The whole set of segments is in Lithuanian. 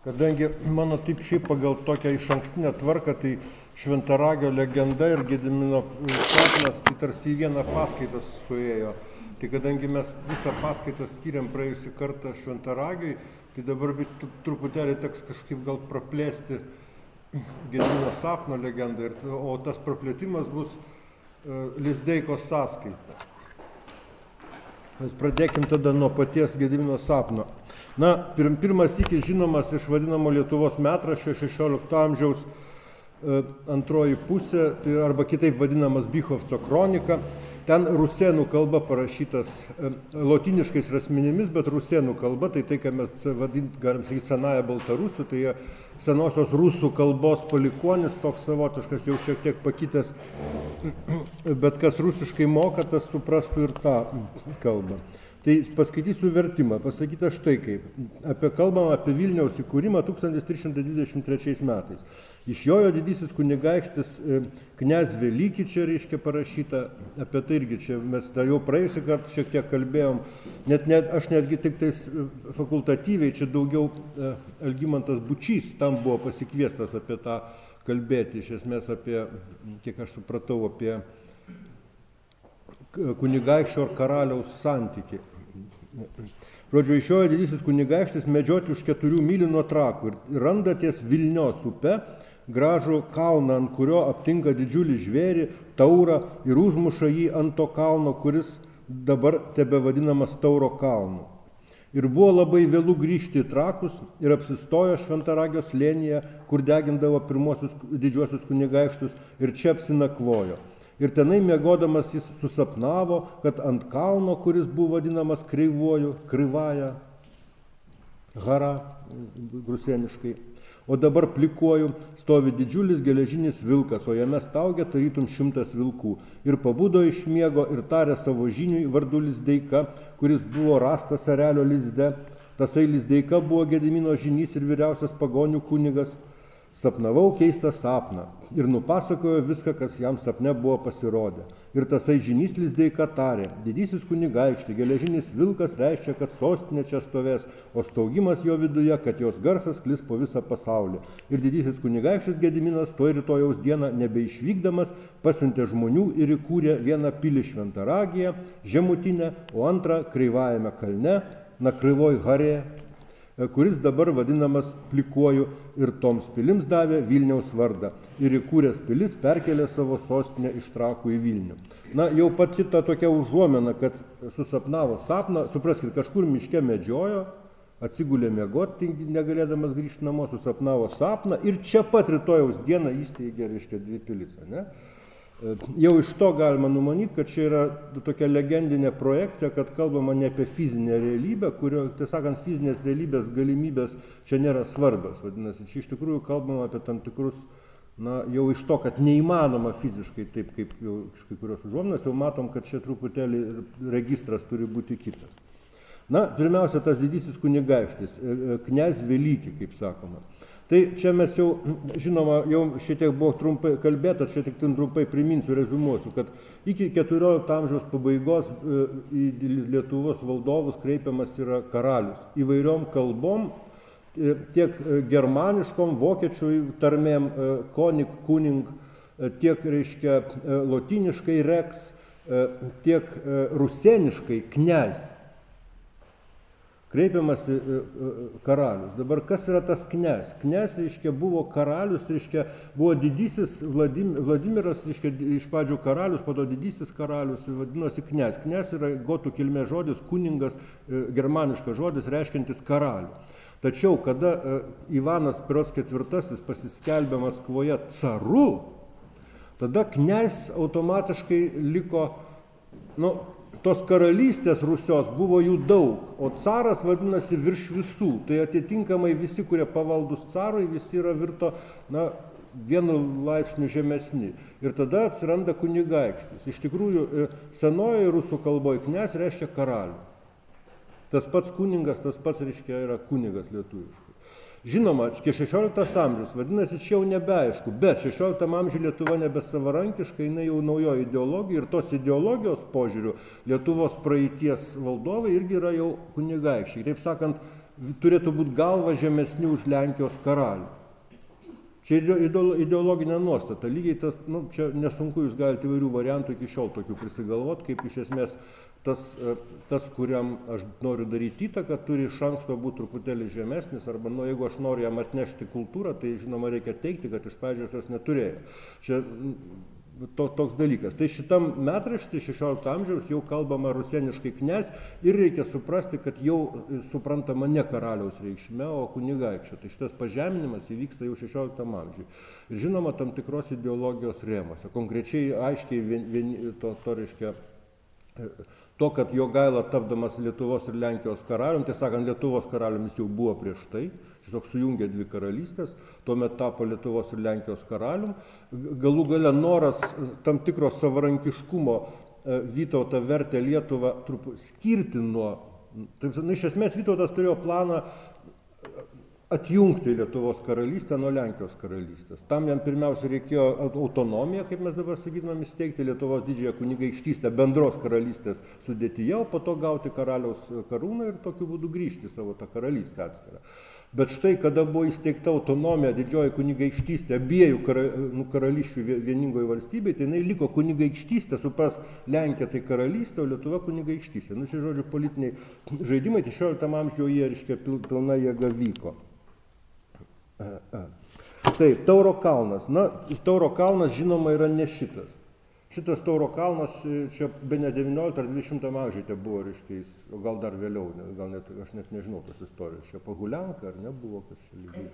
Kadangi mano taip šiaip pagal tokią išankstinę tvarką, tai Šventaragio legenda ir Gedimino sapnas tai tarsi į vieną paskaitą suėjo. Tai kadangi mes visą paskaitą skiriam praėjusį kartą Šventaragiui, tai dabar truputėlį teks kažkaip gal praplėsti Gedimino sapno legendą, o tas praplėtimas bus Lizdeikos sąskaita. Pradėkim tada nuo paties Gedimino sapno. Na, pirmas sykis žinomas iš vadinamo Lietuvos metraščio 16 amžiaus antroji pusė, tai arba kitaip vadinamas Bychovco kronika. Ten rusėnų kalba parašytas lotyniškais rasmenimis, bet rusėnų kalba, tai ką mes galim sakyti senąją Baltarusių, tai senosios rusų kalbos palikuonis, toks savotiškas, jau šiek tiek pakitęs, bet kas rusiškai moka, tas suprastų ir tą kalbą. Tai paskaitysiu vertimą, pasakyta štai kaip. Kalbama apie Vilniaus įkūrimą 1323 metais. Išjojo didysis kunigaikštis Kniaz Velyki, čia reiškia parašyta, apie tai irgi čia mes dar jau praėjusį kartą šiek tiek kalbėjom, aš netgi tik tais fakultatyviai, čia daugiau Algimantas Bučys tam buvo pasikviestas apie tą kalbėti, iš esmės apie, kiek aš supratau, apie kunigaikščio ir karaliaus santykį. Žodžiu, išjojo didysis kunigaikštis medžioti už 4 mylių nuo Trakų ir randa ties Vilnios upe gražų kalną, ant kurio aptinka didžiulį žvėrį, taurą ir užmuša jį ant to kalno, kuris dabar tebe vadinamas Tauro kalnu. Ir buvo labai vėlų grįžti į Trakus ir apsistojo Šventaragio slėnyje, kur degindavo pirmosius didžiuosius kunigaikštus ir čia apsinakvojo. Ir tenai miegodamas jis susapnavo, kad ant kalno, kuris buvo vadinamas Kreivuoju, Krivaja, Hara, rusėniškai, o dabar Plikuoju, stovi didžiulis geležinis vilkas, o jame staugia tarytum 100 vilkų. Ir pabudo iš miego ir tarė savo žiniui vardu Lizdeika, kuris buvo rastas erelio lizde. Tasai Lizdeika buvo Gedimino žynys ir vyriausias pagonių kunigas. Sapnavau keistą sapną ir nupasakojo viską, kas jam sapne buvo pasirodę. Ir tasai žynys Lizdeika tarė, didysis kunigaikšti, geležinis vilkas reiškia, kad sostinė čia stovės, o staugimas jo viduje, kad jos garsas klis po visą pasaulį. Ir didysis kunigaikštis Gediminas to rytojaus dieną nebeišvykdamas pasiuntė žmonių ir įkūrė vieną pilį Šventaragyje, žemutinę, o antrą Kreivajame kalne, na Krivoj Harė, kuris dabar vadinamas Plikuoju, ir toms pilims davė Vilniaus vardą. Ir įkūręs pilis perkelė savo sostinę iš Trakų į Vilnių. Na, jau pati ta tokia užuomena, kad susapnavo sapną, supraskit, kažkur miške medžiojo, atsigulė miegoti, negalėdamas grįžti namo, susapnavo sapną ir čia pat rytojaus dieną įsteigė, reiškia, 2 pilis, ne? Jau iš to galima numanyti, kad čia yra tokia legendinė projekcija, kad kalbama ne apie fizinę realybę, kurio, tiesąkant, fizinės realybės galimybės čia nėra svarbios. Vadinasi, čia iš tikrųjų kalbama apie tam tikrus, na, jau iš to, kad neįmanoma fiziškai, taip kaip jau iš kai kurios užuominos, jau matom, kad čia truputėlį registras turi būti kitas. Na, pirmiausia, tas didysis kunigaikštis, Kniaz Velyki, kaip sakoma. Tai čia mes jau, žinoma, jau šitiek buvo trumpai kalbėta, čia tik trumpai priminsiu, rezumuosiu, kad iki 14 amžiaus pabaigos į Lietuvos valdovus kreipiamas yra karalius. Įvairiom kalbom, tiek germaniškom, vokiečių tarmėm, konik, kuning, tiek, reiškia, lotyniškai rex, tiek rusėniškai kniaz. Kreipiamasi karalius. Dabar kas yra tas kniaz? Kniaz, reiškia, buvo karalius, reiškia, buvo didysis Vladimiras, reiškia, iš pradžių karalius, po to didysis karalius, vadinosi kniaz. Kniaz yra gotų kilmės žodis, kuningas, germaniškas žodis, reiškiantis karalių. Tačiau, kada Ivanas Pirots IV pasiskelbė Maskvoje caru, tada kniaz automatiškai liko, nu, tos karalystės Rusios buvo jų daug, o caras vadinasi virš visų. Tai atitinkamai visi, kurie pavaldus carui, visi yra virto, na, 1 laipsniu žemesni. Ir tada atsiranda kunigaikštis. Iš tikrųjų, senojoje rusų kalboje kniaz reiškia karalių. Tas pats kuningas, tas pats, reiškia, yra kunigas lietuviškai. Žinoma, iki 16 amžius, vadinasi, čia jau nebeaišku, bet 16 amžiuje Lietuva nebesavarankiška, jinai jau naujoji ideologija ir tos ideologijos požiūrių Lietuvos praeities valdovai irgi yra jau kunigaikščiai. Taip sakant, turėtų būti galva žemesni už Lenkijos karalių. Čia ideologinė nuostata. Lygiai tas, čia nesunku, jūs galite įvairių variantų iki šiol tokių prisigalvoti, kaip iš esmės tas, kuriam aš noriu daryti įtaką, turi iš anksto būti truputėlį žemesnis, arba, jeigu aš noriu jam atnešti kultūrą, tai žinoma reikia teikti, kad iš pradžios jos neturėjo. Čia toks dalykas. Tai šitam metraštį 16 amžiaus jau kalbama rusieniškai knes ir reikia suprasti, kad jau suprantama ne karaliaus reikšme, o kunigaikščio. Tai šitas pažeminimas įvyksta jau 16 amžiui. Ir žinoma, tam tikros ideologijos rėmuose. Konkrečiai, aiškiai, reiškia to, kad Jogaila tapdamas Lietuvos ir Lenkijos karalium, tai sakant, Lietuvos karaliumis jau buvo prieš tai, tiesiog sujungė dvi karalystės, tuomet tapo Lietuvos ir Lenkijos karalium. Galų gale noras tam tikro savarankiškumo Vytautą vertė Lietuvą skirti nuo... Iš esmės Vytautas turėjo planą atjungti Lietuvos karalystę nuo Lenkijos karalystės. Tam jam pirmiausia reikėjo autonomiją, kaip mes dabar sakytumėm, įsteigti Lietuvos didžiąją kunigaikštystę bendros karalystės sudėtyje, o po to gauti karaliaus karūną ir tokiu būdu grįžti savo tą karalystę atskirą. Bet štai, kada buvo įsteigta autonomija didžioji kunigaikštystė abiejų karalysčių vieningoje valstybėje, tai jinai liko kunigaikštystė, supras, Lenkija tai karalystė, o Lietuva kunigaikštystė. Šie žodžiu politiniai žaidimai 16 amžiuje jie, reiškia, pilna jėga vyko. Taip, Tauro kalnas. Tauro kalnas žinoma yra ne šitas. Šitas Tauro kalnas čia be ne 19 ar 20 amžiuje buvo, reiškia, o gal dar vėliau, gal net, aš net nežinau tos istorijos. Čia Pagulenka ar nebuvo, kas čia lygiai?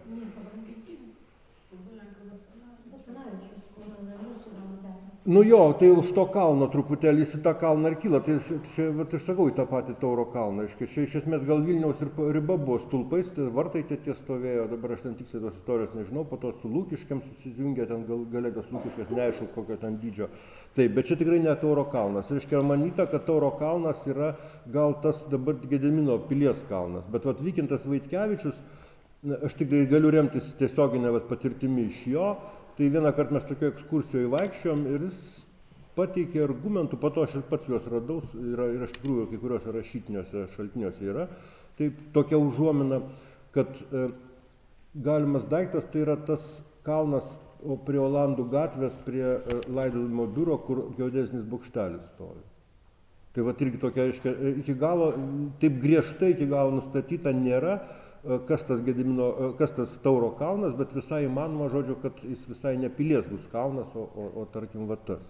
Jo, tai už to kalno truputėlį į tą kalną ir kyla. Tai čia, aš sakau, į tą patį Tauro kalną. Čia iš esmės gal Vilniaus ir riba buvo stulpais, tai vartai tie stovėjo, dabar aš ten tiksliai tos istorijos nežinau, po to su Lūkiškiam susijungė, ten galė tos Lūkiškės neaišku kokio ten dydžio. Taip, bet čia tikrai ne Tauro kalnas. Reiškia, manyta, kad Tauro kalnas yra gal tas dabar Gedimino pilies kalnas. Bet Vykintas Vaitkevičius, aš tik galiu remtis tiesioginę patirtimi iš jo. Tai vieną kartą mes tokio ekskursijoje vaikščiom ir jis pateikė argumentų, po to aš ir pats juos radau, ir iš tikrųjų kai kuriuose rašytiniuose šaltiniuose yra. Taip, tokia užuomina, kad galimas daiktas tai yra tas kalnas prie Olandų gatvės, prie laidojimo biuro, kur geodesinis bokštelis stovi. Tai irgi tokia, reiškia, iki galo, taip griežtai iki galo nustatyta nėra, kas tas Tauro kalnas, bet visai įmanoma, žodžiu, kad jis visai ne pilies bus kalnas, o tarkim tas.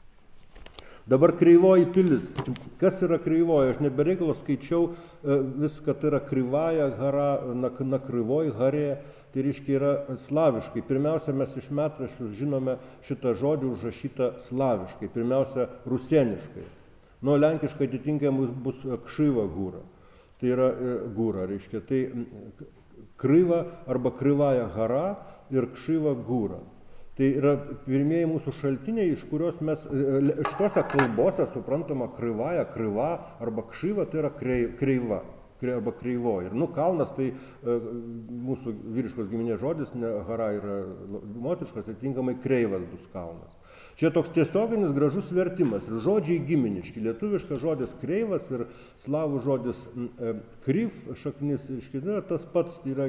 Dabar Kreivoji pilis. Kas yra Kreivoji? Aš nebereikalo skaičiau viską, tai yra Krivaja, Hara, Nakrivoji, Harė, tai reiškia yra slaviškai. Pirmiausia, mes iš metraščių žinome šitą žodį užrašytą slaviškai, pirmiausia, rusieniškai. Lenkiškai atitinkamai bus Kšyva gūra. Tai yra gūra, reiškia, tai Kryva arba Krivaja Hara ir Kšyva gūra. Tai yra pirmieji mūsų šaltiniai, iš kurios mes šitose kalbose suprantama Krivaja, Kriva arba Kšyva, tai yra kreiva arba kreivoji. Ir kalnas tai mūsų vyriškos giminės žodis, Hara yra moteriškas, atitinkamai kreivas bus kalnas. Čia toks tiesioginis gražus vertimas ir žodžiai giminiški. Lietuviškas žodis kreivas ir slavų žodis kryv šaknis, tas pats yra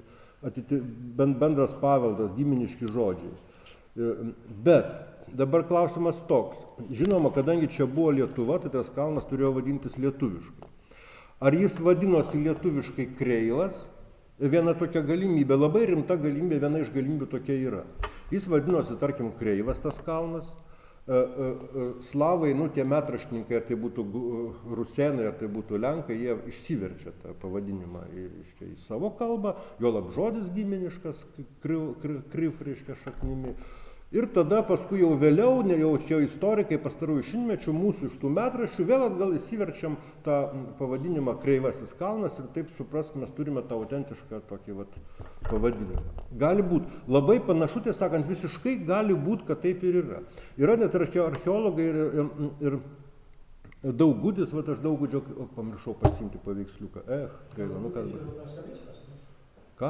bendras paveldas, giminiški žodžiai. Bet dabar klausimas toks. Žinoma, kadangi čia buvo Lietuva, tai tas kalnas turėjo vadintis lietuviškai. Ar jis vadinosi lietuviškai kreivas? Viena tokia galimybė, labai rimta galimybė, viena iš galimybių tokia yra. Jis vadinosi, tarkim, kreivas tas kalnas. Slavai, tie metraštininkai, ar tai būtų rusėnai, ar tai būtų lenkai, jie išsiverčia tą pavadinimą į savo kalbą, jo labžodis giminiškas, kryv, reiškia, šaknimi. Ir tada paskui jau vėliau, jau čia istorikai pastarųjų šimtmečių, mūsų iš tų metraščių, vėl atgal įsiverčiam tą pavadinimą Kreivasis kalnas ir taip suprast, mes turime tą autentišką tokį pavadinimą. Gali būti, labai panašu, tai sakant, visiškai gali būti, kad taip ir yra. Yra net archeologai ir Daugudis, aš Daugudžio, pamiršau pasiimti paveiksliuką. Gaila, kas buvo. Ką?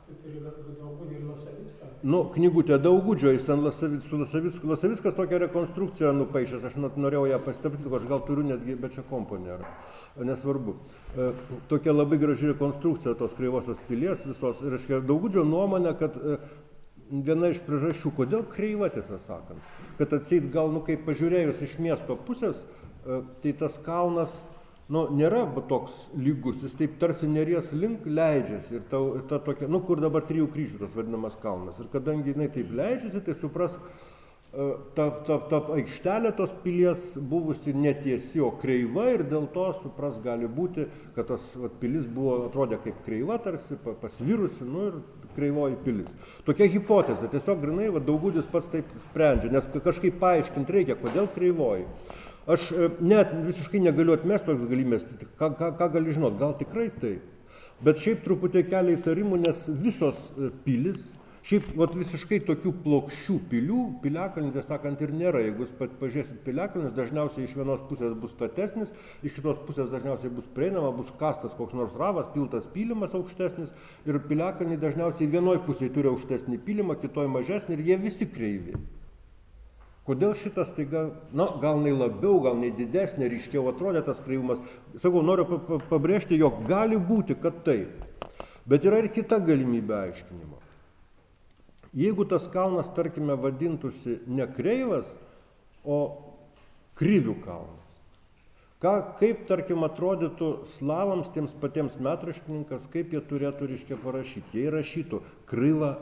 Nu, knygutė Daugudžio, jis ten Lasavickas tokią rekonstrukciją nupaišęs, aš norėjau ją pastebėti, aš gal turiu netgi, bet čia kompo nėra, nesvarbu. Tokia labai graži rekonstrukcija tos kreivosios pilies visos, ir reiškia Daugudžio nuomonė, kad viena iš priežasčių, kodėl kreiva, tiesą sakant, kad atseit gal, kaip pažiūrėjus iš miesto pusės, tai tas kalnas, nėra toks lygus, jis taip tarsi Neries link leidžiasi ir ta tokia, kur dabar 3 kryžių tas vadinamas kalnas. Ir kadangi jinai taip leidžiasi, tai supras, ta aikštelė tos pilies buvusi netiesi, o kreiva ir dėl to supras gali būti, kad tas pilis buvo, atrodė kaip kreiva tarsi, pasvirusi, ir kreivoji pilis. Tokia hipotezė, tiesiog grinai Daugudis pats taip sprendžia, nes kažkaip paaiškinti reikia, kodėl kreivoji. Aš net visiškai negaliu atmesti tokios galimybės, ką gali žinot, gal tikrai taip. Bet šiaip truputį kelia įtarimų, nes visos pilis, šiaip visiškai tokių plokščių pilių, piliakalnių, sakant, ir nėra. Jeigu jūs pažiūrėsit piliakalnis, dažniausiai iš vienos pusės bus statesnis, iš kitos pusės dažniausiai bus prieinama, bus kastas koks nors ravas, piltas pylimas aukštesnis ir piliakalniai dažniausiai vienoj pusėje turi aukštesnį pylimą, kitoj mažesnį ir jie visi kreivi. Kodėl šitas taiga, gal nei labiau, gal nei didesnė, ryškiau atrodė tas kreivumas. Sakau, noriu pabrėžti, jog gali būti, kad taip. Bet yra ir kita galimybė aiškinimo. Jeigu tas kalnas, tarkime, vadintųsi ne kreivas, o krivių kalnas. Kaip, tarkim, atrodytų slavams, tiems patiems metraštininkams, kaip jie turėtų reiškia parašyti. Jie rašytų kriva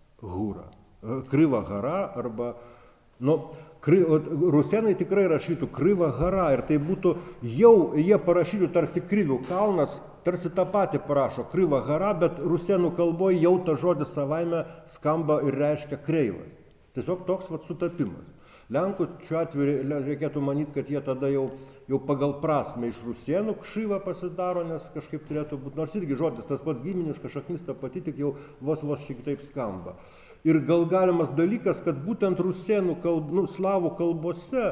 hara arba rusėnai tikrai rašytų kriva hara ir tai būtų jau, jie parašytų tarsi krivių kalnas, tarsi tą patį parašo kriva hara, bet rusėnų kalboje jau ta žodis savaime skamba ir reiškia kreivas. Tiesiog toks sutapimas. Lenkų šiuo atveju reikėtų manyti, kad jie tada jau pagal prasmę iš rusėnų kšyva pasidaro, nes kažkaip turėtų būti, nors irgi žodis tas pats giminiškas, šaknis ta pati, tik jau vos šiek tiek skamba. Ir gal galimas dalykas, kad būtent rusėnų slavų kalbose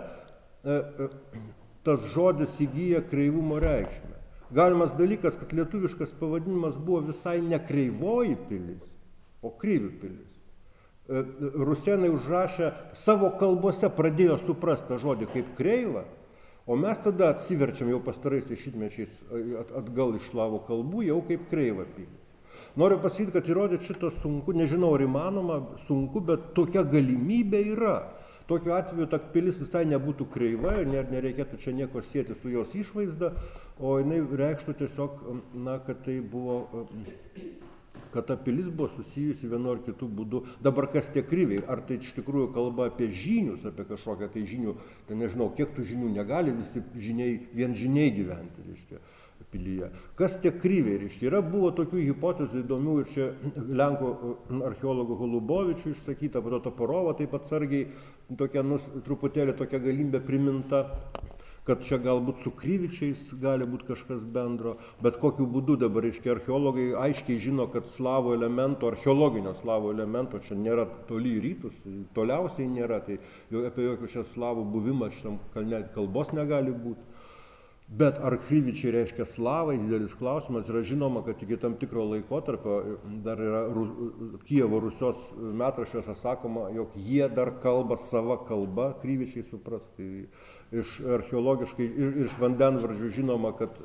tas žodis įgyja kreivumo reikšmę. Galimas dalykas, kad lietuviškas pavadinimas buvo visai ne kreivoji pilis, o krivių pilis. Rusėnai užrašę savo kalbose pradėjo suprasti tą žodį kaip kreivą, o mes tada atsiverčiam jau pastaraisiais šimtmečiais atgal iš slavų kalbų jau kaip kreivą pilį. Noriu pasakyti, kad įrodyti šitą sunku, nežinau ar įmanoma, sunku, bet tokia galimybė yra. Tokiu atveju ta pilis visai nebūtų kreiva, nereikėtų čia nieko sieti su jos išvaizda, o jinai reikštų tiesiog, kad tai buvo, kad ta pilis buvo susijusi vienu ar kitu būdu. Dabar kas tie kriviai, ar tai iš tikrųjų kalba apie žynius, apie kažkokią tai žinių, tai nežinau, kiek tų žinių negali visi vien žiniai gyventi, reiškia. Pilyje. Kas tie kriviai, reiškia? Buvo tokių hipotezių įdomių ir čia Lenkų archeologų Holubovičių išsakyta, po to Toporovo taip atsargiai truputėlį tokia galimybė priminta, kad čia galbūt su krivičiais gali būti kažkas bendro, bet kokiu būdu dabar, reiškia, archeologai aiškiai žino, kad slavų elemento, archeologinio slavų elemento čia nėra toli į rytus, toliausiai nėra, tai apie jokio čia slavų buvimą šitam kalbos negali būti. Bet ar krivičiai reiškia slavai, didelis klausimas, yra žinoma, kad iki tam tikro laikotarpio dar yra Kijevo Rusios metraščiuose sakoma, jog jie dar kalba sava kalba, krivičiai supras. Tai iš archeologiškai, iš vandenvardžių žinoma, kad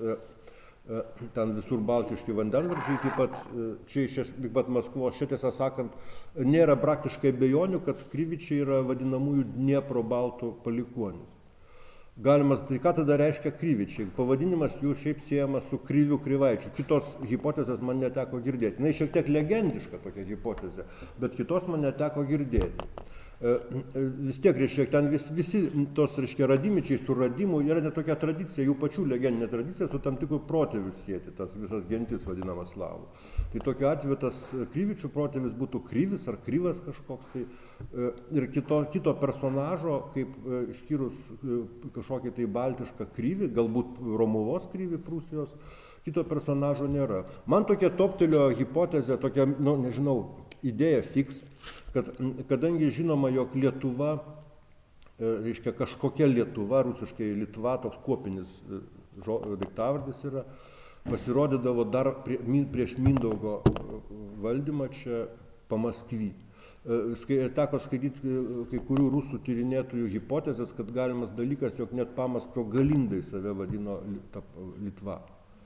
ten visur baltiški vandenvardžiai, taip pat čia taip pat Maskvos, čia tiesą sakant, nėra praktiškai abejonių, kad krivičiai yra vadinamųjų Dniepro baltų palikuonis. Galimas, tai ką tada reiškia krivičiai? Pavadinimas jų šiaip siejamas su krivių krivaičių. Kitos hipotezės man neteko girdėti. Na, šiek tiek legendiška tokia hipotezė, bet kitos man neteko girdėti. Vis tiek, reiškia, ten visi tos, reiškia, radimičiai su radimu yra netokia tradicija, jų pačių legendinė tradicija su tam tikrų protėvių sieti, tas visas gentis vadinamas slavų. Tai tokiu atveju tas krivičių protėvis būtų krivis ar krivas kažkoks tai ir kito personažo, kaip išskyrus kažkokį tai baltišką krivį, galbūt Romuvos krivį Prūsijos, kito personažo nėra. Man tokia toptelio hipotezė, tokia, nežinau, idėja fiks, kad kadangi žinoma, jog Lietuva, reiškia kažkokia Lietuva, rusiškai Litva, toks kuopinis daiktavardis yra, pasirodydavo dar prieš Mindaugo valdymą čia Pamaskvy. Teko skaityti kai kurių rusų tyrinėtojų hipotezės, kad galimas dalykas, jog net Pamaskvio galindai save vadino Litva.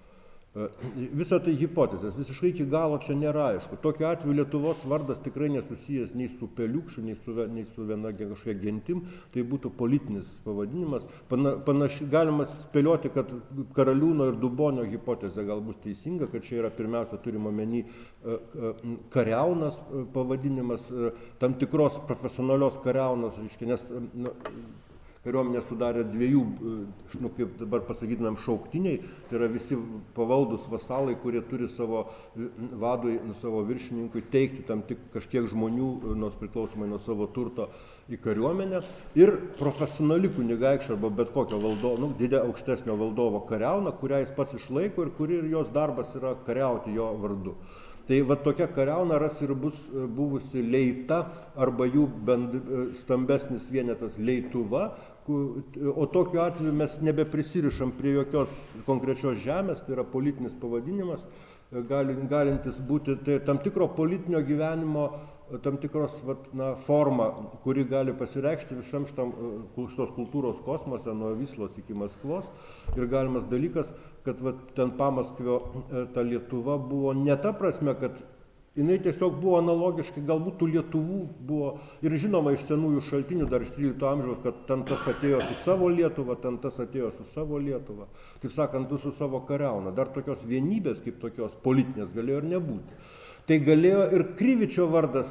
Visa tai hipotezės, visiškai iki galo čia nėra aišku. Tokiu atveju Lietuvos vardas tikrai nesusijęs nei su Peliukšu, nei su viena kažkokia gentim, tai būtų politinis pavadinimas. Galima spėlioti, kad Karaliūno ir Dubonio hipotezė galbūt teisinga, kad čia yra pirmiausia turima omeny kariaunas pavadinimas, tam tikros profesionalios kariaunos, nes kariuomenė sudarė dviejų, kaip dabar pasakytumėm, šauktiniai, tai yra visi pavaldus vasalai, kurie turi savo vadui, savo viršininkui teikti tam tik kažkiek žmonių, nors priklausomai nuo savo turto į kariuomenę, ir profesionali kunigaikščio arba bet kokio valdovo, aukštesnio valdovo kariauna, kurią jis pats išlaiko ir kuri ir jos darbas yra kariauti jo vardu. Tai va tokia kariauna ras ir bus buvusi Leita arba jų stambesnis vienetas Leituva, o tokiu atveju mes nebeprisirišam prie jokios konkrečios žemės, tai yra politinis pavadinimas, galintis būti tai tam tikro politinio gyvenimo, tam tikros forma, kuri gali pasireikšti visam šitos kultūros kosmose, nuo Vyslos iki Maskvos. Ir galimas dalykas, kad ten Pamaskvio ta Lietuva buvo ne ta prasme, kad jinai tiesiog buvo analogiškai, galbūt tų Lietuvų buvo, ir žinoma iš senųjų šaltinių dar iš 13 amžiaus, kad ten tas atėjo su savo Lietuva, ten tas atėjo su savo Lietuva, taip sakant, su savo kariauna. Dar tokios vienybės kaip tokios politinės galėjo ir nebūti. Tai galėjo ir Kryvičio vardas,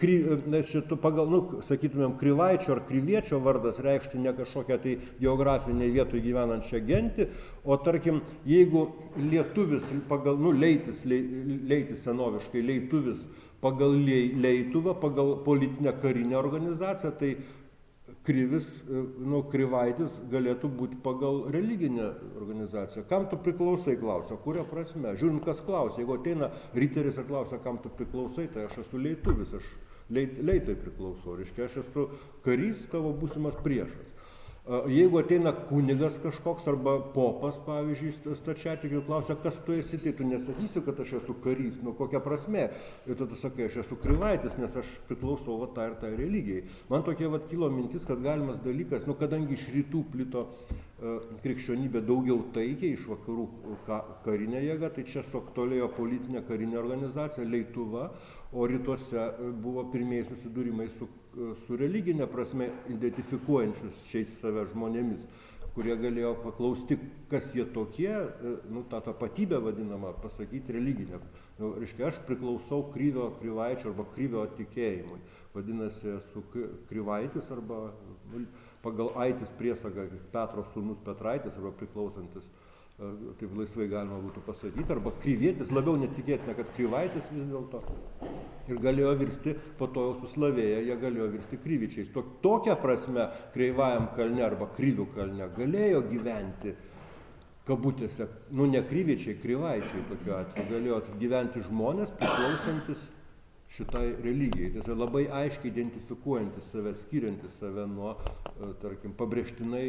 pagal, sakytumėm, Kryvaičio ar Kryviečio vardas reikšti ne kažkokią tai geografinę vietoje gyvenančią gentį, o tarkim, jeigu lietuvis pagal, leitis senoviškai, leituvis pagal Leituvą, pagal politinę karinę organizaciją, tai Kryvis, Kryvaitis galėtų būti pagal religinę organizaciją. Kam tu priklausai, klausia, kuria prasme? Žiūrint, kas klausia. Jeigu ateina riteris ir klausia, kam tu priklausai, tai aš esu leituvis, aš Leitai priklausau. Reiškia, aš esu karys, tavo būsimas priešas. Jeigu ateina kunigas kažkoks arba popas, pavyzdžiui, stačiatikių klausia, kas tu esi, tai tu nesakysi, kad aš esu karys, kokia prasme. Ir tada sakai, aš esu Kryvaitis, nes aš priklausau tai ir tai religijai. Man tokia kilo mintis, kad galimas dalykas, kadangi iš rytų plito krikščionybė daugiau taikiai, iš vakarų karinė jėga, tai čia suaktualėjo politinė karinė organizacija, Leituva, o rytuose buvo pirmieji susidūrimai su religinė prasme identifikuojančius šiais save žmonėmis, kurie galėjo paklausti, kas jie tokie, tą tapatybę vadinamą, pasakyti religinę. Reiškia, aš priklausau Kryvaičio arba Kryvio tikėjimui. Vadinasi, esu Kryvaitis arba pagal Aitis priesagą Petro sūnus Petraitis arba priklausantis, taip laisvai galima būtų pasakyti, arba Kryvietis, labiau netikėtina, kad Kryvaitis vis dėlto. Ir galėjo virsti, po to jau suslavėję, jie galėjo virsti Kryvičiais. Tokia prasme Kreivajam kalne arba Kryvių kalne galėjo gyventi, kabutėse, ne Kryvičiai, Kryvaičiai tokiu atveju, galėjo gyventi žmonės priklausantis šitai religijai. Tai yra labai aiškiai identifikuojantis save, skiriantis save nuo, tarkim, pabrėžtinai.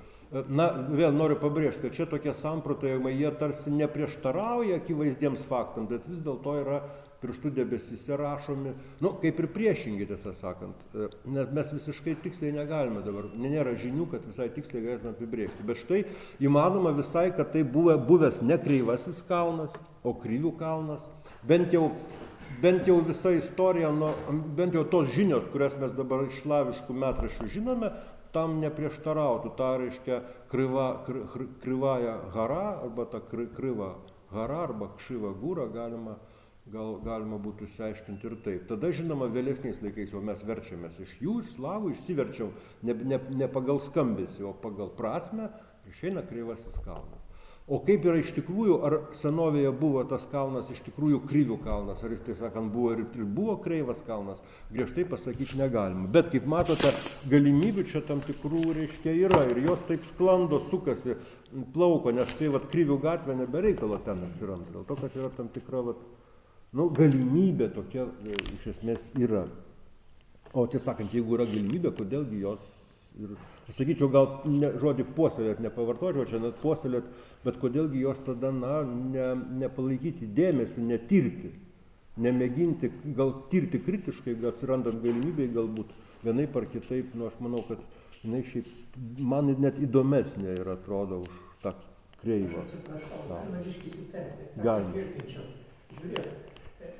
Vėl noriu pabrėžti, kad čia tokie samprotavimai, jie tarsi neprieštarauja akivaizdiems faktams, bet vis dėlto yra pirštų debesyse rašomi, kaip ir priešingi, tiesą sakant. Nes mes visiškai tiksliai negalime dabar, nėra žinių, kad visai tiksliai galėtume apibrėžti. Bet štai įmanoma visai, kad tai buvęs ne Kreivasis kalnas, o Kryvių kalnas. Bent jau visa istorija, bent jau tos žinios, kurias mes dabar iš slaviškų metraščių žinome, tam neprieštarautų. Ta reiškia Kryvaja Hara, arba ta Kryva Hara, arba Kšiva Gūra galima būtų išsiaiškinti ir taip. Tada, žinoma, vėlesniais laikais jau mes verčiamės iš jų, iš slavų, išsiverčiam ne pagal skambesį, o pagal prasme, išeina Kreivasis kalnas. O kaip yra iš tikrųjų, ar senovėje buvo tas kalnas iš tikrųjų Kryvių kalnas, ar jis, tai sakant, buvo Kreivas kalnas, griežtai pasakyti negalima. Bet, kaip matote, galimybių čia tam tikrų, reiškia, yra ir jos taip sklando, sukasi, plauko, nes tai Kryvių gatvė nebereikalo ten atsiranda. Dėl to, kad yra tam tikra galimybė tokia iš esmės yra. O tiesą sakant, jeigu yra galimybė, kodėlgi jos Ir sakyčiau, gal žodį puoselėt nepavartočiau, čia net puoselėt, bet kodėlgi jos tada, nepalaikyti dėmesiu, netirti, nemėginti, gal tirti kritiškai, atsirandant galimybėj galbūt vienaip ar kitaip, aš manau, kad jinai šiaip man net įdomesnė ir atrodo už tą kreivą. Atsiprašau, galima biškį įsiterpti. Galima. Žiūrėk,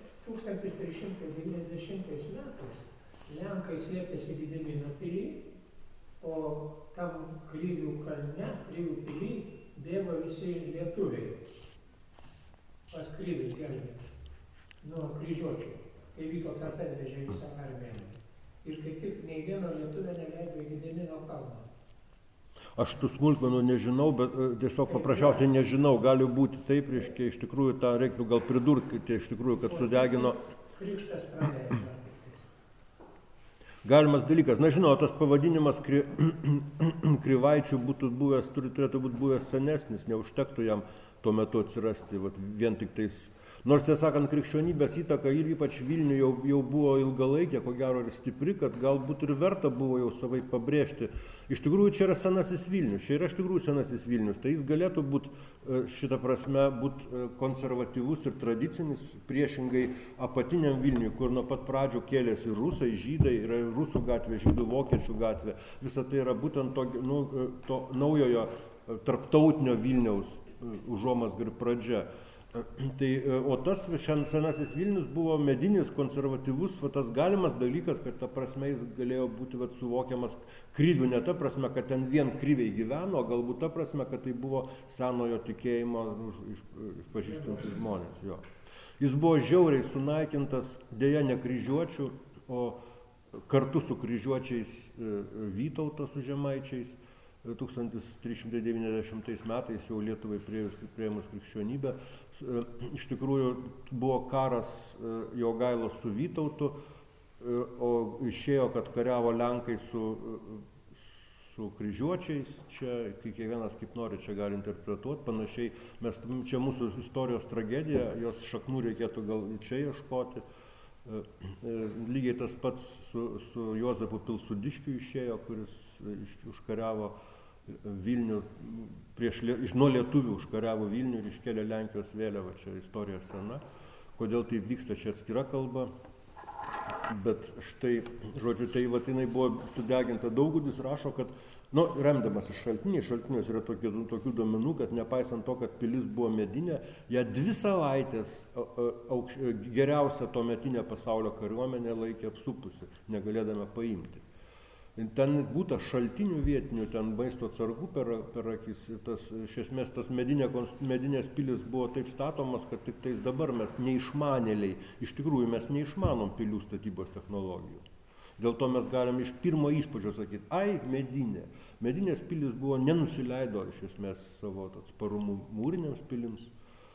1390 metais Lenkai slėpėsi Gedimino pily, o tam Kryvių kalne, Kryvių pily, bėgo visi lietuviai pas Kryvius gelbėtis nuo kryžiuočių, kai Vytautas atvežė visą armiją. Ir kaip tik nei vieno lietuvio neleido į Gedimino kalną. Aš tų smulkmenų nežinau, bet tiesiog paprasčiausiai nežinau, gali būti taip, reiškia, iš tikrųjų tą reiktų gal pridurti, iš tikrųjų, kad sudegino. Krikštas pradėjo. Galimas dalykas, žinau, tas pavadinimas Krivaičių turėtų būti buvęs senesnis, neužtektų jam tuo metu atsirasti, vien tik tais. Nors, tiesą sakant, krikščionybės įtaka ir ypač Vilniui jau buvo ilgalaikė, ko gero ir stipri, kad galbūt ir verta buvo jau savai pabrėžti. Iš tikrųjų, čia yra senasis Vilnius, čia yra iš tikrųjų senasis Vilnius, tai jis galėtų būti šitą prasme būti konservatyvus ir tradicinis, priešingai apatiniam Vilniui, kur nuo pat pradžių kėlėsi rusai, žydai, yra rusų gatvė, žydų vokiečių gatvė, visa tai yra būtent to naujojo tarptautinio Vilniaus užuomazga ir pradžia. O tas senasis Vilnius buvo medinis, konservatyvus, tas galimas dalykas, kad ta prasme jis galėjo būti suvokiamas Kryvių, ne ta prasme, kad ten vien Kryviai gyveno, o galbūt ta prasme, kad tai buvo senojo tikėjimo išpažįstantys žmonės. Jo. Jis buvo žiauriai sunaikintas, dėja ne kryžiuočių, o kartu su kryžiuočiais Vytauto su žemaičiais. 1390 metais jau Lietuvai priėmus krikščionybę. Iš tikrųjų buvo karas Jogailos su Vytautu, o išėjo, kad kariavo Lenkai su kryžiuočiais. Čia kiekvienas kaip nori čia gali interpretuoti. Panašiai, čia mūsų istorijos tragedija, jos šaknų reikėtų gal čia ieškoti. Lygiai tas pats su Juozapu Pilsudskiu išėjo, kuris užkariavo Vilnių, nuo lietuvių užkariavo Vilnių ir iškėlė Lenkijos vėliavą, čia istorija sena. Kodėl tai vyksta, čia atskira kalba, bet štai, žodžiu, tai jinai buvo sudeginta. Daugudis rašo, kad, remdamas šaltinius yra tokių duomenų, kad nepaisant to, kad pilis buvo medinė, ją 2 savaitės geriausia tuometinė pasaulio kariuomenė laikė apsupusi, negalėdama paimti. Ten būta šaltinių vietinių, ten maisto atsargų per akis. Iš esmės tas medinės pilis buvo taip statomas, kad tik tais dabar mes neišmanėliai, iš tikrųjų mes neišmanom pilių statybos technologijų. Dėl to mes galim iš pirmo įspūdžio sakyti, medinė. Medinės pilis nenusileido iš esmės savo atsparumu mūrinėms pilims.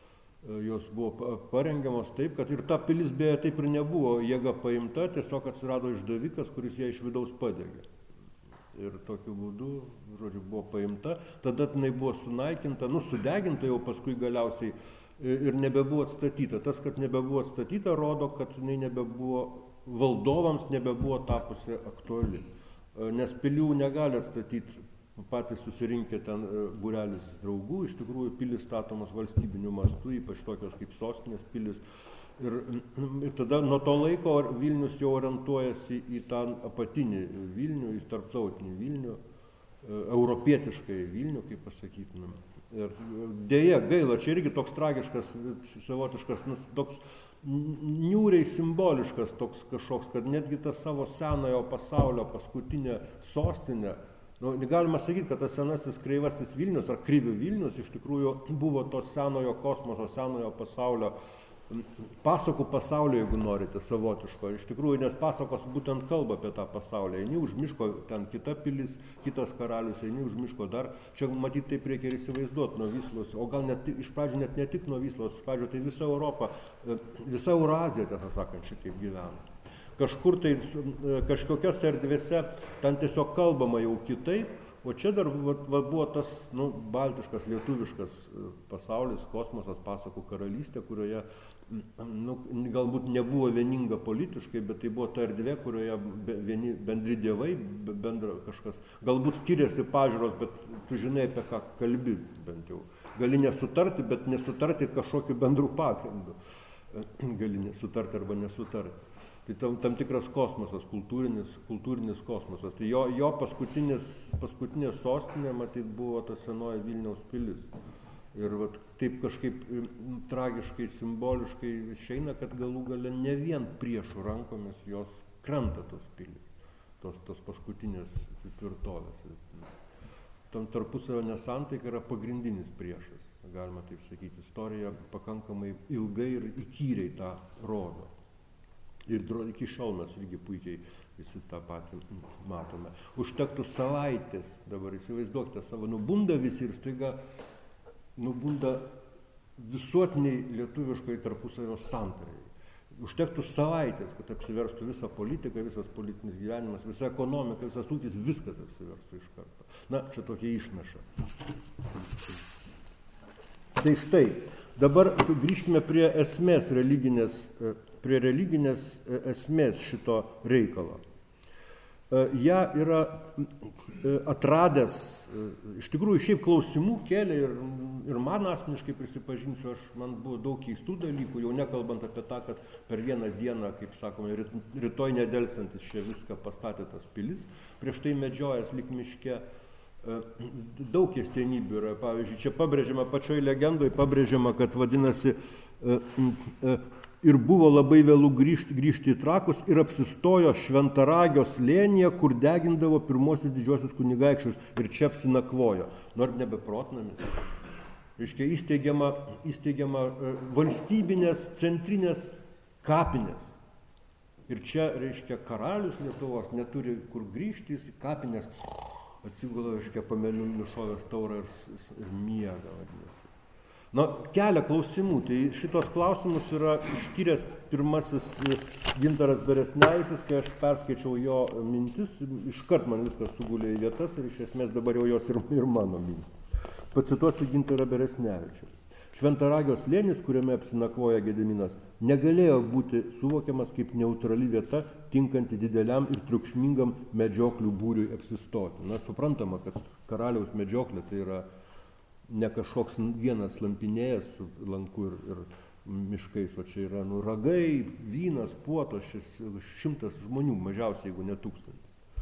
Jos buvo parengiamos taip, kad ir ta pilis beje taip ir nebuvo jėga paimta, tiesiog atsirado išdavikas, kuris ją iš vidaus padegė. Ir tokiu būdu, žodžiu, buvo paimta, tada jinai buvo sunaikinta, sudeginta jau paskui galiausiai ir nebebuvo atstatyta. Tas, kad nebebuvo atstatyta, rodo, kad jinai nebebuvo, valdovams nebebuvo tapusi aktuali. Nes pilių negali atstatyti patys susirinkę ten būrelis draugų, iš tikrųjų pilis statomos valstybiniu mastu, ypač tokios kaip sostinės pilis. Ir tada nuo to laiko Vilnius jau orientuojasi į tą apatinį Vilnių, į tarptautinį Vilnių, europietiškai Vilnių, kaip pasakytumėm. Ir dėja, gaila, čia irgi toks tragiškas, savotiškas, toks niūriai simboliškas toks kažkoks, kad netgi tas savo senojo pasaulio paskutinė sostinė, galima sakyti, kad tas senasis kreivasis Vilnius ar Kryvių Vilnius iš tikrųjų buvo to senojo kosmoso, senojo pasaulio, pasakų pasaulio, jeigu norite, savotiško. Iš tikrųjų, nes pasakos būtent kalba apie tą pasaulį. Eini už miško, ten kita pilis, kitas karalius, eini už miško dar. Čia matyti taip reikia ir įsivaizduoti nuo Vyslos, o gal net iš pradžių net ne tik nuo Vyslos, iš pradžių tai visa Europa, visa Eurazija, tiesą sakant, šitaip gyvena. Kažkur tai kažkokiose erdvėse ten tiesiog kalbama jau kitaip, o čia dar buvo tas baltiškas, lietuviškas pasaulis, kosmosas, pasakų karalystė, kurioje galbūt nebuvo vieninga politiškai, bet tai buvo ta erdvė, kurioje bendri dievai, bendra kažkas. Galbūt skiriasi pažiūros, bet tu žinai, apie ką kalbi bent jau. Gali nesutarti, bet nesutarti kažkokiu bendru pagrindu. Gali nesutarti arba nesutarti. Tai tam tikras kosmosas, kultūrinis kosmosas. Tai jo paskutinė sostinė, matyt, buvo ta senoji Vilniaus pilis. Ir vat, taip kažkaip tragiškai, simboliškai išeina, kad galų gale ne vien priešų rankomis jos krenta tos pilys, tos paskutinės tvirtovės. Tam tarpusavio nesantaika yra pagrindinis priešas, galima taip sakyti. Istorija pakankamai ilgai ir įkyriai tą rodo. Ir iki šiol mes irgi puikiai visi tą patį matome. Užtektų savaitės, dabar įsivaizduokite savo, nubunda visi ir staiga nubunda visuotiniai lietuviškai tarpusavio santarai. Užtektų savaitės, kad apsiverstų visa politika, visas politinis gyvenimas, visa ekonomika, visas ūkis, viskas apsiverstų iš karto. Na, čia tokia išnaša. Tai štai, dabar grįžkime prie esmės religinės esmės šito reikalo. Ja yra atradęs, iš tikrųjų šiaip klausimų kėlė ir man asmeniškai prisipažinsiu, man buvo daug keistų dalykų, jau nekalbant apie tą, kad per vieną dieną, kaip sakome, rytoj nedelsiantis čia viską pastatė tas pilis, prieš tai medžiojęs lyg miške. Daug keistenybių yra, pavyzdžiui, čia pabrėžiama, pačioj legendoj pabrėžiama, kad vadinasi ir buvo labai vėlų grįžti į Trakus ir apsistojo Šventaragio slėnyje, kur degindavo pirmosius didžiosius kunigaikščius ir čia apsinakvojo. Nors nebeprotnamis. Reiškia, įsteigiama valstybinės centrinės kapinės. Ir čia, reiškia, karalius Lietuvos neturi kur grįžti, jis į kapinės atsigula, reiškia, pamelių nušovęs taurą ir miega, vadinasi. Na, kelia klausimų, tai šitos klausimus yra ištyręs pirmasis Gintaras Beresnevičius, kai aš perskaičiau jo mintis, iškart man viskas sugulė į vietas ir iš esmės dabar jau jos ir mano mintis. Pacituosiu Gintarą Beresnevičių. Šventaragio slėnis, kuriame apsinakvoja Gediminas, negalėjo būti suvokiamas kaip neutrali vieta, tinkanti dideliam ir triukšmingam medžioklių būriui apsistoti. Na, suprantama, kad karaliaus medžioklė tai yra ne kažkoks vienas lampinėjas su lanku ir miškais, o čia yra ragai, vynas, puotos, 100 žmonių, mažiausiai, jeigu ne 1000.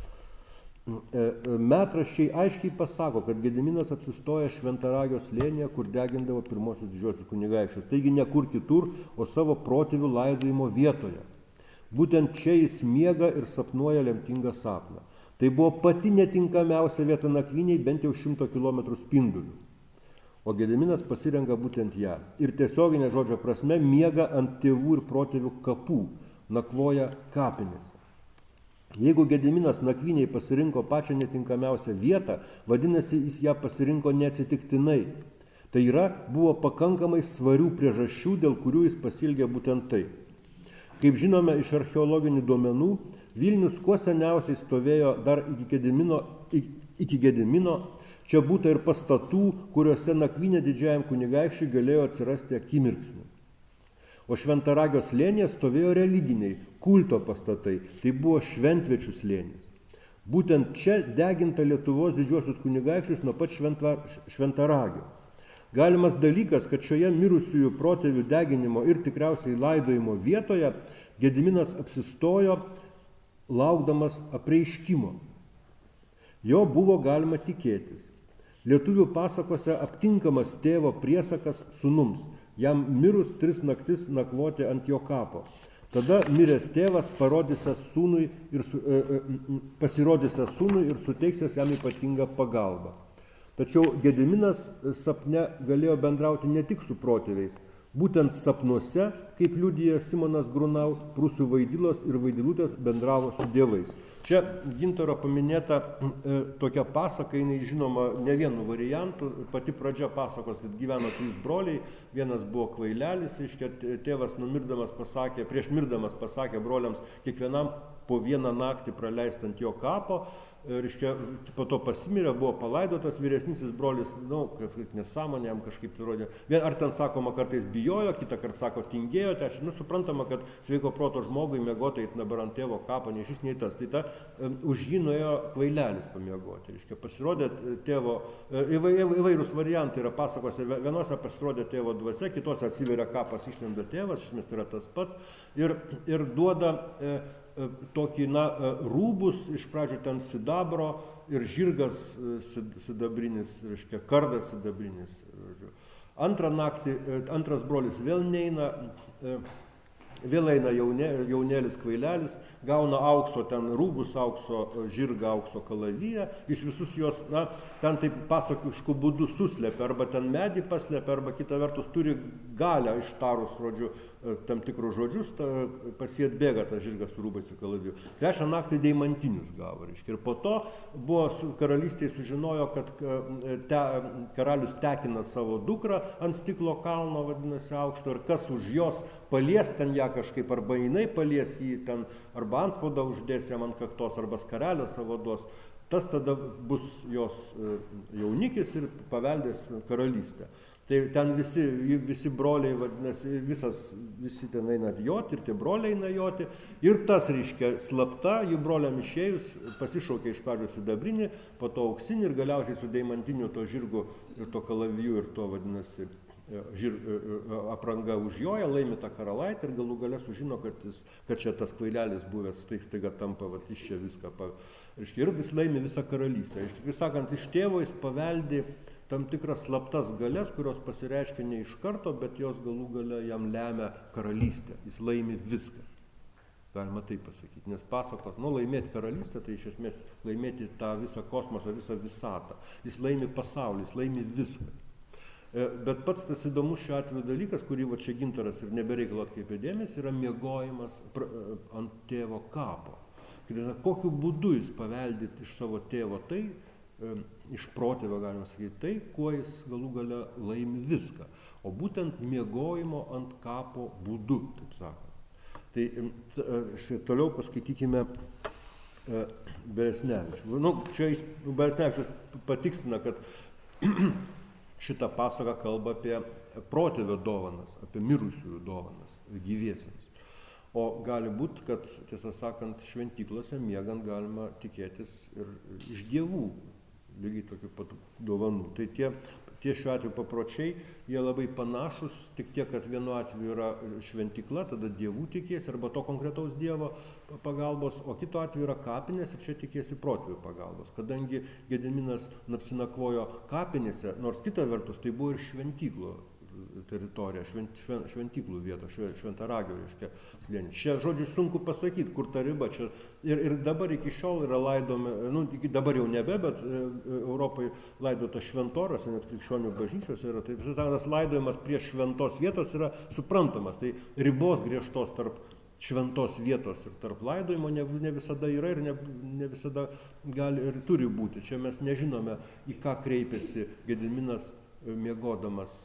Metraščiai aiškiai pasako, kad Gediminas apsistoja Šventaragio slėnyje, kur degindavo pirmosius didžiosius kunigaikščius. Taigi ne kur kitur, o savo protėvių laidojimo vietoje. Būtent čia jis miega ir sapnuoja lemtingą sapną. Tai buvo pati netinkamiausia vieta nakvyniai, bent jau 100 km spindulių. O Gediminas pasirenka būtent ją. Ir tiesioginė žodžio prasme miega ant tėvų ir protėvių kapų, nakvoja kapinėse. Jeigu Gediminas nakvyniai pasirinko pačią netinkamiausią vietą, vadinasi, jis ją pasirinko neatsitiktinai. Tai yra, buvo pakankamai svarių priežasčių, dėl kurių jis pasielgė būtent taip. Kaip žinome iš archeologinių duomenų, Vilnius kuo seniausiai stovėjo dar iki Gedimino. Čia būta ir pastatų, kuriuose nakvynė didžiajam kunigaikščiui galėjo atsirasti akimirksniu. O Šventaragio slėnyje stovėjo religiniai, kulto pastatai, tai buvo šventvečių slėnis. Būtent čia deginta Lietuvos didžiosius kunigaikščius nuo pat Šventaragio. Galimas dalykas, kad šioje mirusiųjų protėvių deginimo ir tikriausiai laidojimo vietoje Gediminas apsistojo, laukdamas apreiškimo. Jo buvo galima tikėtis. Lietuvių pasakose aptinkamas tėvo priesakas sūnums, jam mirus 3 naktis nakvoti ant jo kapo. Tada miręs tėvas pasirodysias sūnui ir suteiksęs jam ypatingą pagalbą. Tačiau Gediminas sapne galėjo bendrauti ne tik su protėviais. Būtent sapnuose, kaip liudija Simonas Grunau, prūsų vaidilos ir vaidilutės bendravo su dievais. Čia Gintaro paminėta tokia pasaka, jinai žinoma ne vienu variantu. Pati pradžia pasakos, kad gyveno 3 broliai, vienas buvo kvailelis, tėvas prieš mirdamas pasakė broliams kiekvienam po vieną naktį praleisti ant jo kapo. reiškia, po to pasimirė, buvo palaidotas vyresnysis brolis, kaip nesąmonė jam kažkaip tai rodė. Ar ten sakoma, kartais bijojo, kitą kartą sako tingėjo, tai suprantama, kad sveiko proto žmogui miegoti dabar ant tėvo kapo, nei šis, nei tas. Tai už jį nuėjo kvailelis pamiegoti. Reiškia, pasirodė tėvo, įvairūs variantai yra pasakos, vienose pasirodė tėvo dvasia, kitose atsiveria kapas, išlenda tėvas, šis tai yra tas pats, ir duoda tokį, rūbus, iš pradžių ten sidabro ir žirgas sidabrinis, reiškia, kardas sidabrinis. Antrą naktį, antras brolis vėl neina, vėl eina jaunėlis kvailelis, gauna aukso ten rūbus, aukso žirgą, aukso kalaviją, jis visus juos, ten taip pasakišku būdu suslėpia, arba ten medį paslėpia, arba kita vertus turi galę ištarus, žodžiu, tam tikrus žodžius, pas jį atbėga tas žirgas su rūbais ir kalaviju. Trečią naktį deimantinius gavo, reiškia. Ir po to buvo karalystėje sužinojo, kad karalius tekina savo dukrą ant stiklo kalno, vadinasi, aukšto, ir kas už jos palies ten ją kažkaip, arba jinai palies jį ten, arba antspaudą uždės jam ant kaktos, arba skarelę savo duos, tas tada bus jos jaunikis ir paveldės karalystę. Tai ten visi broliai, vadinasi, visi ten eina joti, ir tie broliai eina joti. Ir tas, reiškia, slapta, jų broliam išėjus, pasišaukė iš pradžių sidabrinį, po to auksinį ir galiausiai su deimantiniu to žirgu ir to kalaviju ir to, vadinasi, apranga užjoja, laimi tą karalaitę ir galų gale sužino, kad čia tas kvailelis buvęs staiga tampa, iš čia viską. Ir jis laimi visą karalystę. Iš sakant, iš tėvo jis paveldi tam tikras slaptas galės, kurios pasireiškia ne iš karto, bet jos galų gale jam lemia karalystę. Jis laimi viską. Galima taip pasakyti. Nes pasakos, laimėti karalystę, tai iš esmės laimėti tą visą kosmosą, visą visatą. Jis laimi pasaulį, jis laimi viską. Bet pats tas įdomus šiuo atveju dalykas, kurį va čia Gintaras ir nebereikalo atkreipė dėmesį, yra miegojimas ant tėvo kapo. Kokiu būdu jis paveldėt iš savo tėvo tai, iš protėvio galima sakyti tai, kuo jis galų gale laimi viską. O būtent miegojimo ant kapo būdu, taip sakant. Tai toliau paskaitykime Beresnevičių. Čia Beresnevičius patiksina, kad šitą pasaką kalba apie protėvio dovanas, apie mirusiųjų dovanas gyviesiems. O gali būti, kad, tiesą sakant, šventyklose miegant galima tikėtis ir iš dievų lygiai tokių pat dovanų. Tai tie šiuo atveju papročiai, jie labai panašus, tik tiek, kad vienu atveju yra šventykla, tada dievų tikiesi, arba to konkretaus dievo pagalbos, o kito atveju yra kapinės ir čia tikiesi protėvių pagalbos. Kadangi Gediminas apsinakvojo kapinėse, nors kita vertus tai buvo ir šventyklų teritorija, šventyklų vieta, Šventaragio, reiškia, slėnis. Čia, žodžiu, sunku pasakyti, kur ta riba čia. Ir dabar iki šiol yra laidomi, dabar jau nebe, bet Europai laidota šventorose, net krikščionių bažnyčiose yra. Tai visas tas laidojimas prie šventos vietos yra suprantamas. Tai ribos griežtos tarp šventos vietos ir tarp laidojimo ne visada yra ir ne visada gali ir turi būti. Čia mes nežinome, į ką kreipėsi Gediminas miegodamas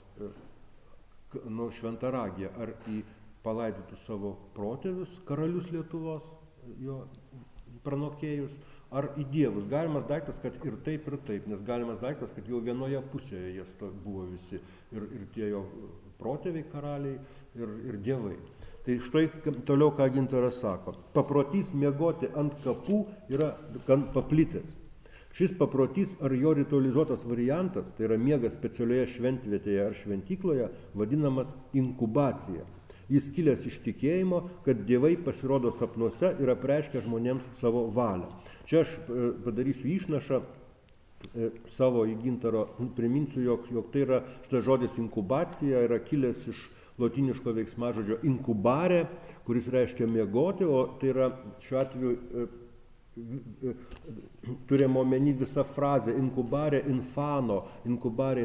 Šventaragėje, ar į palaidotus savo protėvius, karalius Lietuvos, jo pranokėjus, ar į dievus. Galimas daiktas, kad ir taip, nes galimas daiktas, kad jau vienoje pusėje jie buvo visi, ir tie jo protėviai karaliai, ir dievai. Tai štai toliau, ką Gintaras sako. Paprotys miegoti ant kapų yra gan paplitęs. Šis paprotys ar jo ritualizuotas variantas, tai yra miegas specialioje šventvietėje ar šventykloje, vadinamas inkubacija. Jis kilęs iš tikėjimo, kad dievai pasirodo sapnuose ir apreiškia žmonėms savo valią. Čia aš padarysiu išnašą savo į Gintaro, priminsiu, jog tai yra šitas žodis inkubacija, yra kilęs iš lotyniško veiksmažodžio incubare, kuris reiškia miegoti, o tai yra šiuo atveju turime omeny visą frazę incubare infano,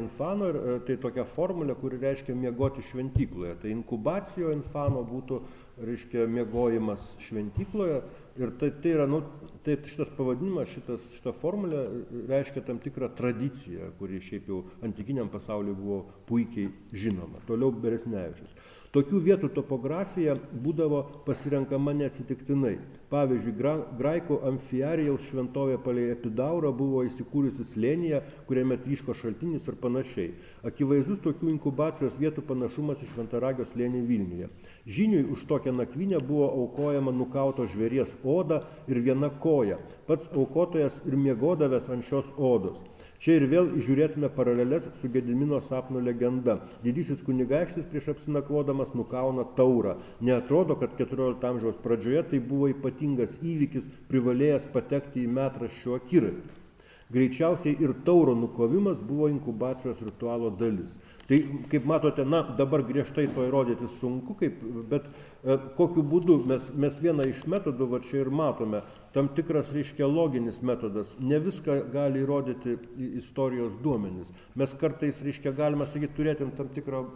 ir tai tokia formulė, kuri reiškia miegoti šventykloje. Tai inkubacijo infano būtų reiškia, miegojimas šventykloje. Ir tai yra, tai šitas pavadinimas, šita formulė reiškia tam tikrą tradiciją, kuri šiaip jau antikiniam pasauliu buvo puikiai žinoma. Toliau Beresnevičius. Tokių vietų topografija būdavo pasirenkama neatsitiktinai. Pavyzdžiui, graikų Amfiarijaus šventovė palei Epidaurą buvo įsikūrusi slėnyje, kuriame tryško šaltinis ir panašiai. Akivaizdus tokių inkubacijos vietų panašumas į Šventaragio slėnį Vilniuje. Žyniui už tokią nakvynę buvo aukojama nukauto žvėries oda ir viena koja, pats aukotojas ir miegodavęs ant šios odos. Čia ir vėl žiūrėtume paraleles su Gedimino sapno legenda. Didysis kunigaikštis prieš apsinakvodamas nukauna taurą. Neatrodo, kad 14 amžiaus pradžioje tai buvo ypatingas įvykis, privalėjęs patekti į metraščio akiratį. Greičiausiai ir tauro nukovimas buvo inkubacijos ritualo dalis. Tai, kaip matote, dabar griežtai to įrodyti sunku, bet kokiu būdu mes vieną iš metodų, va čia ir matome, tam tikras, reiškia, loginis metodas, ne viską gali įrodyti istorijos duomenys. Mes kartais, reiškia, galime sakyti, turėtum tam tikrą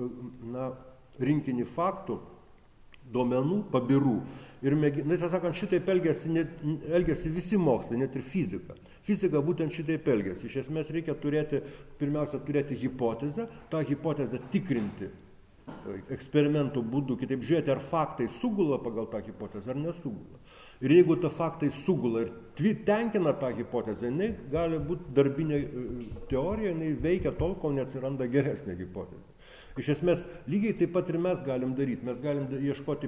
rinkinį faktų, duomenų, pabirų. Ir, tiesą sakant, šitaip elgiasi visi mokslai, net ir fizika. Fizika būtent šitaip elgiasi. Iš esmės reikia pirmiausia turėti hipotezę, tą hipotezę tikrinti eksperimentų būdu, kitaip žiūrėti, ar faktai sugula pagal tą hipotezę, ar nesugula. Ir jeigu ta faktai sugula ir tenkina tą hipotezę, jinai gali būti darbinė teorija, jinai veikia tol, kol neatsiranda geresnė hipotezė. Iš esmės, lygiai taip pat ir mes galim daryti. Mes galim ieškoti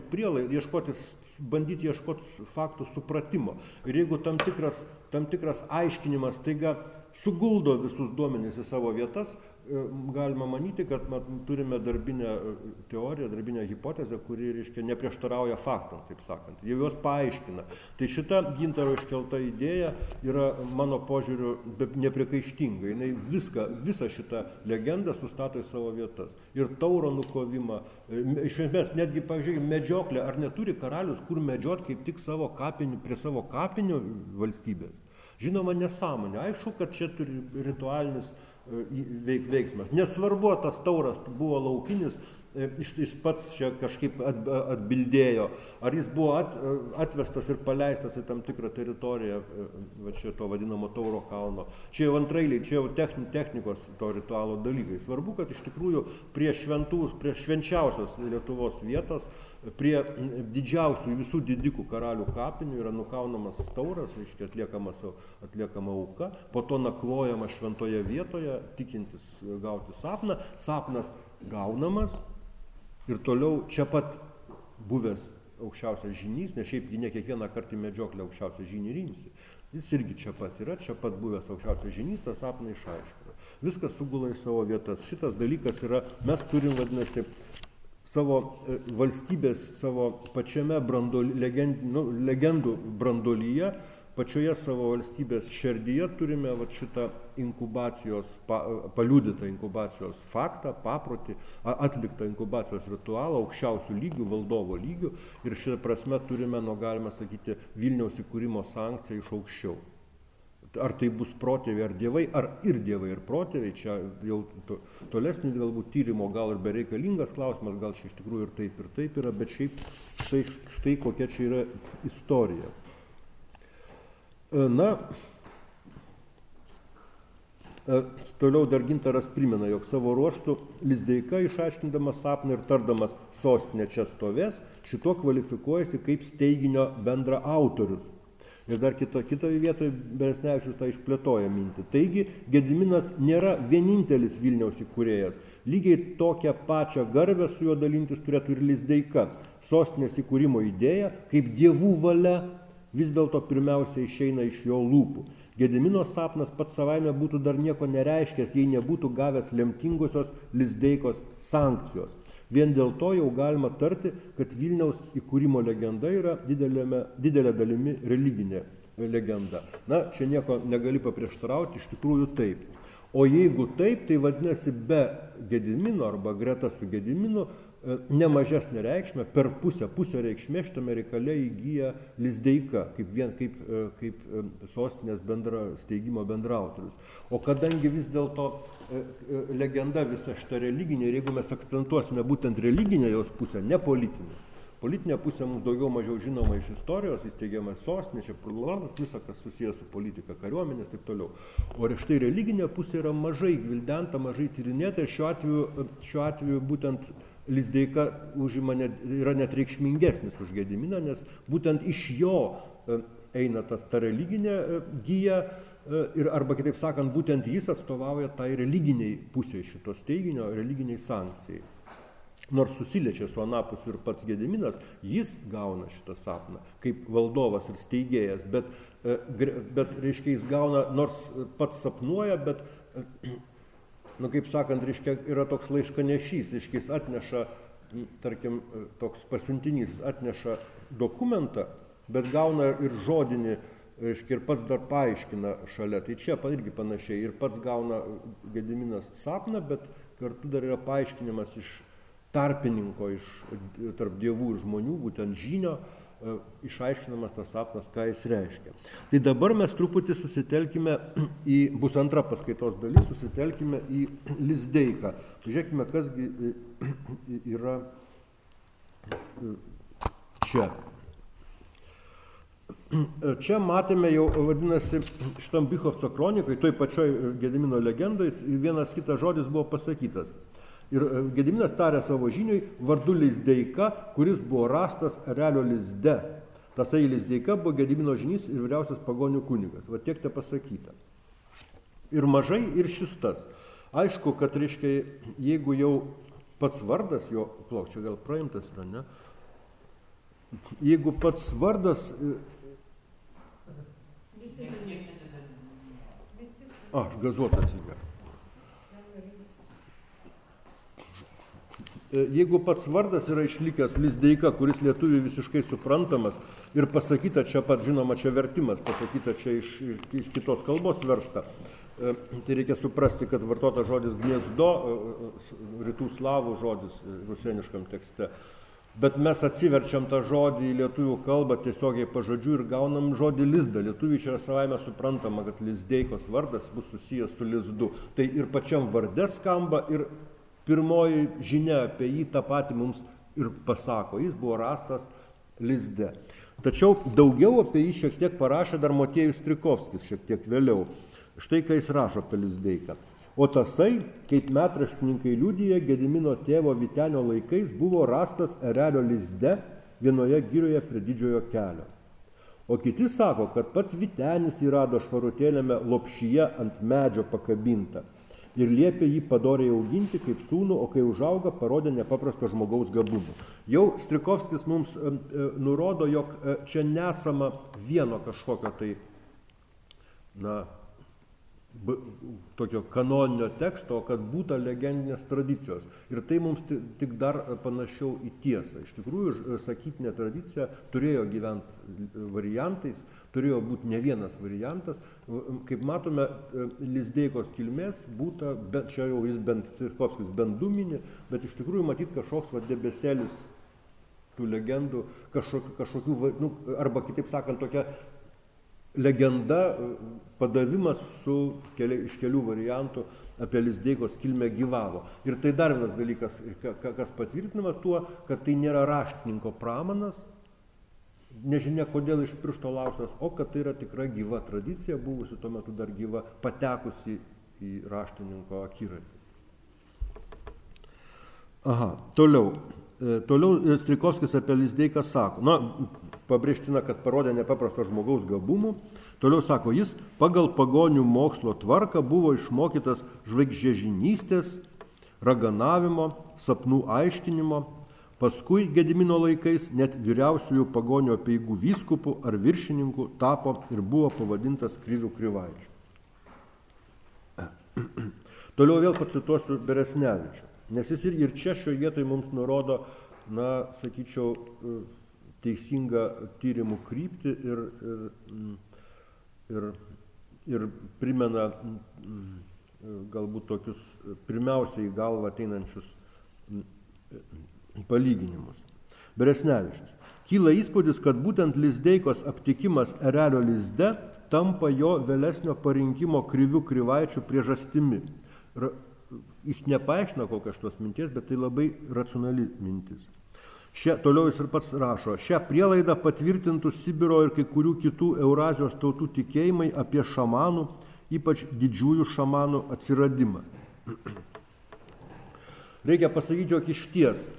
bandyti ieškoti faktų supratimo. Ir jeigu tam tikras aiškinimas taiga suguldo visus duomenis į savo vietas, galima manyti, kad turime darbinę teoriją, darbinę hipotezę, kuri, reiškia, neprieštarauja faktams, taip sakant. Jie juos paaiškina. Tai šita Gintaro iškelta idėja yra, mano požiūriu, nepriekaištinga. Jinai visą šitą legendą sustato į savo vietas. Ir tauro nukovimą. Iš esmės, netgi, pavyzdžiui, medžioklė. Ar neturi karalius, kur medžioti kaip tik prie savo kapinių valstybės? Žinoma, nesąmonė. Aišku, kad čia turi ritualinis veiksmas. Nesvarbu, tas tauras buvo laukinis, jis pats čia kažkaip atbildėjo, ar jis buvo atvestas ir paleistas į tam tikrą teritoriją, va čia to vadinamo Tauro kalno. Čia jau antrailiai, čia jau technikos to ritualo dalykai. Svarbu, kad iš tikrųjų prie švenčiausios Lietuvos vietos, prie didžiausių visų didikų karalių kapinių yra nukaunamas tauras, reiškia atliekama auka, po to nakvojama šventoje vietoje, tikintis gauti sapną, sapnas gaunamas ir toliau čia pat buvęs aukščiausias žynys, nes šiaipgi ne kiekvieną kartą į medžioklę aukščiausią žynį rinksi. Jis irgi čia pat yra, čia pat buvęs aukščiausias žynys, tą sapną išaiškina. Viskas sugula į savo vietas. Šitas dalykas yra, mes turim, vadinasi, savo valstybės, savo pačiame legendų branduolyje, pačioje savo valstybės šerdyje turime šitą inkubacijos, paliudytą inkubacijos faktą, paprotį, atliktą inkubacijos ritualą aukščiausių lygių, valdovo lygių ir šitą prasme turime, galime sakyti, Vilniaus įkūrimo sankciją iš aukščiau. Ar tai bus protėviai ar dievai, ar ir dievai ir protėviai, čia jau tolesnis galbūt tyrimo, gal ir bereikalingas klausimas, gal čia iš tikrųjų ir taip yra, bet šiaip štai kokia čia yra istorija. Toliau dar Gintaras primena, jog savo ruožtų Lizdeika, išaiškindamas sapną ir tardamas sostinė čia stovės, šituo kvalifikuojasi kaip steiginio bendra autorius. Ir dar kitoje vietoje Beresnevičius tą išplėtoja mintį. Taigi, Gediminas nėra vienintelis Vilniaus įkūrėjas. Lygiai tokią pačią garbę su juo dalintis turėtų ir Lizdeika. Sostinės įkūrimo idėja, kaip dievų valia, vis dėlto pirmiausia išeina iš jo lūpų. Gedimino sapnas pats savaime būtų dar nieko nereiškęs, jei nebūtų gavęs lemtingosios Lizdeikos sankcijos. Vien dėl to jau galima tarti, kad Vilniaus įkūrimo legenda yra didelė dalimi religinė legenda. Čia nieko negali paprieštarauti, iš tikrųjų taip. O jeigu taip, tai vadinasi be Gedimino arba greta su Gediminu nemažesnė reikšmė, per pusę reikšmė šitame reikale įgyja Lizdeika, kaip sostinės steigimo bendraautorius. O kadangi vis dėlto legenda visa šita religinė, ir jeigu mes akcentuosime būtent religinę jos pusę, ne politinę, politinė pusė mums daugiau mažiau žinoma iš istorijos, įsteigiama sostinė, čia visa, kas susijęs su politika, kariuomenės, taip toliau. O štai religinė pusė yra mažai gvildenta, mažai tyrinėta ir šiuo atveju būtent Lizdeika yra net reikšmingesnis už Gediminą, nes būtent iš jo eina ta religinė gija, arba kitaip sakant, būtent jis atstovauja tai religiniai pusė šitos teiginio, religiniai sankcijai. Nors susiliečia su anapusiu ir pats Gediminas, jis gauna šitą sapną kaip valdovas ir steigėjas, bet reiškia, jis gauna, nors pats sapnuoja, bet kaip sakant, reiškia, yra toks laiškanešys, reiškia, jis atneša, tarkim, toks pasiuntinys atneša dokumentą, bet gauna ir žodinį, reiškia, ir pats dar paaiškina šalia. Tai čia irgi panašiai, ir pats gauna Gediminas sapną, bet kartu dar yra paaiškinimas iš tarpininko, tarp dievų ir žmonių, būtent Žynio, išaiškinamas tas sapnas, ką jis reiškia. Tai dabar mes truputį susitelkime bus antra paskaitos dalis, susitelkime į Lizdeiką. Žiūrėkime, kasgi yra čia. Čia matėme jau, vadinasi, šitam Bychovco kronikoj, toj pačioj Gedimino legendoj, vienas kitas žodis buvo pasakytas. Ir Gediminas tarė savo Žyniui vardu Lizdeika, kuris buvo rastas erelio lizde. Tasai Lizdeika buvo Gedimino žynys ir vyriausias pagonių kunigas. Va tiek te pasakyta. Ir mažai, ir šis tas. Aišku, kad, reiškia, jeigu jau pats vardas jo, čia gal praimtas yra, ne? Jeigu pats vardas... Aš gazuotas įgė. Jeigu pats vardas yra išlikęs Lizdeika, kuris lietuviui visiškai suprantamas ir pasakyta čia pat, žinoma, čia vertimas, pasakyta čia iš kitos kalbos versta, tai reikia suprasti, kad vartotas žodis gniezdo, rytų slavų žodis rusėniškam tekste, bet mes atsiverčiam tą žodį į lietuvių kalbą tiesiogiai pažodžių ir gaunam žodį lizdą. Lietuviui čia savaime suprantama, kad Lizdeikos vardas bus susijęs su lizdu. Tai ir pačiam varde skamba ir pirmoji žinia apie jį tą patį mums ir pasako. Jis buvo rastas lizde. Tačiau daugiau apie jį šiek tiek parašė dar Motiejus Strijkovskis šiek tiek vėliau. Štai ką jis rašo apie Lizdeiką. O tasai, kaip metraštininkai liudija, Gedimino tėvo Vytenio laikais buvo rastas erelio lizde vienoje girioje prie Didžiojo kelio. O kiti sako, kad pats Vytenis jį rado švarutėliame lopšyje ant medžio pakabintą. Ir liepė jį padoriai auginti kaip sūnų, o kai užauga, parodė nepaprasto žmogaus gabumų. Jau Strijkovskis mums nurodo, jog čia nesama vieno kažkokio tai, tokio kanoninio teksto, kad būta legendinės tradicijos. Ir tai mums tik dar panašiau į tiesą. Iš tikrųjų, sakytinė tradicija turėjo gyventi variantais, turėjo būti ne vienas variantas. Kaip matome, Lizdeikos kilmės būta, čia jau jis bent Strijkovskis bent du mini, bet iš tikrųjų matyti kažkoks debeselis tų legendų, kažkokių, arba kitaip sakant, tokia legenda, padavimas iš kelių variantų apie Lizdeikos kilmę gyvavo. Ir tai dar vienas dalykas, kas patvirtinama tuo, kad tai nėra raštininko pramanas, nežinia kodėl iš piršto laužtas, o kad tai yra tikra gyva tradicija, buvusi tuo metu dar gyva, patekusi į raštininko akiratį. Toliau Strijkovskis apie Lizdeiką sako, pabrėžtina, kad parodė nepaprasto žmogaus gabumų. Toliau sako, jis pagal pagonių mokslo tvarką buvo išmokytas žvaigždžiažinystės, raganavimo, sapnų aiškinimo, paskui Gedimino laikais net vyriausiųjų pagonių apeigų vyskupų ar viršininkų tapo ir buvo pavadintas Krivių Krivaičiu. Toliau vėl pacituosiu Beresnevičių, nes jis ir čia šioje vietoje mums nurodo, sakyčiau, teisingą tyrimų kryptį ir primena galbūt tokius pirmiausiai į galvą ateinančius palyginimus. Beresnevičius. Kyla įspūdis, kad būtent Lizdeikos aptikimas erelio lizde tampa jo vėlesnio parinkimo Krivių Krivaičių priežastimi. Jis nepaaiškina kokios tos minties, bet tai labai racionali mintis. Toliau jis ir pats rašo, šią prielaidą patvirtintų Sibiro ir kai kurių kitų Eurazijos tautų tikėjimai apie šamanų, ypač didžiųjų šamanų atsiradimą. Reikia pasakyti, jog išties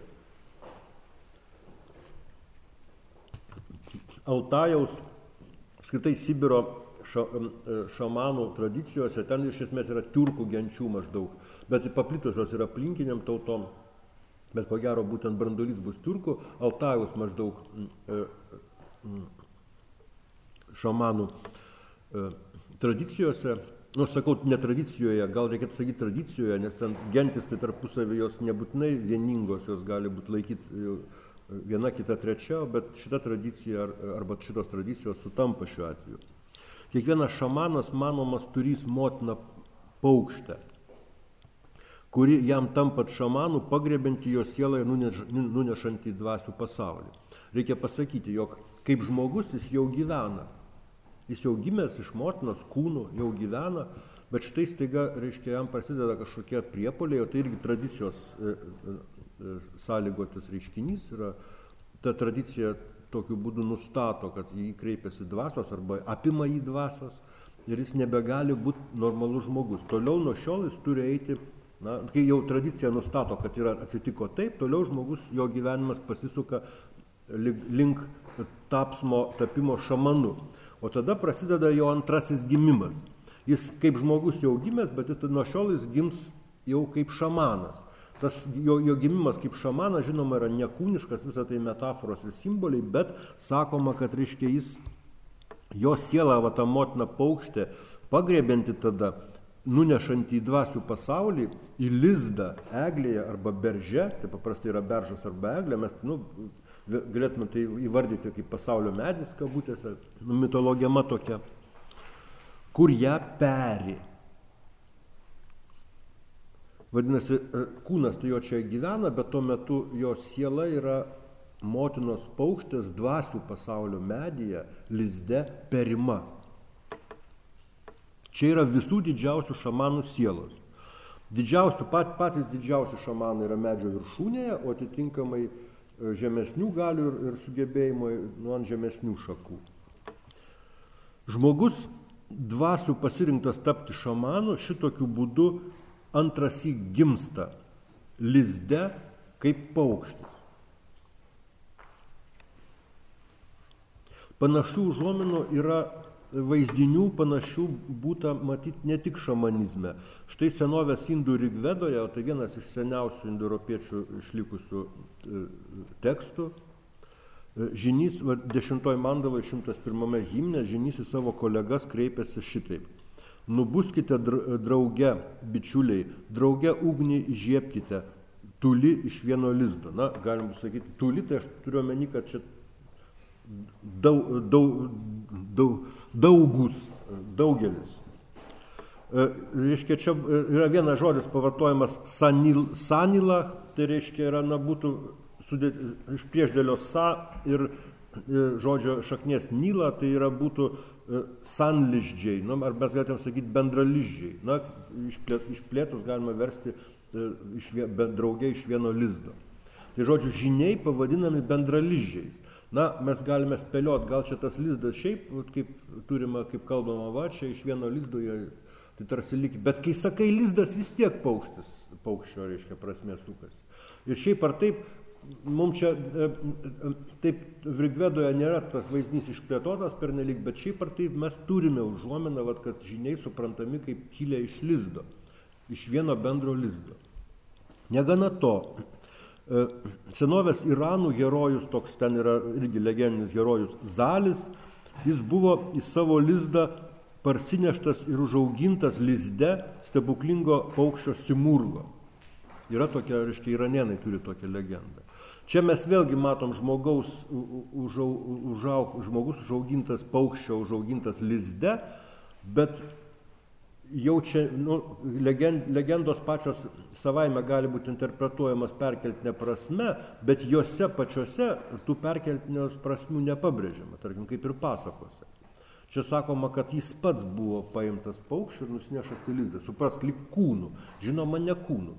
Altajaus, apskritai Sibiro šamanų tradicijose, ten iš esmės yra tiurkų genčių maždaug, bet paplitusios yra aplinkiniam tautom. Bet ko gero būtent branduolys bus tiurkų, Altajaus maždaug šamanų tradicijose, sakau, ne tradicijoje, gal reikėtų sakyti tradicijoje, nes ten gentis tai tarpusavį jos nebūtinai vieningos, jos gali būti laikyti viena, kita, trečia, bet šita tradicija arba šitos tradicijos sutampa šiuo atveju. Kiekvienas šamanas, manomas, turys motiną paukštę, kuri jam tampant šamanų, pagrebinti jo sielą ir nunešantį į dvasių pasaulį. Reikia pasakyti, jog kaip žmogus jis jau gyvena. Jis jau gimęs iš motinos kūnų, jau gyvena, bet štai staiga, reiškia, jam prasideda kažkokie priepuoliai, o tai irgi tradicijos sąlygotis reiškinys yra. Ta tradicija tokiu būdu nustato, kad jį kreipiasi dvasios arba apima jį dvasios ir jis nebegali būti normalus žmogus. Toliau nuo šiol jis turi eiti. Kai jau tradicija nustato, kad atsitiko taip, toliau žmogus, jo gyvenimas pasisuka link tapimo šamanu. O tada prasideda jo antrasis gimimas. Jis kaip žmogus jau gimęs, bet nuo šiol jis gims jau kaip šamanas. Tas jo gimimas kaip šamanas, žinoma, yra nekūniškas, visą tai metaforos ir simboliai, bet sakoma, kad reiškia jo siela, ta motina paukštė, pagrebianti tada, nunešantį į dvasių pasaulį, į lizdą eglėje arba berže, tai paprastai yra beržas arba eglė, mes galėtume tai įvardyti kaip pasaulio medis, kabutėse, mitologema tokia, kur ją peri. Vadinasi, kūnas tai jo čia gyvena, bet tuo metu jo siela yra motinos paukštės dvasių pasaulio medyje, lizde perima. Čia yra visų didžiausių šamanų sielos. Patys didžiausi šamanai yra medžio viršūnėje, o atitinkamai žemesnių galių ir sugebėjimų ant žemesnių šakų. Žmogus dvasių pasirinktas tapti šamanu šitokiu būdu antrąsyk gimsta lizde kaip paukštis. Panašių užuominų yra vaizdinių panašių būta matyti ne tik šamanizme. Štai senovės indų Rigvedoje, tai vienas iš seniausių indoeuropiečių išlikusių tekstų, Žynys, 10 mandalai 101 himne, Žynys į savo kolegas kreipiasi šitaip. Nubuskite drauge, bičiuliai, drauge ugnį įžiebkite, tuli iš vieno lizdo. Galim sakyti, tuli, tai aš turiu omeny, kad čia daugelis. Reiškia, čia yra vienas žodis pavartojamas sanila, tai reiškia, būtų iš priešdėlio sa ir žodžio šaknies nyla, tai būtų sanliždžiai, ar mes galėtume sakyti bendraliždžiai. Išplėtus galima versti drauge iš vieno lizdo. Tai žodžiu, žyniai pavadinami bendraliždžiais. Mes galime spėlioti, gal čia tas lizdas šiaip, kaip turima, kaip kalbama, čia iš vieno lizdo, tai tarsi lyg, bet kai sakai lizdas, vis tiek paukščio, reiškia, prasmė sukasi. Ir šiaip ar taip, mums čia, taip, Rigvedoje nėra tas vaizdinys išplėtotas pernelyg, bet šiaip ar taip mes turime užuominą, kad žyniai suprantami kaip kilę iš lizdo, iš vieno bendro lizdo. Negana to, senovės Iranų herojus, toks ten yra irgi legendinis herojus Zalis, jis buvo į savo lizdą parsineštas ir užaugintas lizde stebuklingo paukščio Simurgo. Yra tokia, reiškia, iranėnai turi tokią legendą. Čia mes vėlgi matom žmogus užaugintas paukščio, užaugintas lizde, bet jau čia legendos pačios savaime gali būti interpretuojamas perkeltinė prasme, bet jose pačiose tų perkeltinės prasmių nepabrėžiama, tarkim, kaip ir pasakose. Čia sakoma, kad jis pats buvo paimtas paukščių ir nusinešęs į lizdą. Suprask, lyg kūnų, žinoma, ne kūnų.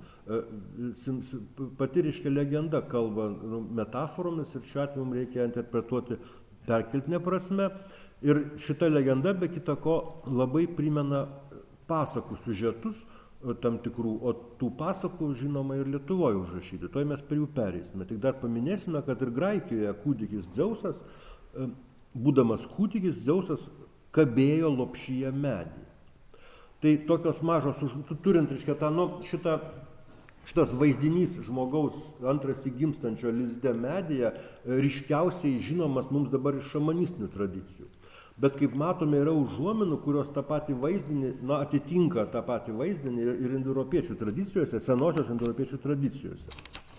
Pati reiškia legenda kalba metaforomis ir šiuo atveju mums reikia interpretuoti perkeltinę prasme. Ir šita legenda, be kita ko, labai primena pasakų siužetus tam tikrų, o tų pasakų, žinoma, ir Lietuvoje užrašyti. Toj mes prie jų pereisime. Tik dar paminėsime, kad ir Graikijoje kūdikis Dzeusas, būdamas kūdikis, Dzeusas kabėjo lopšyje medį. Tai tokios mažos, turint, reiškia, šitas vaizdinys žmogaus antrąsyk gimstančio lizde medyje ryškiausiai žinomas mums dabar iš šamanistinių tradicijų. Bet kaip matome, yra užuominų, kurios tą patį vaizdinį, atitinka tą patį vaizdinį ir indoeuropiečių tradicijose, senosios indoeuropiečių tradicijose.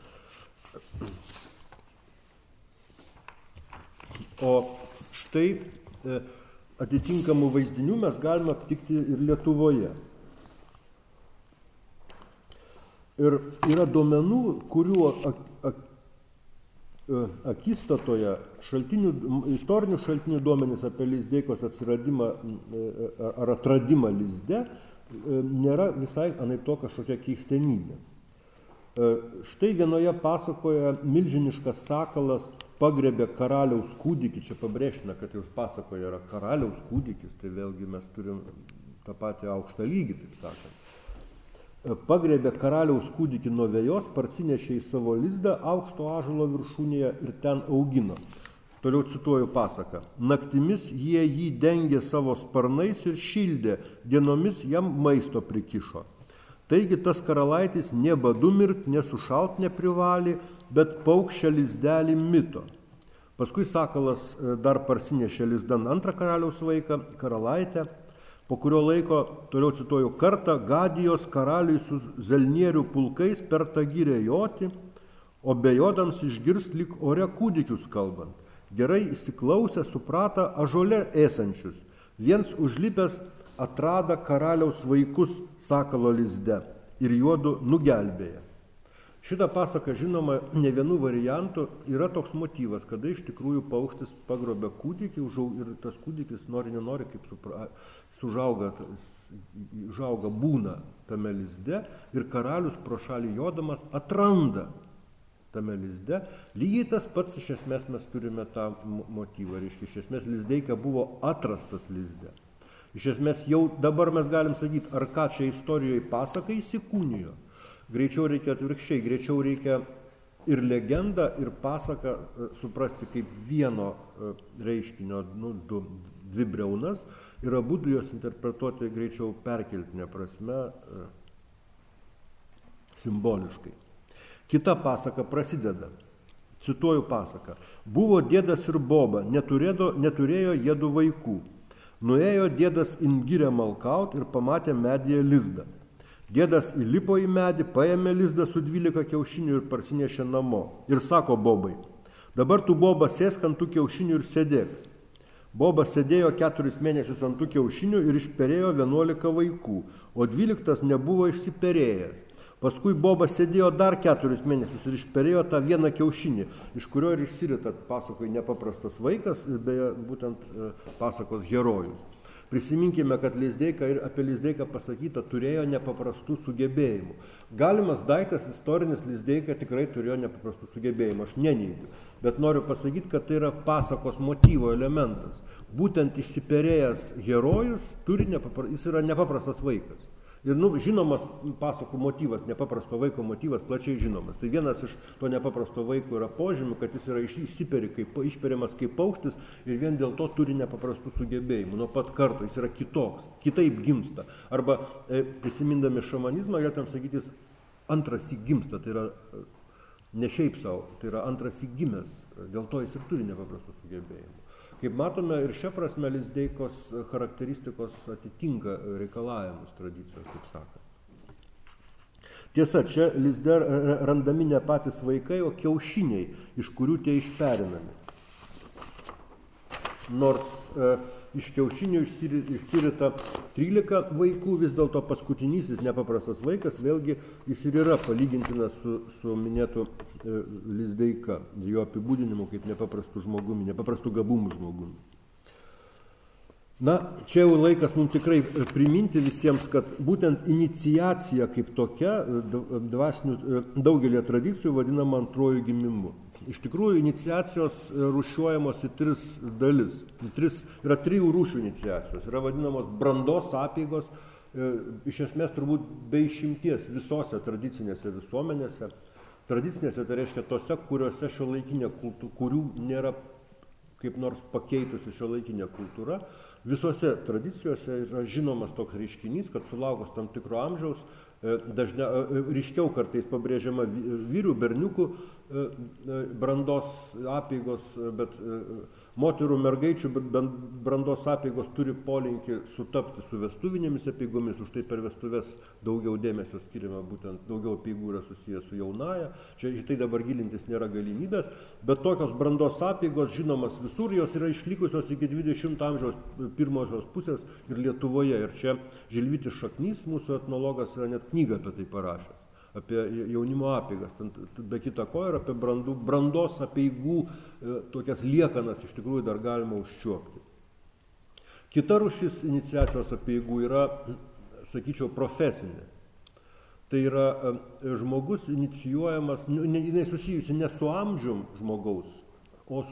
O štai atitinkamų vaizdinių mes galime aptikti ir Lietuvoje. Ir yra duomenų, kurių akistatoje istorinių šaltinių duomenys apie Lizdeikos atsiradimą ar atradimą lizde nėra visai anaiptol kažkokia keistenybė. Štai vienoje pasakoje milžiniškas sakalas pagrebė karaliaus kūdikį, čia pabrėžtina, kad jau pasakoje yra karaliaus kūdikis, tai vėlgi mes turim tą patį aukštą lygį, taip sakant. Pagrebė karaliaus kūdikį nuo vejos, parsinešė į savo lizdą aukšto ąžuolo viršūnėje ir ten augino. Toliau cituoju pasaką. Naktimis jie jį dengė savo sparnais ir šildė, dienomis jam maisto prikišo. Taigi tas karalaitis ne badu mirt, nesušalt neprivalė, bet paukščią lizdelį mito. Paskui sakalas dar parsinešė lizdan antrą karaliaus vaiką, karalaitę. Po kurio laiko, toliau cituoju, kartą Gadijos karaliui su zelnierių pulkais per tą gyrę joti, o bejodams išgirst lyg ore kūdikius kalbant. Gerai įsiklausę suprata ąžuole esančius. Viens užlipęs atrada karaliaus vaikus sakalo lizde ir juodu nugelbėja. Šitą pasaką, žinoma, ne vienų variantų yra toks motyvas, kada iš tikrųjų paukštis pagrobia kūdikį ir tas kūdikis nori nenori, kaip užauga, būna tame lizde ir karalius pro šalį jodamas atranda tame lizde. Lygiai tas pats iš esmės mes turime tą motyvą, reiškia, iš esmės Lizdeika buvo atrastas lizde. Iš esmės jau dabar mes galim sakyti, ar ką čia istorijoje pasaka įsikūnijo. Greičiau reikia atvirkščiai, greičiau reikia ir legendą, ir pasaką suprasti kaip vieno reiškinio, dvi briaunas, ir abudu jos interpretuoti greičiau perkeltinė prasme, simboliškai. Kita pasaka prasideda. Cituoju pasaką. Buvo dėdas ir boba, neturėjo jėdu vaikų. Nuėjo dėdas ingirę malkaut ir pamatė medyje lizdą. Dėdas įlipo į medį, paėmė lizdą su 12 kiaušinių ir parsinešė namo. Ir sako bobai, dabar tu boba sėsk ant tų kiaušinių ir sėdėk. Boba sėdėjo 4 mėnesius ant tų kiaušinių ir išperėjo 11 vaikų, o 12 nebuvo išsiperėjęs. Paskui boba sėdėjo dar 4 mėnesius ir išperėjo tą vieną kiaušinį, iš kurio ir išsirita pasakoje nepaprastas vaikas ir beje būtent pasakos herojus. Prisiminkime, kad Lizdeika ir apie Lizdeiką pasakyta turėjo nepaprastų sugebėjimų. Galimas daiktas istorinis Lizdeika tikrai turėjo nepaprastų sugebėjimų, aš neneigiu. Bet noriu pasakyti, kad tai yra pasakos motyvo elementas. Būtent išsiperėjęs herojus jis yra nepaprastas vaikas. Ir žinomas pasakų motyvas, nepaprasto vaiko motyvas, plačiai žinomas. Tai vienas iš to nepaprasto vaiko yra požymių, kad jis yra išperiamas kaip paukštis ir vien dėl to turi nepaprastų sugebėjimų. Nuo pat karto jis yra kitoks, kitaip gimsta. Arba prisimindami šamanizmą, galėtum sakyti, jis antrąsyk gimsta, tai yra ne šiaip savo, tai yra antrąsyk gimęs, dėl to jis ir turi nepaprastų sugebėjimų. Kaip matome, ir šia prasme Lizdeikos charakteristikos atitinka reikalavimus tradicijos, taip sakant. Tiesa, čia lizde randami ne patys vaikai, o kiaušiniai, iš kurių tie išperinami. Nors iš kiaušinių išsirita 13 vaikų, vis dėlto paskutinysis nepaprastas vaikas, vėlgi jis ir yra palygintinas su minėtu Lizdeika, jo apibūdinimu kaip nepaprastu žmogumi, nepaprastu gabumų žmogumi. Na, čia jau laikas mums tikrai priminti visiems, kad būtent iniciacija kaip tokia dvasinių daugelį tradicijų vadinama antruoju gimimu. Iš tikrųjų, iniciacijos rūšiuojamos į 3 dalis. Yra 3 rūšių iniciacijos. Yra vadinamos brandos apeigos, iš esmės turbūt be išimties visose tradicinėse visuomenėse. Tradicinėse tai reiškia tose, kuriuose šiuolaikinė kultūra, kurių nėra kaip nors pakeitusi šiuolaikinė kultūra. Visose tradicijose yra žinomas toks reiškinys, kad sulaukus tam tikro amžiaus, ryškiau kartais pabrėžiama vyrių, berniukų brandos apeigos, bet moterų, mergaičių brandos apeigos turi polinkį sutapti su vestuvinėmis apeigomis, už tai per vestuves daugiau dėmesio skiriama, būtent daugiau apeigų yra susijęs su jaunaja. Čia tai dabar gilintis nėra galimybės, bet tokios brandos apeigos žinomas visur, jos yra išlikusios iki 20 amžiaus pirmosios pusės ir Lietuvoje. Ir čia Žilvitis Šaknys, mūsų etnologas, yra net knygą apie tai parašęs, apie jaunimo apeigas, be kita ko ir apie brandos apeigų tokias liekanas iš tikrųjų dar galima užčiuopti. Kita rūšis iniciacijos apeigų yra, sakyčiau, profesinė. Tai yra žmogus inicijuojamas, jinai susijusi ne su amžium žmogaus, o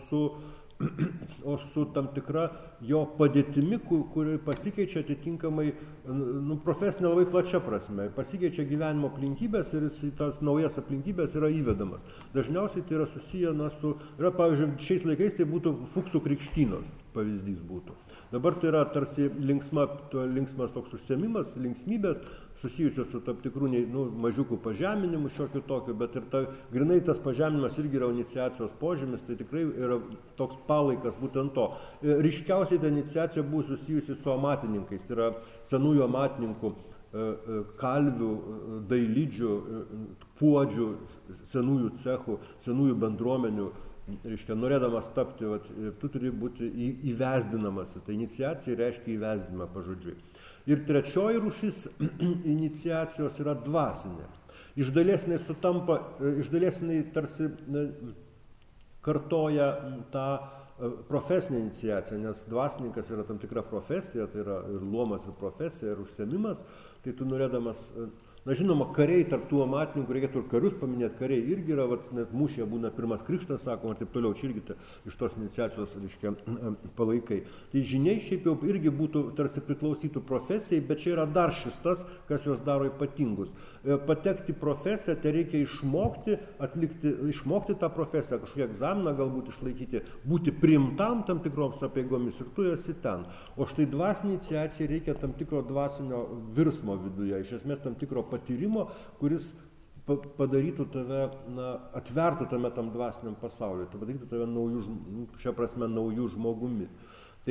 su tam tikra jo padėtimi, kuri pasikeičia atitinkamai, profesinė labai plačia prasme, pasikeičia gyvenimo aplinkybės ir jis į tas naujas aplinkybės yra įvedamas. Dažniausiai tai yra susiję pavyzdžiui, šiais laikais tai būtų fuksų krikštynos pavyzdys būtų. Dabar tai yra tarsi linksmas toks užsiėmimas, linksmybės, susijusios su tam tikrų mažiukų pažeminimu šiokiu tokiu, bet ir grinai tas pažeminimas irgi yra iniciacijos požymis, tai tikrai yra toks palaikas būtent to. Ryškiausiai ta iniciacija buvo susijusi su amatininkais, tai yra senųjų amatininkų, kalvių, dailidžių, puodžių, senųjų cechų, senųjų bendruomenių. Reiškia, norėdamas tapti, tu turi būti įvesdinamas. Ta iniciacija reiškia įvesdinimą pažodžiui. Ir trečioji rūšis iniciacijos yra dvasinė. Iš dalies jinai sutampa, iš dalies jinai tarsi kartoja tą profesinę iniciaciją, nes dvasininkas yra tam tikra profesija, tai yra ir luomas, ir profesija, ir užsiėmimas. Tai tu norėdamas, žinoma, kariai tarp tų amatininkų, reikėtų ir karius paminėti, kariai irgi yra, net mūšyje būna pirmas krikštas, sakoma, ir taip toliau, čia irgi iš tos iniciacijos, reiškia, palaikai. Tai žiniai šiaip jau irgi būtų, tarsi priklausytų profesijai, bet čia yra dar šis tas, kas juos daro ypatingus. Patekti profesiją, tai reikia išmokti tą profesiją, kažkokį egzaminą galbūt išlaikyti, būti priimtam tam tikroms apeigomis ir tu esi ten. O štai dvasinė iniciacija reikia tam tikro dvasinio virsmo viduje, iš esmės tam tikro patyrimo, kuris padarytų tave, atvertų tame tam dvasiniam pasauliu, tai padarytų tave šia prasme naujų žmogumi. Tai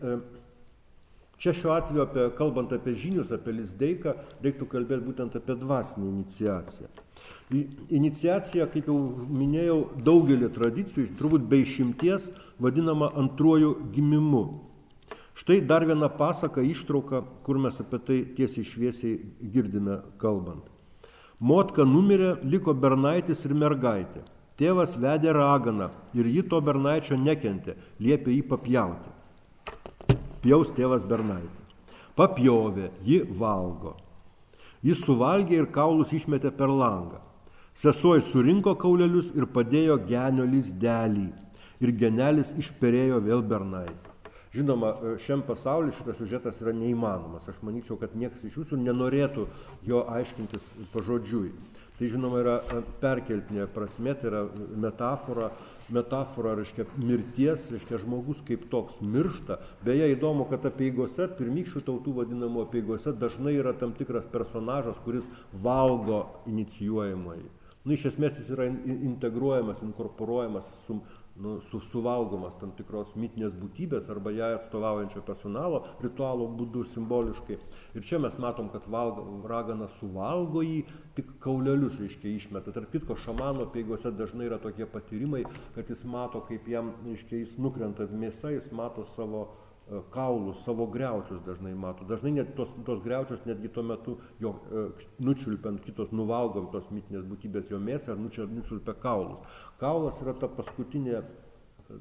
čia šiuo atveju, kalbant apie žinius, apie Lizdeiką, reiktų kalbėti būtent apie dvasinę iniciaciją. Iniciacija, kaip jau minėjau, daugelį tradicijų, turbūt be išimties, vadinama antruoju gimimu. Štai dar viena pasaka, ištrauka, kur mes apie tai tiesiai šviesiai girdime kalbant. Motka numirė, liko bernaitis ir mergaitė. Tėvas vedė raganą ir ji to bernaičio nekentė, liepė jį papjauti. Pjaus tėvas bernaitį. Papjovė, ji valgo. Jis suvalgė ir kaulus išmetė per langą. Sesuoj surinko kaulelius ir padėjo genio lizdelį. Ir genelis išperėjo vėl bernaitį. Žinoma, šiam pasauliu šitas siužetas yra neįmanomas. Aš manyčiau, kad niekas iš jūsų nenorėtų jo aiškintis pažodžiui. Tai, žinoma, yra perkeltinė prasmė, tai yra metafora, reiškia, mirties, reiškia, žmogus kaip toks miršta. Beje, įdomu, kad apeigose, pirmykščių tautų vadinamų apeigose, dažnai yra tam tikras personažas, kuris valgo inicijuojamai. Iš esmės jis yra integruojamas, inkorporuojamas, suvalgomas tam tikros mitinės būtybės arba ją atstovaujančio personalo ritualo būdu simboliškai. Ir čia mes matom, kad ragana suvalgo jį, tik kaulelius, reiškia, išmeta. Tarp kitko, šamano apeigose dažnai yra tokie patyrimai, kad jis mato, kaip jam, reiškia, jis nukrenta mėsa, jis mato savo kaulus, savo griaučius dažnai mato. Dažnai net tos griaučius netgi tuo metu jo nučiulpiant kitos nuvalgom tos mitinės būtybės jo mėsą ar nučiulpia kaulus. Kaulas yra ta paskutinė, tas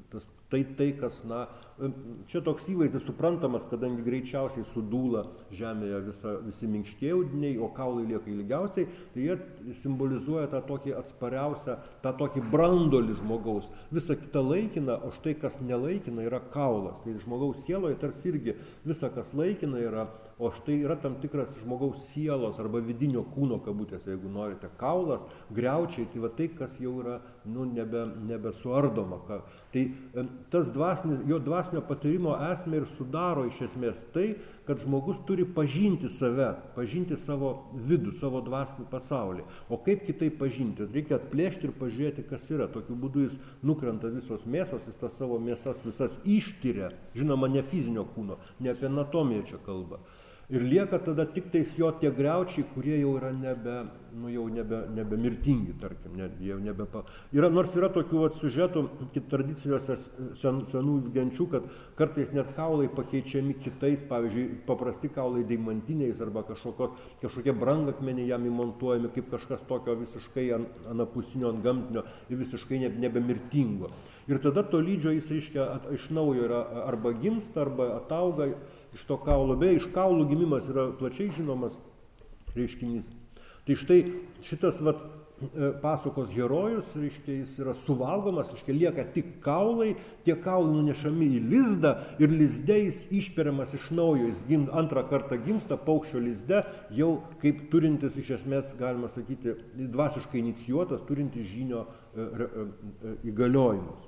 Tai, kas, na, čia toks įvaizdis suprantamas, kadangi greičiausiai sudūla žemėje visi minkštieji audiniai, o kaulai lieka ilgiausiai, tai jie simbolizuoja tą tokį atspariausią, tą tokį brandolį žmogaus. Visa kita laikina, o štai kas nelaikina yra kaulas. Tai žmogaus sieloje tarsi irgi visa kas laikina yra, o štai yra tam tikras žmogaus sielos arba vidinio kūno kabutėse, jeigu norite, kaulas, griaučiai, tai va tai, kas jau yra, nu, nebesuardoma. Tai tas jo dvasinio patyrimo esmę ir sudaro iš esmės tai, kad žmogus turi pažinti save, pažinti savo vidų, savo dvasinį pasaulį. O kaip kitaip pažinti? Reikia atplėšti ir pažiūrėti, kas yra. Tokiu būdu jis nukrenta visos mėsos, jis tas savo mėsas visas ištiria, žinoma, ne fizinio kūno, ne apie anatomiją čia kalba. Ir lieka tada tik tais jo tie griaučiai, kurie jau yra nebe mirtingi, tarkim. Nors yra tokių siužetų tradiciniuose senų genčių, kad kartais net kaulai pakeičiami kitais, pavyzdžiui, paprasti kaulai deimantiniais arba kažkokie brangakmeniai jam įmontuojami kaip kažkas tokio visiškai anapusinio, antgamtinio ir visiškai nebemirtingo. Ir tada tolydžio jis, reiškia, iš naujo yra arba gimsta, arba atauga iš to kaulo. Beje, iš kaulų gimimas yra plačiai žinomas reiškinys. Tai štai šitas pasakos herojus, reiškia, jis yra suvalgomas, reiškia, lieka tik kaulai, tie kaulai nunešami į lizdą ir lizde jis išperiamas iš naujo, jis antrą kartą gimsta paukščio lizde, jau kaip turintis iš esmės, galima sakyti, dvasiškai inicijuotas, turintis žynio įgaliojimus.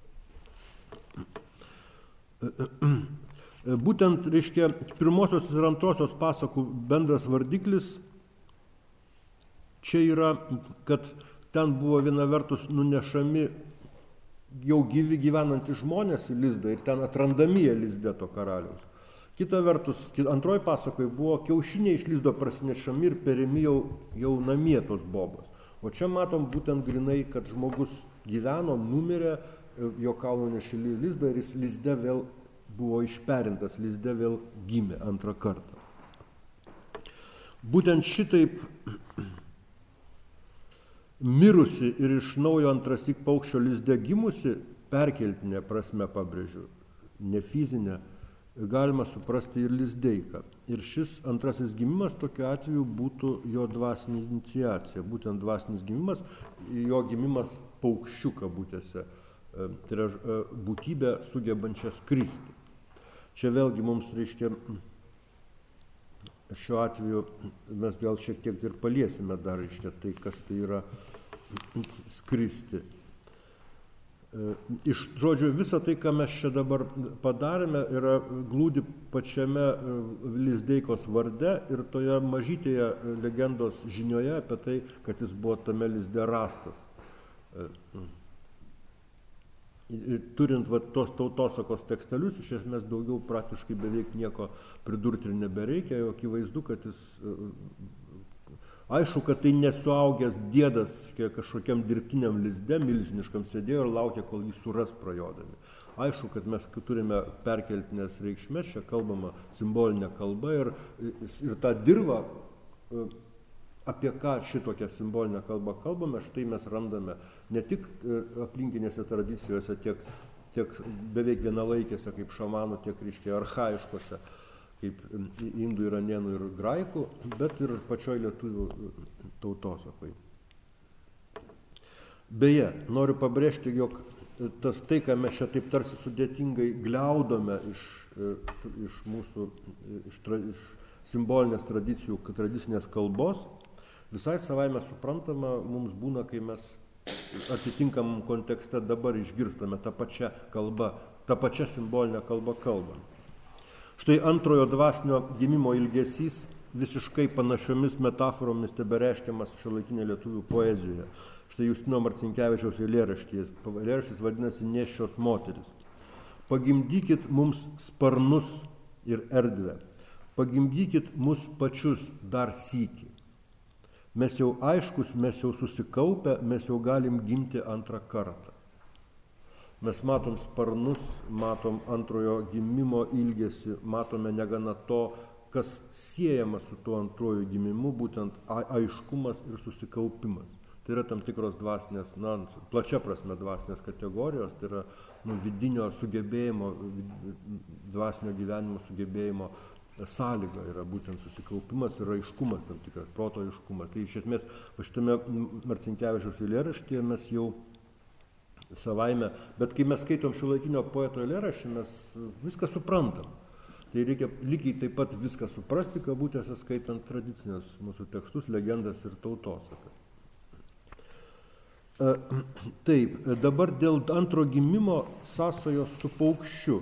Būtent, reiškia, pirmosios ir antrosios pasakų bendras vardiklis čia yra, kad ten buvo viena vertus nunešami jau gyvi gyvenantys žmonės į lizdą ir ten atrandami jie lizde to karaliaus. Kita vertus, antroji pasakoje buvo kiaušiniai iš lizdo prasinešami ir perimi jau namie tos bobos. O čia matom būtent grinai, kad žmogus gyveno, numirė, jo kaulų nešili lizdą ir jis lizde vėl buvo išperintas, lizde vėl gimė antrą kartą. Būtent šitaip mirusi ir iš naujo antrąsyk paukščio lizde gimusi, perkeltinė prasme pabrėžiu, ne fizinė, galima suprasti ir lizdeiką. Ir šis antrasis gimimas tokiu atveju būtų jo dvasinė iniciacija, būtent dvasinis gimimas, jo gimimas paukščių kabutėse. Tai yra būtybė sugebančia skristi. Čia vėlgi mums, reiškia, šiuo atveju mes gal šiek tiek ir paliesime dar, reiškia, tai, kas tai yra skristi. Iš žodžių, visą tai, ką mes čia dabar padarėme, yra glūdi pačiame lizdeikos varde ir toje mažytėje legendos žinioje apie tai, kad jis buvo tame lizde rastas. Turint tos tautosakos tekstelius, iš esmės daugiau praktiškai beveik nieko pridurti ir nebereikia, jo akivaizdu, kad jis, aišku, kad tai nesuaugęs diedas kažkokiam dirbtiniam lizde, milžiniškam sėdėjo ir laukia, kol jį suras prajodami. Aišku, kad mes turime perkeltinės reikšmės, čia kalbama simbolinė kalba ir tą dirvą, apie ką šitokią simbolinę kalbą kalbame, štai mes randame ne tik aplinkinėse tradicijose, tiek beveik vienalaikėse kaip šamanų, tiek, reiškia, archaiškose, kaip indų, iranėnų ir graikų, bet ir pačioj lietuvių tautosakoje. Beje, noriu pabrėžti, jog tai, ką mes čia taip tarsi sudėtingai gliaudome iš mūsų iš simbolinės tradicinės kalbos, visai savaime suprantama mums būna, kai mes atitinkamam kontekste dabar išgirstame tą pačią kalbą, tą pačią simbolinę kalbą kalbant. Štai antrojo dvasinio gimimo ilgesys visiškai panašiomis metaforomis tebereiškiamas šiuolaikinėje lietuvių poezijoje. Štai Justino Marcinkevičiaus eilėraštis vadinasi Nėščios moteris. Pagimdykit mums sparnus ir erdvę, pagimdykit mus pačius dar sykį. Mes jau aiškus, mes jau susikaupę, mes jau galim gimti antrą kartą. Mes matom sparnus, matom antrojo gimimo ilgesį, matome negana to, kas siejama su tuo antrojo gimimu, būtent aiškumas ir susikaupimas. Tai yra tam tikros dvasinės, plačia prasme dvasinės kategorijos, tai yra vidinio sugebėjimo, dvasinio gyvenimo sugebėjimo sąlyga yra būtent susikaupimas ir aiškumas, tam tikras proto aiškumas. Tai iš esmės, šitame Marcinkevičiaus eilėraštyje mes jau savaime, bet kai mes skaitom šiuolaikinio poeto eilėraštį, mes viską suprantam. Tai reikia lygiai taip pat viską suprasti, kabutėse skaitant tradicinės mūsų tekstus, legendas ir tautosaką. Taip, dabar dėl antro gimimo sąsajos su paukščiu.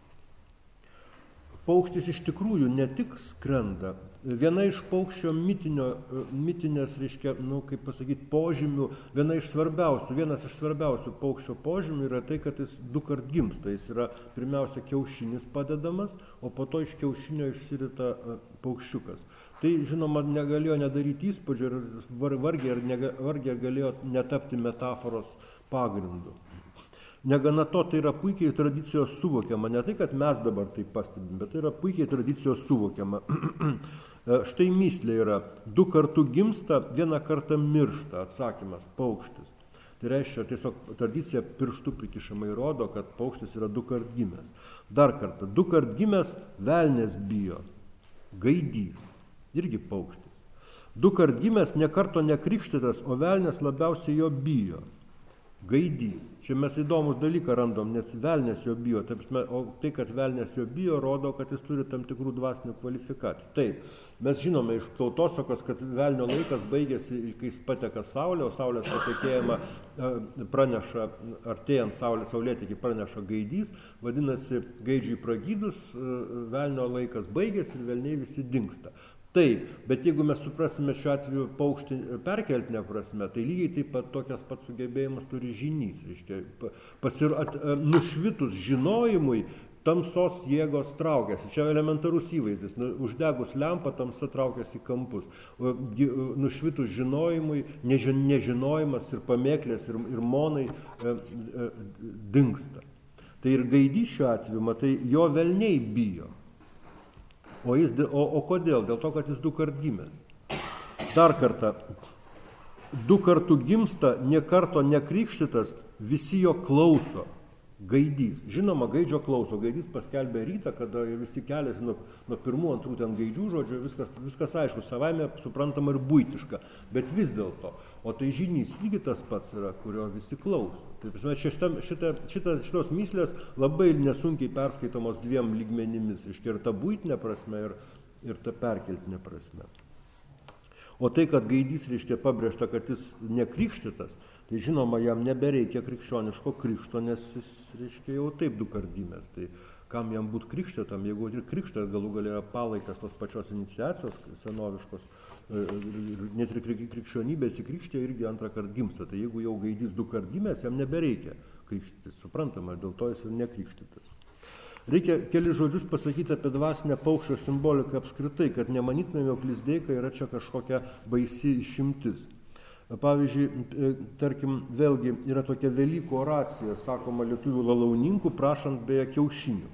Paukštis iš tikrųjų ne tik skrenda. Viena iš paukščio mitinės, reiškia, kaip pasakyti, požymių, vienas iš svarbiausių paukščio požymių yra tai, kad jis dukart gimsta. Jis yra pirmiausia kiaušinis padedamas, o po to iš kiaušinio išsirita paukščiukas. Tai, žinoma, negalėjo nedaryti įspūdžio ir vargiai galėjo netapti metaforos pagrindu. Negana to, tai yra puikiai tradicijos suvokiama, ne tai, kad mes dabar tai pastebim, bet tai yra puikiai tradicijos suvokiama. Štai mįslė yra, 2 kartų gimsta, 1 kartą miršta, atsakymas, paukštis. Tai reiškia, tiesiog tradicija pirštų prikišamai rodo, kad paukštis yra 2 kart gimęs. Dar kartą, 2 kart gimęs, velnės bijo, gaidys, irgi paukštis. 2 kart gimęs, ne karto nekrikštytas, o velnės labiausiai jo bijo. Gaidys. Čia mes įdomus dalyką random, nes velnės jo bijo. O tai, kad velnės jo bijo, rodo, kad jis turi tam tikrų dvasinių kvalifikacijų. Taip, mes žinome iš tautosakos, kad velnio laikas baigėsi, kai jis pateka saulė, o saulės patekėjimą praneša, artėjant saulėtekį praneša gaidys, vadinasi, gaidžiui pragydus, velnio laikas baigėsi ir velniai visi dingsta. Taip, bet jeigu mes suprasime šiuo atveju paukštį perkeltinę prasme, tai lygiai taip pat tokias pat sugebėjimus turi žynys. Nušvitus žinojimui, tamsos jėgos traukiasi. Čia elementarus įvaizdis. Uždegus lempą, tamsa traukiasi į kampus. Nušvitus žinojimui, nežinojimas ir pamėklės ir monai dingsta. Tai ir gaidys šiuo atveju, matai, jo velniai bijo. O kodėl? Dėl to, kad jis 2 kart gimęs. Dar kartą, 2 kartų gimsta, nė karto nekrikštytas, visi jo klauso. Gaidys. Žinoma, gaidžio klauso. Gaidys paskelbė rytą, kada visi keliasi nuo 1-2 ten gaidžių žodžių, viskas aišku, savaime suprantama ir buitiška. Bet vis dėlto, o tai žynys lygiai tas pats yra, kurio visi klauso. Tai šitos myslės labai nesunkiai perskaitomos 2 lygmenimis, ir ta buitinė prasme, ir ta perkeltinė prasme. O tai, kad gaidys, pabrėžta, kad jis nekrikštytas, tai žinoma, jam nebereikia krikščioniško krikšto, nes jis, jau taip 2 kart gimęs. Tai kam jam būti krikštytam, jeigu ir krikštas galų galia yra palaikas tos pačios iniciacijos senoviškos, net ir krikščionybės įkrikštė irgi 2 kart gimsta. Tai jeigu jau gaidys 2 kart gimęs, jam nebereikia krikštytis, suprantama, dėl to jis ir nekrikštytas. Reikia keli žodžius pasakyti apie dvasinę paukščio simboliką apskritai, kad nemanytume, jog lizdeika yra čia kažkokia baisi išimtis. Pavyzdžiui, tarkim, vėlgi yra tokia Velykų oracija, sakoma lietuvių lalauninkų, prašant beje kiaušinių.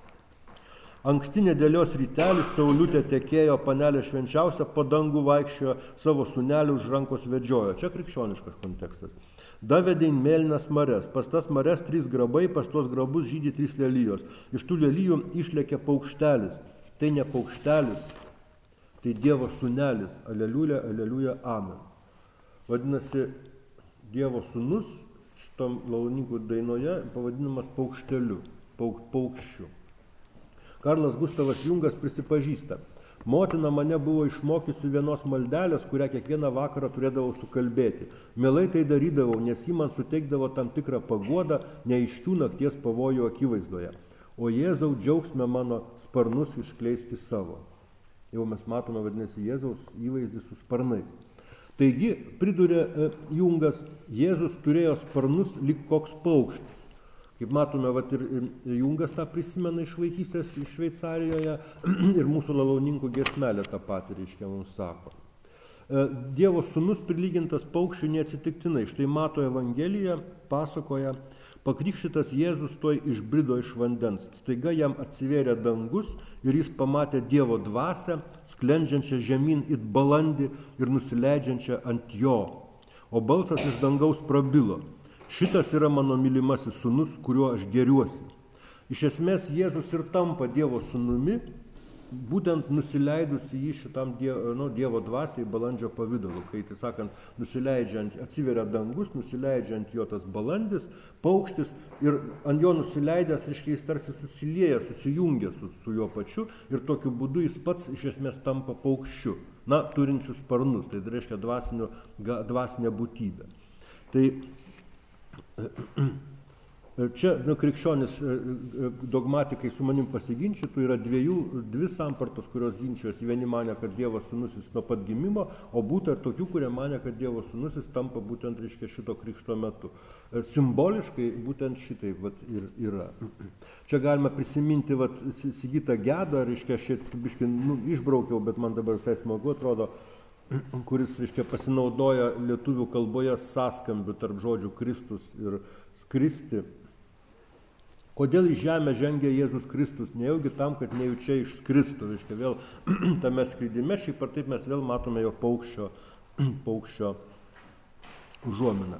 Anksti nedėlios rytelis, sauliutė tekėjo, panelė švenčiausia, po dangų vaikščiojo, savo sūnelį už rankos vedžiojo. Čia krikščioniškas kontekstas. Davedė į mėlynas mares, pas tas mares 3 grabai, pas tuos grabus žydė 3 lelijos. Iš tų lelijų išlėkė paukštelis. Tai ne paukštelis, tai Dievo sūnelis. Aleliuja, aleliuja, amen. Vadinasi, Dievo sūnus šitom lalauninkų dainoje pavadinamas paukšteliu, paukščiu. Karlas Gustavas Jungas prisipažįsta, motina mane buvo išmokiusi vienos maldelės, kurią kiekvieną vakarą turėdavau sukalbėti. Mielai tai darydavau, nes ji man suteikdavo tam tikrą paguodą neaiškių nakties pavojų akivaizdoje. O Jėzau, džiaugsme mano sparnus iškleisti savo. Jau mes matome, vadinasi, Jėzaus įvaizdį su sparnais. Taigi, pridūrė Jungas, Jėzus turėjo sparnus lyg koks paukštis. Kaip matome, ir Jungas tą prisimena iš vaikystės Šveicarijoje ir mūsų lalauninkų giesmelė tą patį mums sako. Dievo sūnus prilygintas paukščiui neatsitiktinai. Štai Mato Evangelija pasakoja, pakrikštytas Jėzus tuoj išbrido iš vandens. Staiga jam atsivėrė dangus ir jis pamatė Dievo dvasią, sklendžiančią žemyn it balandį ir nusileidžiančią ant jo. o balsas iš dangaus prabilo: šitas yra mano mylimasis sūnus, kuriuo aš gėriuosi. Iš esmės Jėzus ir tampa Dievo sūnumi, būtent nusileidusi jį šitam Dievo dvasiai balandžio pavidalu, kai, tai sakant, atsiveria dangus, nusileidžia ant jo tas balandis, paukštis, ir ant jo nusileidęs, reiškia, jis tarsi susilieja, susijungia su juo pačiu, ir tokiu būdu jis pats iš esmės tampa paukščiu, turinčiu sparnus, tai reiškia dvasinė būtybė. Tai čia krikščionis dogmatikai su manim pasiginčytų, yra dvi sampratos, kurios ginčijosi. Vieni manė, kad Dievo sūnusis nuo pat gimimo, o būta ir tokių, kurie manė, kad Dievo sūnusis tampa būtent, reiškia, šito krikšto metu. Simboliškai būtent šitai ir yra. Čia galima prisiminti Sigitą Gedą, reiškia, aš biškį išbraukiau, bet man dabar visai smagu atrodo, kuris, reiškia, pasinaudoja lietuvių kalboje sąskambių tarp žodžių Kristus ir skristi. Kodėl į žemę žengia Jėzus Kristus? Nejaugi tam, kad nejučia išskristų. Reiškia, vėl tame skraidime, šiaip ar taip mes vėl matome jo paukščio užuominą.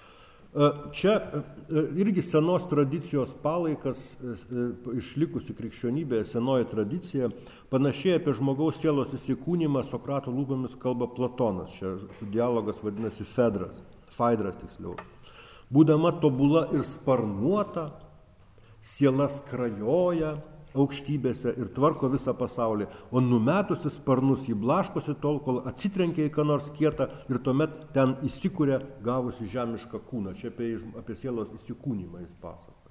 Čia irgi senos tradicijos palaikas, išlikusi krikščionybėje senoji tradicija, panašiai apie žmogaus sielos įsikūnymą Sokrato lūpomis kalba Platonas. Čia dialogas vadinasi Faidras tiksliau. Būdama tobula ir sparnuota, siela skrajoja aukštybėse ir tvarko visą pasaulį, o numetusi sparnus jį blaškosi tol, kol atsitrenkia į ką nors kietą ir tuomet ten įsikuria gavusi žemišką kūną. Čia apie sielos įsikūnymą jis pasakoja.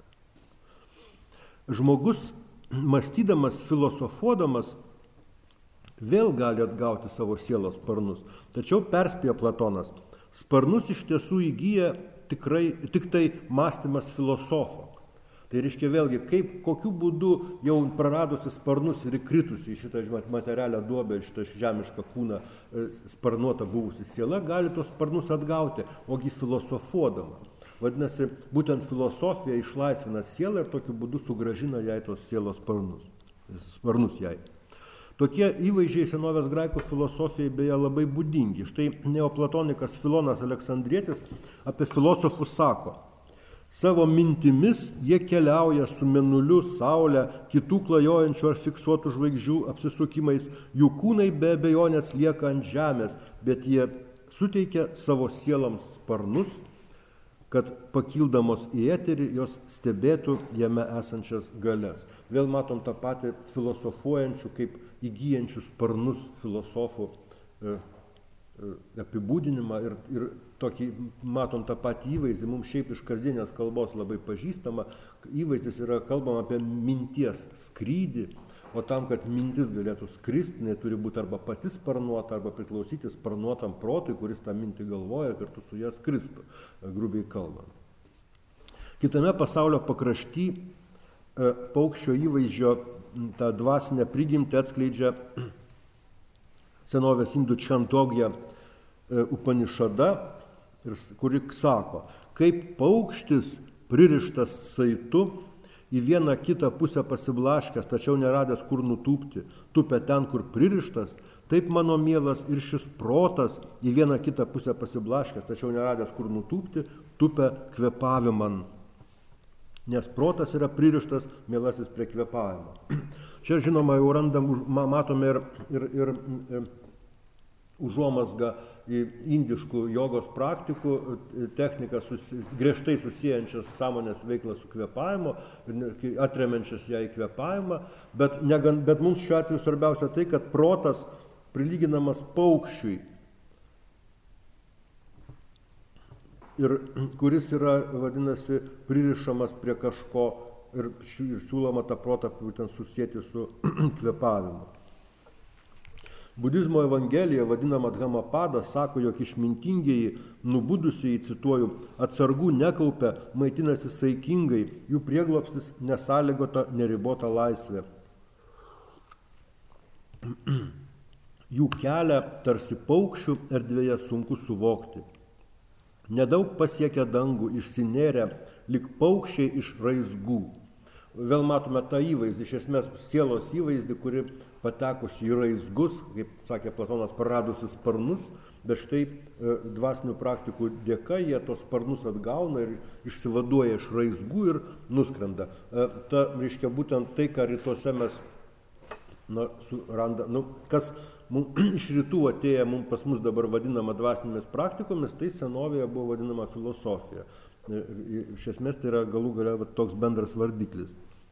Žmogus, mąstydamas, filosofuodamas, vėl gali atgauti savo sielos sparnus. Tačiau perspėja Platonas, sparnus iš tiesų įgyja tik tai mąstymas filosofo. Tai reiškia vėlgi, kokiu būdu jau praradusi sparnus ir įkritusi į šitą materialią duobę, šitą žemišką kūną sparnuota buvusi siela, gali tos sparnus atgauti, ogi filosofuodama. Vadinasi, būtent filosofija išlaisvina sielą ir tokiu būdu sugrąžina jai tos sielos sparnus jai. Tokie įvaizdžiai senovės graikų filosofijai beje labai būdingi. Štai neoplatonikas Filonas Aleksandrietis apie filosofus sako: savo mintimis jie keliauja su mėnuliu, saule, kitų klajojančių ar fiksuotų žvaigždžių apsisukimais, jų kūnai be abejonės lieka ant žemės, bet jie suteikia savo sieloms sparnus, kad pakildamos į eterį jos stebėtų jame esančias galias. Vėl matom tą patį filosofuojančių kaip įgyjančių sparnus filosofų apibūdinimą ir tokį, matom tą patį įvaizdį, mums šiaip iš kasdienės kalbos labai pažįstama. Įvaizdis yra kalbama apie minties skrydį, o tam, kad mintis galėtų skristi, jinai turi būti arba pati sparnuota, arba priklausyti sparnuotam protui, kuris tą mintį galvoja, kartu su ją skristų, grubiai kalbant. Kitame pasaulio pakrašty paukščio įvaizdžio tą dvasinę prigimtį atskleidžia senovės indų Čantogja Upanišada, kuri sako, kaip paukštis pririštas saitu, į vieną kitą pusę pasiblaškęs, tačiau neradęs kur nutūpti, tupia ten, kur pririštas, taip mano mielas ir šis protas į vieną kitą pusę pasiblaškęs, tačiau neradęs kur nutūpti, tupia kvėpaviman. Nes protas yra pririštas, mielasis, prie kvėpavimo. Čia, žinoma, jau matome ir užuomazgą į indiškų jogos praktikų techniką, griežtai susiejančias sąmonės veiklą su kvėpavimu, atremiančias ją į kvėpavimą, bet mums šiuo atveju svarbiausia tai, kad protas prilyginamas paukščiui, ir kuris yra, vadinasi, pririšamas prie kažko ir siūloma tą protą būtent susijęti su kvėpavimu. Budizmo evangelija, vadinama Dhammapada, sako, jog išmintingieji, nubudusieji, cituoju, atsargų nekaupia, maitinasi saikingai, jų prieglobstis nesąlygota, neribota laisvė. Jų kelią tarsi paukščių erdvėje sunku suvokti. Nedaug pasiekia dangų, išsinėrę, lyg paukščiai iš raizgų. vėl matome tą įvaizdį, iš esmės sielos įvaizdį, kuri patekusi į raizgus, kaip sakė Platonas, praradusi sparnus, bet štai dvasinių praktikų dėka jie tos sparnus atgauna ir išsivaduoja iš raizgų ir nuskrenda. Reiškia būtent tai, ką rytuose mes suranda, kas iš rytų atėję pas mus dabar vadinama dvasinėmis praktikomis, tai senovėje buvo vadinama filosofija. Iš esmės tai yra galų gale toks bendras vardiklis.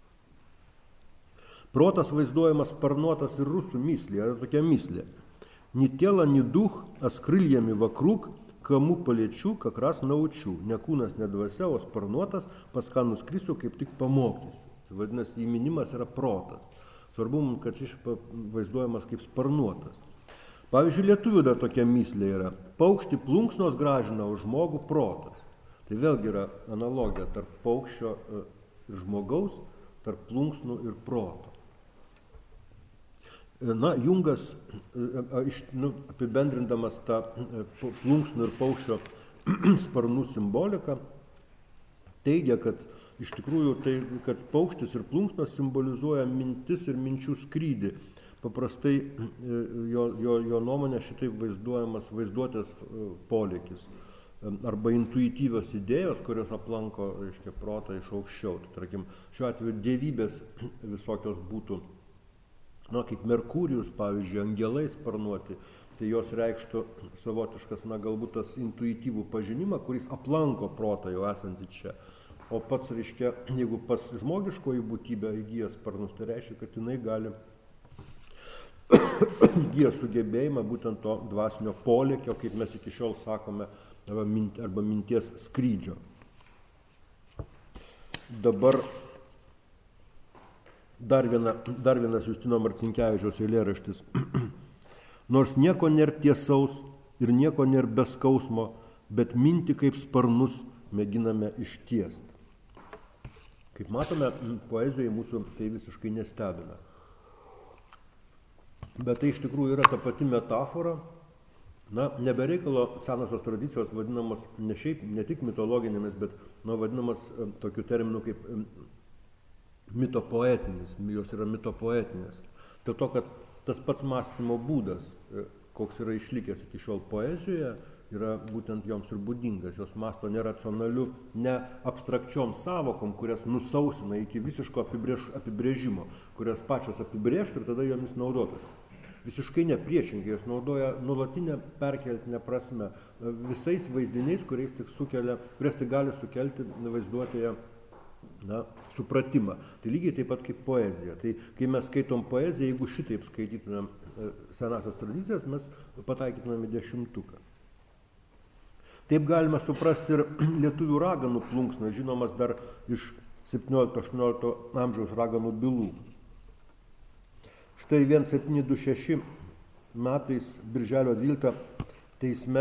Protas vaizduojamas sparnuotas ir rusų myslė, yra tokia myslė. Ни тело, ни дух, а с крыльями вокруг, кому полечу, как раз научу. Ne kūnas, ne dvasia, o sparnuotas, pas ką nuskrisiu, kaip tik pamokysiu. Vadinasi, įminimas yra protas. Svarbu mums, kad šis vaizduojamas kaip sparnuotas. Pavyzdžiui, lietuvių dar tokia myslė yra. Paukštį plunksnos gražina, o žmogų protas. Tai vėlgi yra analogija tarp paukščio ir žmogaus, tarp plunksnų ir proto. Jungas, apibendrindamas tą plunksnų ir paukščio sparnų simboliką, teigia, kad iš tikrųjų tai, kad paukštis ir plunksnos simbolizuoja mintis ir minčių skrydį. Paprastai jo nuomonė šitaip vaizduojamas vaizduotės polėkis arba intuityvios idėjos, kurios aplanko, reiškia, protą iš aukščiau. Tai, tarkim, šiuo atveju dievybės visokios būtų, kaip Merkurijus, pavyzdžiui, angelai sparnuoti, tai jos reikštų savotiškas, galbūt tas intuityvų pažinimą, kuris aplanko protą jau esantį čia. O pats, reiškia, jeigu pas žmogiškoji būtybė įgyja sparnus, tai reiškia, kad jinai gali įgyja sugebėjimą būtent to dvasinio polėkio, kaip mes iki šiol sakome, arba minties skrydžio. Dabar dar vienas Justino Marcinkevičiaus eilėraštis. Nors nieko nėra tiesaus ir nieko nėra be skausmo, bet mintį kaip sparnus mėginame ištiesti. Kaip matome, poezijoje mūsų tai visiškai nestebina. Bet tai iš tikrųjų yra ta pati metafora. Nebereikalo senosios tradicijos vadinamos ne tik mitologinėmis, bet vadinamas tokiu terminu kaip mitopoetinis, jos yra mitopoetinės. Dėl to, kad tas pats mąstymo būdas, koks yra išlikęs iki šiol poezijoje, yra būtent joms ir būdingas. Jos mąsto neracionaliu, ne abstrakčiom savokom, kurias nusausina iki visiško apibrėžimo, kurias pačios apibrėžtų ir tada jomis naudotas. Visiškai nepriešingai, jos naudoja nuolatinę perkeltinę prasme, visais vaizdiniais, kuriais tik gali sukelti vaizduotėje supratimą. Tai lygiai taip pat kaip poezija. Tai kai mes skaitom poeziją, jeigu šitaip skaitytumėm senasias tradicijas, mes pataikytumėm į 10. Taip galime suprasti ir lietuvių raganų plunksną, žinomas dar iš 17-18 amžiaus raganų bylų. Štai 1726 metais birželio 12 teisme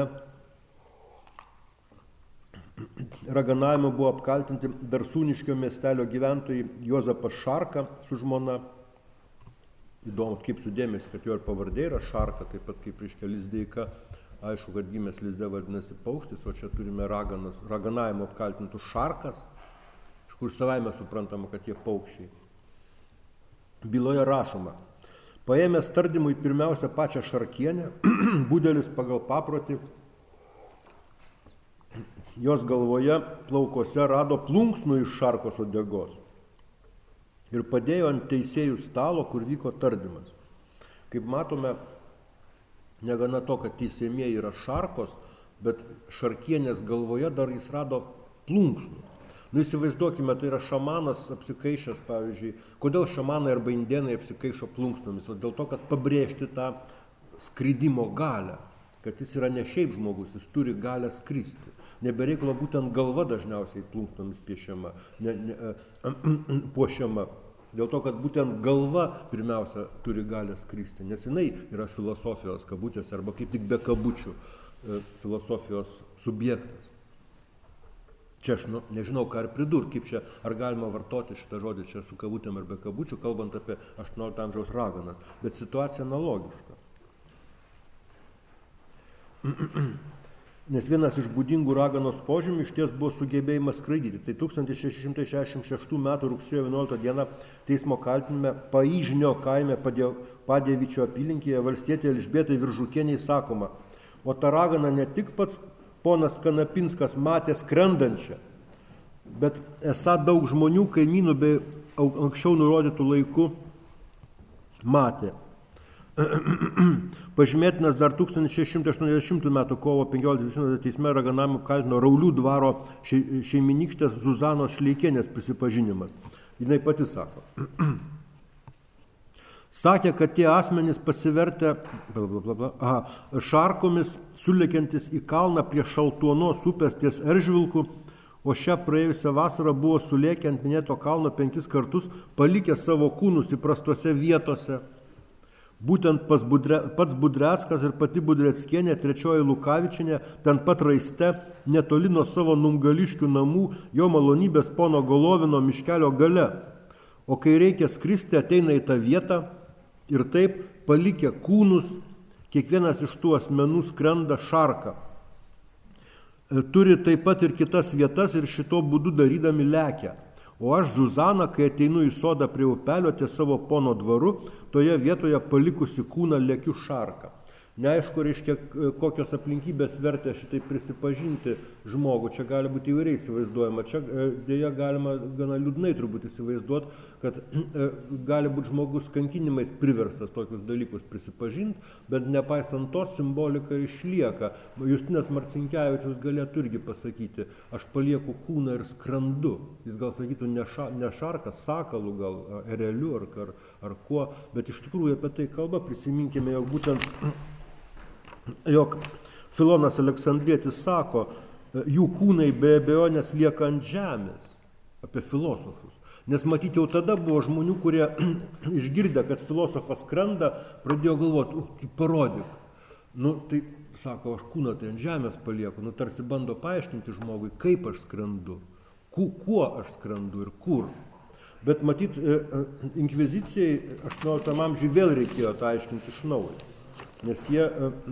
raganavimu buvo apkaltinti Darsūniškio miestelio gyventojai Juozapas Šarka su žmona. Įdomu, kaip sudėmėsi, kad jo ir pavardė yra Šarka, taip pat kaip reiškia Lizdeika. Aišku, kad gimęs lizde vadinasi paukštis, o čia turime raganavimu apkaltintų šarkas, iš kur savaime suprantama, kad jie paukščiai. Byloje rašoma, paėmęs tardymui pirmiausia pačią šarkienę, budelis pagal paprotį jos galvoje plaukose rado plunksnų iš šarkos uodegos ir padėjo ant teisėjų stalo, kur vyko tardymas. Kaip matome, negana to, kad teisiamieji yra šarkos, bet šarkienės galvoje dar jis rado plunksnų. Įsivaizduokime, tai yra šamanas apsikaišęs, pavyzdžiui. Kodėl šamanai arba indėnai apsikaišo plunksnomis? O dėl to, kad pabrėžti tą skridimo galią, kad jis yra ne šiaip žmogus, jis turi galią skristi. Nebereikalo būtent galva dažniausiai plunksnomis puošiama. Dėl to, kad būtent galva pirmiausia turi galią skristi, nes jinai yra filosofijos kabutėse arba kaip tik be kabučių filosofijos subjektas. Čia aš nežinau, ką ar pridurti, kaip čia, ar galima vartoti šitą žodį čia su kabutėm ar be kabučių, kalbant apie 18 amžiaus raganas, bet situacija analogiška. Nes vienas iš būdingų raganos požymių išties buvo sugebėjimas skraidyti. Tai 1666 m. rugsėjo 11 d. teismo kaltinime Paižnio kaime Padėvyčio apylinkėje valstietė Elžbietai Viržukienei sakoma, o ta ragana ne tik pats ponas Kanapinskas matė skrendančią, bet esą daug žmonių kaimynų bei anksčiau nurodytų laikų matė. Pažymėtinas dar 1680 m. kovo 15 teisme raganavimu kaltino Raulių dvaro šeiminykštės Zuzanos Šleikienės prisipažinimas. Jinai pati sako. Sakė, kad tie asmenys pasivertę šarkomis, sulekiantis į kalną prie Šaltuonos upės ties Eržvilku, o šią praėjusią vasarą buvo sulėkę ant minėto kalno 5 kartus, palikę savo kūnus įprastose vietose. Būtent pats Budreckas ir pati Budreckienė, trečioji Lukavičienė, ten pat raiste, netoli nuo savo Numgališkių namų, jo malonybės pono Golovino miškelio gale. O kai reikia skristi, ateina į tą vietą ir taip, palikę kūnus, kiekvienas iš tų asmenų skrenda šarką. Turi taip pat ir kitas vietas ir šito būdu darydami lekia. O aš, Zuzana, kai ateinu į sodą prie upelio ties savo pono dvaru, toje vietoje palikusi kūną lekiu šarką. Neaišku, reiškia, kokios aplinkybės vertė šitai prisipažinti žmogų. Čia gali būti įvairiai įsivaizduojama. Čia dėja galima gana liūdnai turbūt įsivaizduoti, kad gali būti žmogus kankinimais priverstas tokius dalykus prisipažinti, bet nepaisant to simbolika išlieka. Justinas Marcinkevičius galėtų irgi pasakyti, aš palieku kūną ir skrandu. Jis gal sakytų ne šarką, sakalų gal, ereliu ar kuo, bet iš tikrųjų apie tai kalba. Prisiminkime, jog Filonas Aleksandrietis sako, jų kūnai be abejonės lieka ant žemės, apie filosofus. Nes matyti jau tada buvo žmonių, kurie išgirdę, kad filosofas skrenda, pradėjo galvoti, parodyk. Tai sako, aš kūną tai ant žemės palieku, tarsi bando paaiškinti žmogui, kaip aš skrendu, kuo aš skrendu ir kur. Bet matyt, inkvizicijai 18 amžiui vėl reikėjo tą aiškinti iš naujo. Nes jie,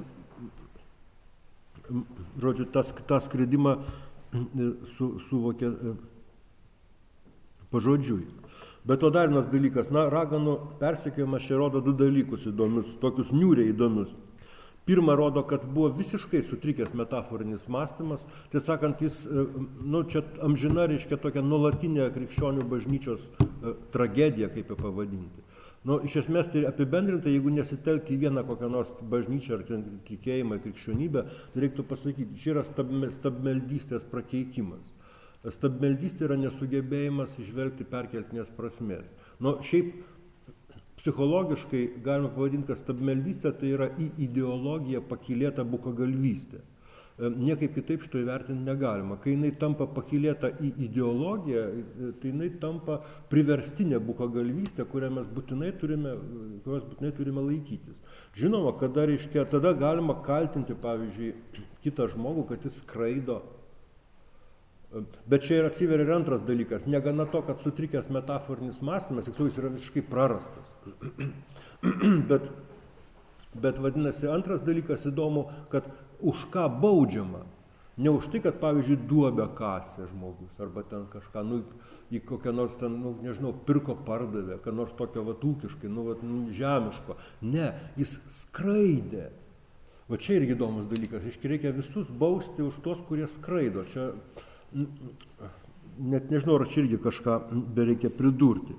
žodžiu, tą skridimą suvokė pažodžiui. Bet to dar vienas dalykas, raganų persekiojimas čia rodo 2 dalykus įdomius, tokius niūriai įdomius. Pirma, rodo, kad buvo visiškai sutrikęs metaforinis mąstymas, tai sakant, jis, čia amžina reiškia tokia nuolatinė krikščionių bažnyčios tragedija, kaip ją pavadinti. Iš esmės tai apibendrinta, jeigu nesitelkti į vieną kokią nors bažnyčią ar tikėjimą, krikščionybę, tai reiktų pasakyti, čia yra stabmeldystės prakeikimas. Stabmeldystė yra nesugebėjimas išvelgti perkeltinės prasmės. Šiaip psichologiškai galima pavadinti, kad stabmeldystė tai yra į ideologiją pakylėta bukagalvystė. Niekaip kitaip šito įvertinti negalima. Kai jinai tampa pakylėta į ideologiją, tai jinai tampa priverstinė bukagalvystė, kurios mes būtinai turime laikytis. Žinoma, tada galima kaltinti, pavyzdžiui, kitą žmogų, kad jis skraido. Bet čia atsiveria ir antras dalykas. Negana to, kad sutrikęs metaforinis mąstymas, jis yra visiškai prarastas. Bet vadinasi, antras dalykas įdomu, kad už ką baudžiama. Ne už tai, kad, pavyzdžiui, duobę kasė žmogus, arba ten kažką, į kokią nors ten, pirko pardavė, ką nors tokio ūkiškai, žemiško. Ne, jis skraidė. Va čia irgi įdomus dalykas. Reikia visus bausti už tos, kurie skraido. Čia net nežinau, ar čia irgi kažką bereikia pridurti.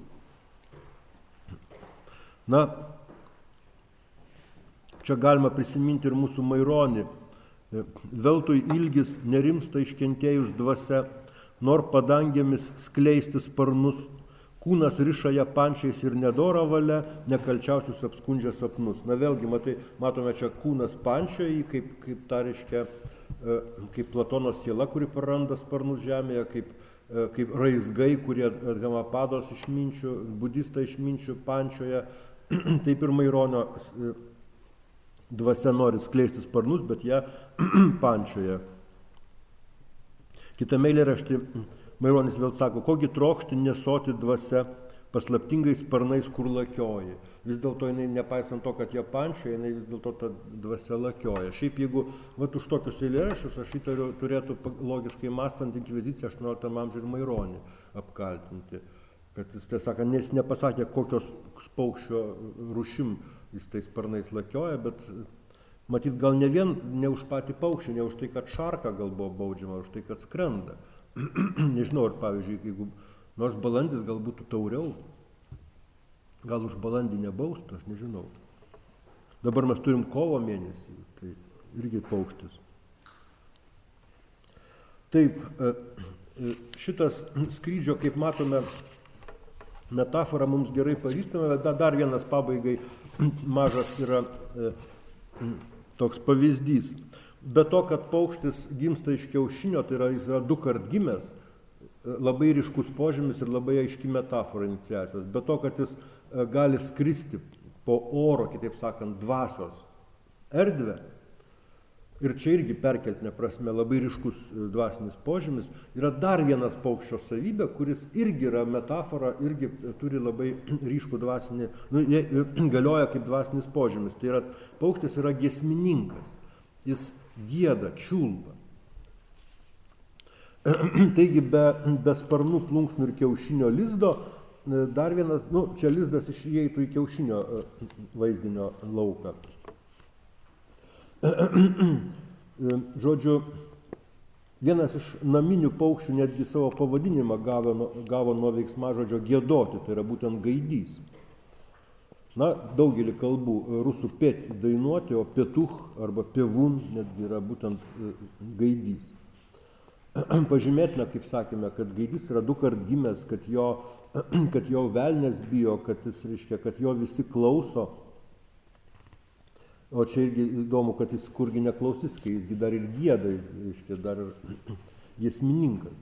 Čia galima prisiminti ir mūsų Maironį. Veltui ilgis nerimsta iškentėjus dvasia, nor padangėmis skleisti sparnus, kūnas riša ją pančiais ir nedora valia, nekalčiausius apskundžia sapnus. Vėlgi, matome čia kūnas pančioje, kaip ta reiškia, kaip Platono siela, kuri praranda sparnus žemėje, kaip raizgai, kurie Gamapados išminčių, budistai išminčių pančioje, taip ir Maironio dvasia nori skleisti sparnus, bet ją pančioje. Kitame eilėrašty Maironis vėl sako, kogi trokšti nesoti dvasia, paslaptingais sparnais, kur lakioji. Vis dėlto jinai, nepaisant to, kad jie pančioja, jinai vis dėlto ta dvasia lakioja. Šiaip jeigu už tokius eilėraščius, aš įtariu, turėtų logiškai mąstant inkvizicija 18 amžiuje ir Maironį apkaltinti. Kad jis, tiesąkant, nes nepasakė, kokios paukščio rūšim jis tais sparnais lakioja, bet matyt, gal ne vien ne už patį paukštį, ne už tai, kad šarka gal buvo baudžiama, už tai, kad skrenda. Nežinau, ar pavyzdžiui, jeigu nors balandis gal būtų tauriau, gal už balandį nebaustų, aš nežinau. Dabar mes turim kovo mėnesį, tai irgi paukštis. Taip, šitas skrydžio, kaip matome, metafora mums gerai pažįstama, bet dar vienas pabaigai mažas yra toks pavyzdys. Be to, kad paukštis gimsta iš kiaušinio, tai yra jis yra 2 kart gimęs, labai ryškus požymis ir labai aiški metafora iniciacijos. Be to, kad jis gali skristi po oro, kitaip sakant, dvasios erdvę. Ir čia irgi perkeltinė prasme labai ryškus dvasinis požymis. Yra dar vienas paukščio savybė, kuris irgi yra metafora, irgi turi labai ryškų dvasinį, galioja kaip dvasinis požymis. Tai yra, paukštis yra giesmininkas. Jis gieda, čiulba. Taigi be sparnų, plunksnų ir kiaušinio lizdo, dar vienas, čia lizdas įeitų į kiaušinio vaizdinio lauką. Žodžiu, vienas iš naminių paukščių netgi savo pavadinimą gavo nuo veiksmažodžio giedoti, tai yra būtent gaidys. Daugelį kalbų rusų pėt dainuoti, o pietuch arba pievun netgi yra būtent gaidys. Pažymėtina, kaip sakėme, kad gaidys yra 2 kart gimęs, kad jo velnės bijo, kad jis, reiškia, kad jo visi klauso. O čia irgi įdomu, kad jis kurgi neklausys, kai jisgi dar ir gieda, reiškia, dar ir giesmininkas.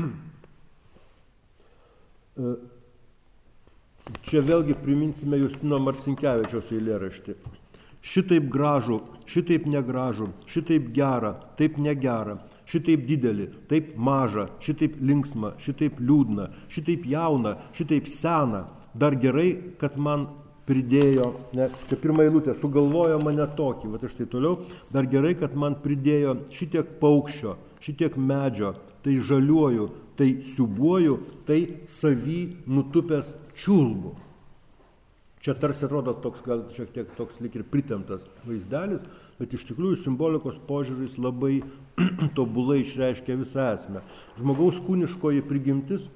Čia vėlgi priminsime Justino Marcinkevičiaus eilėraštį. Šitaip gražu, šitaip negražu, šitaip gera, taip negera, šitaip didelį, taip maža, šitaip linksma, šitaip liūdna, šitaip jauna, šitaip sena, dar gerai, kad man pridėjo, čia pirma eilutė, sugalvojo mane tokį, va štai toliau, dar gerai, kad man pridėjo šitiek paukščio, šitiek medžio, tai žaliuoju, tai siubuoju, tai savy nutupęs čiulbu. Čia tarsi atrodo toks, gal šiek tiek toks lyg ir pritemptas vaizdelis, bet iš tikrųjų simbolikos požiūris labai tobulai išreiškia visą esmę. Žmogaus kūniškoji prigimtis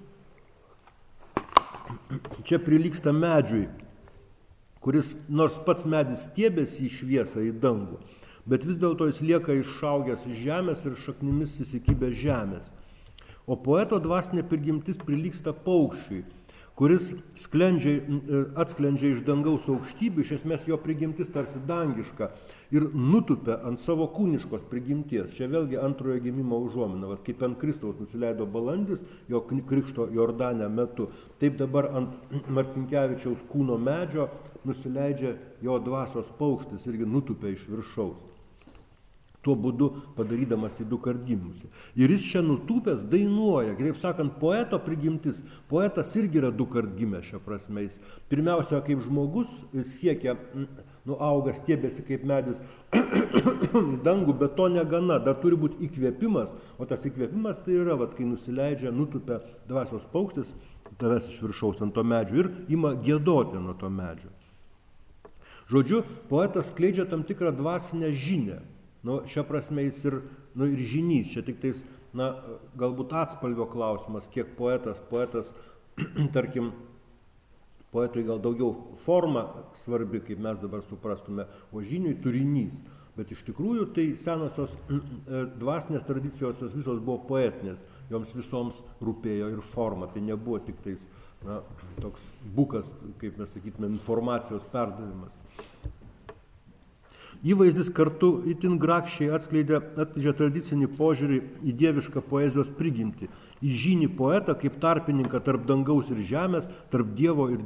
čia prilygsta medžiui, kuris nors pats medis stiebėsi į šviesą, į dangų, bet vis dėlto jis lieka išaugęs iš žemės ir šaknimis įsikibęs žemės. O poeto dvasinė prigimtis prilygsta paukščiui, kuris atsklendžia iš dangaus aukštybių, iš esmės jo prigimtis tarsi dangiška ir nutupia ant savo kūniškos prigimties. Čia vėlgi antrojo gimimo užuomina, kaip ant Kristaus nusileido balandis jo krikšto Jordane metu, taip dabar ant Marcinkevičiaus kūno medžio nusileidžia jo dvasios paukštis, irgi nutupia iš viršaus. Tuo būdu padarydamas į 2 kart gimusi. Ir jis čia nutūpęs dainuoja, kitaip sakant, poeto prigimtis, poetas irgi yra 2 kart gimęs šią prasme. Jis pirmiausia, kaip žmogus siekia, auga, stiebėsi kaip medis į dangų, bet to negana, dar turi būti įkvėpimas, o tas įkvėpimas tai yra, kai nusileidžia, nutupia dvasios paukštis, tavęs iš viršaus ant to medžio ir ima giedoti nuo to medžio. Žodžiu, poetas skleidžia tam tikrą dvasinę žinią. Šia prasme jis ir žinys, čia tik tais, galbūt atspalvio klausimas, kiek poetas, tarkim, poetui gal daugiau forma svarbi, kaip mes dabar suprastume, o žiniui turinys. Bet iš tikrųjų tai senosios dvasinės tradicijos jos visos buvo poetinės, joms visoms rūpėjo ir forma, tai nebuvo tik tais toks bukas, kaip mes sakytume, informacijos perdavimas. Įvaizdis kartu itin grakščiai atskleidžia tradicinį požiūrį į dievišką poezijos prigimtį, į žynį poetą kaip tarpininką tarp dangaus ir žemės, tarp dievo ar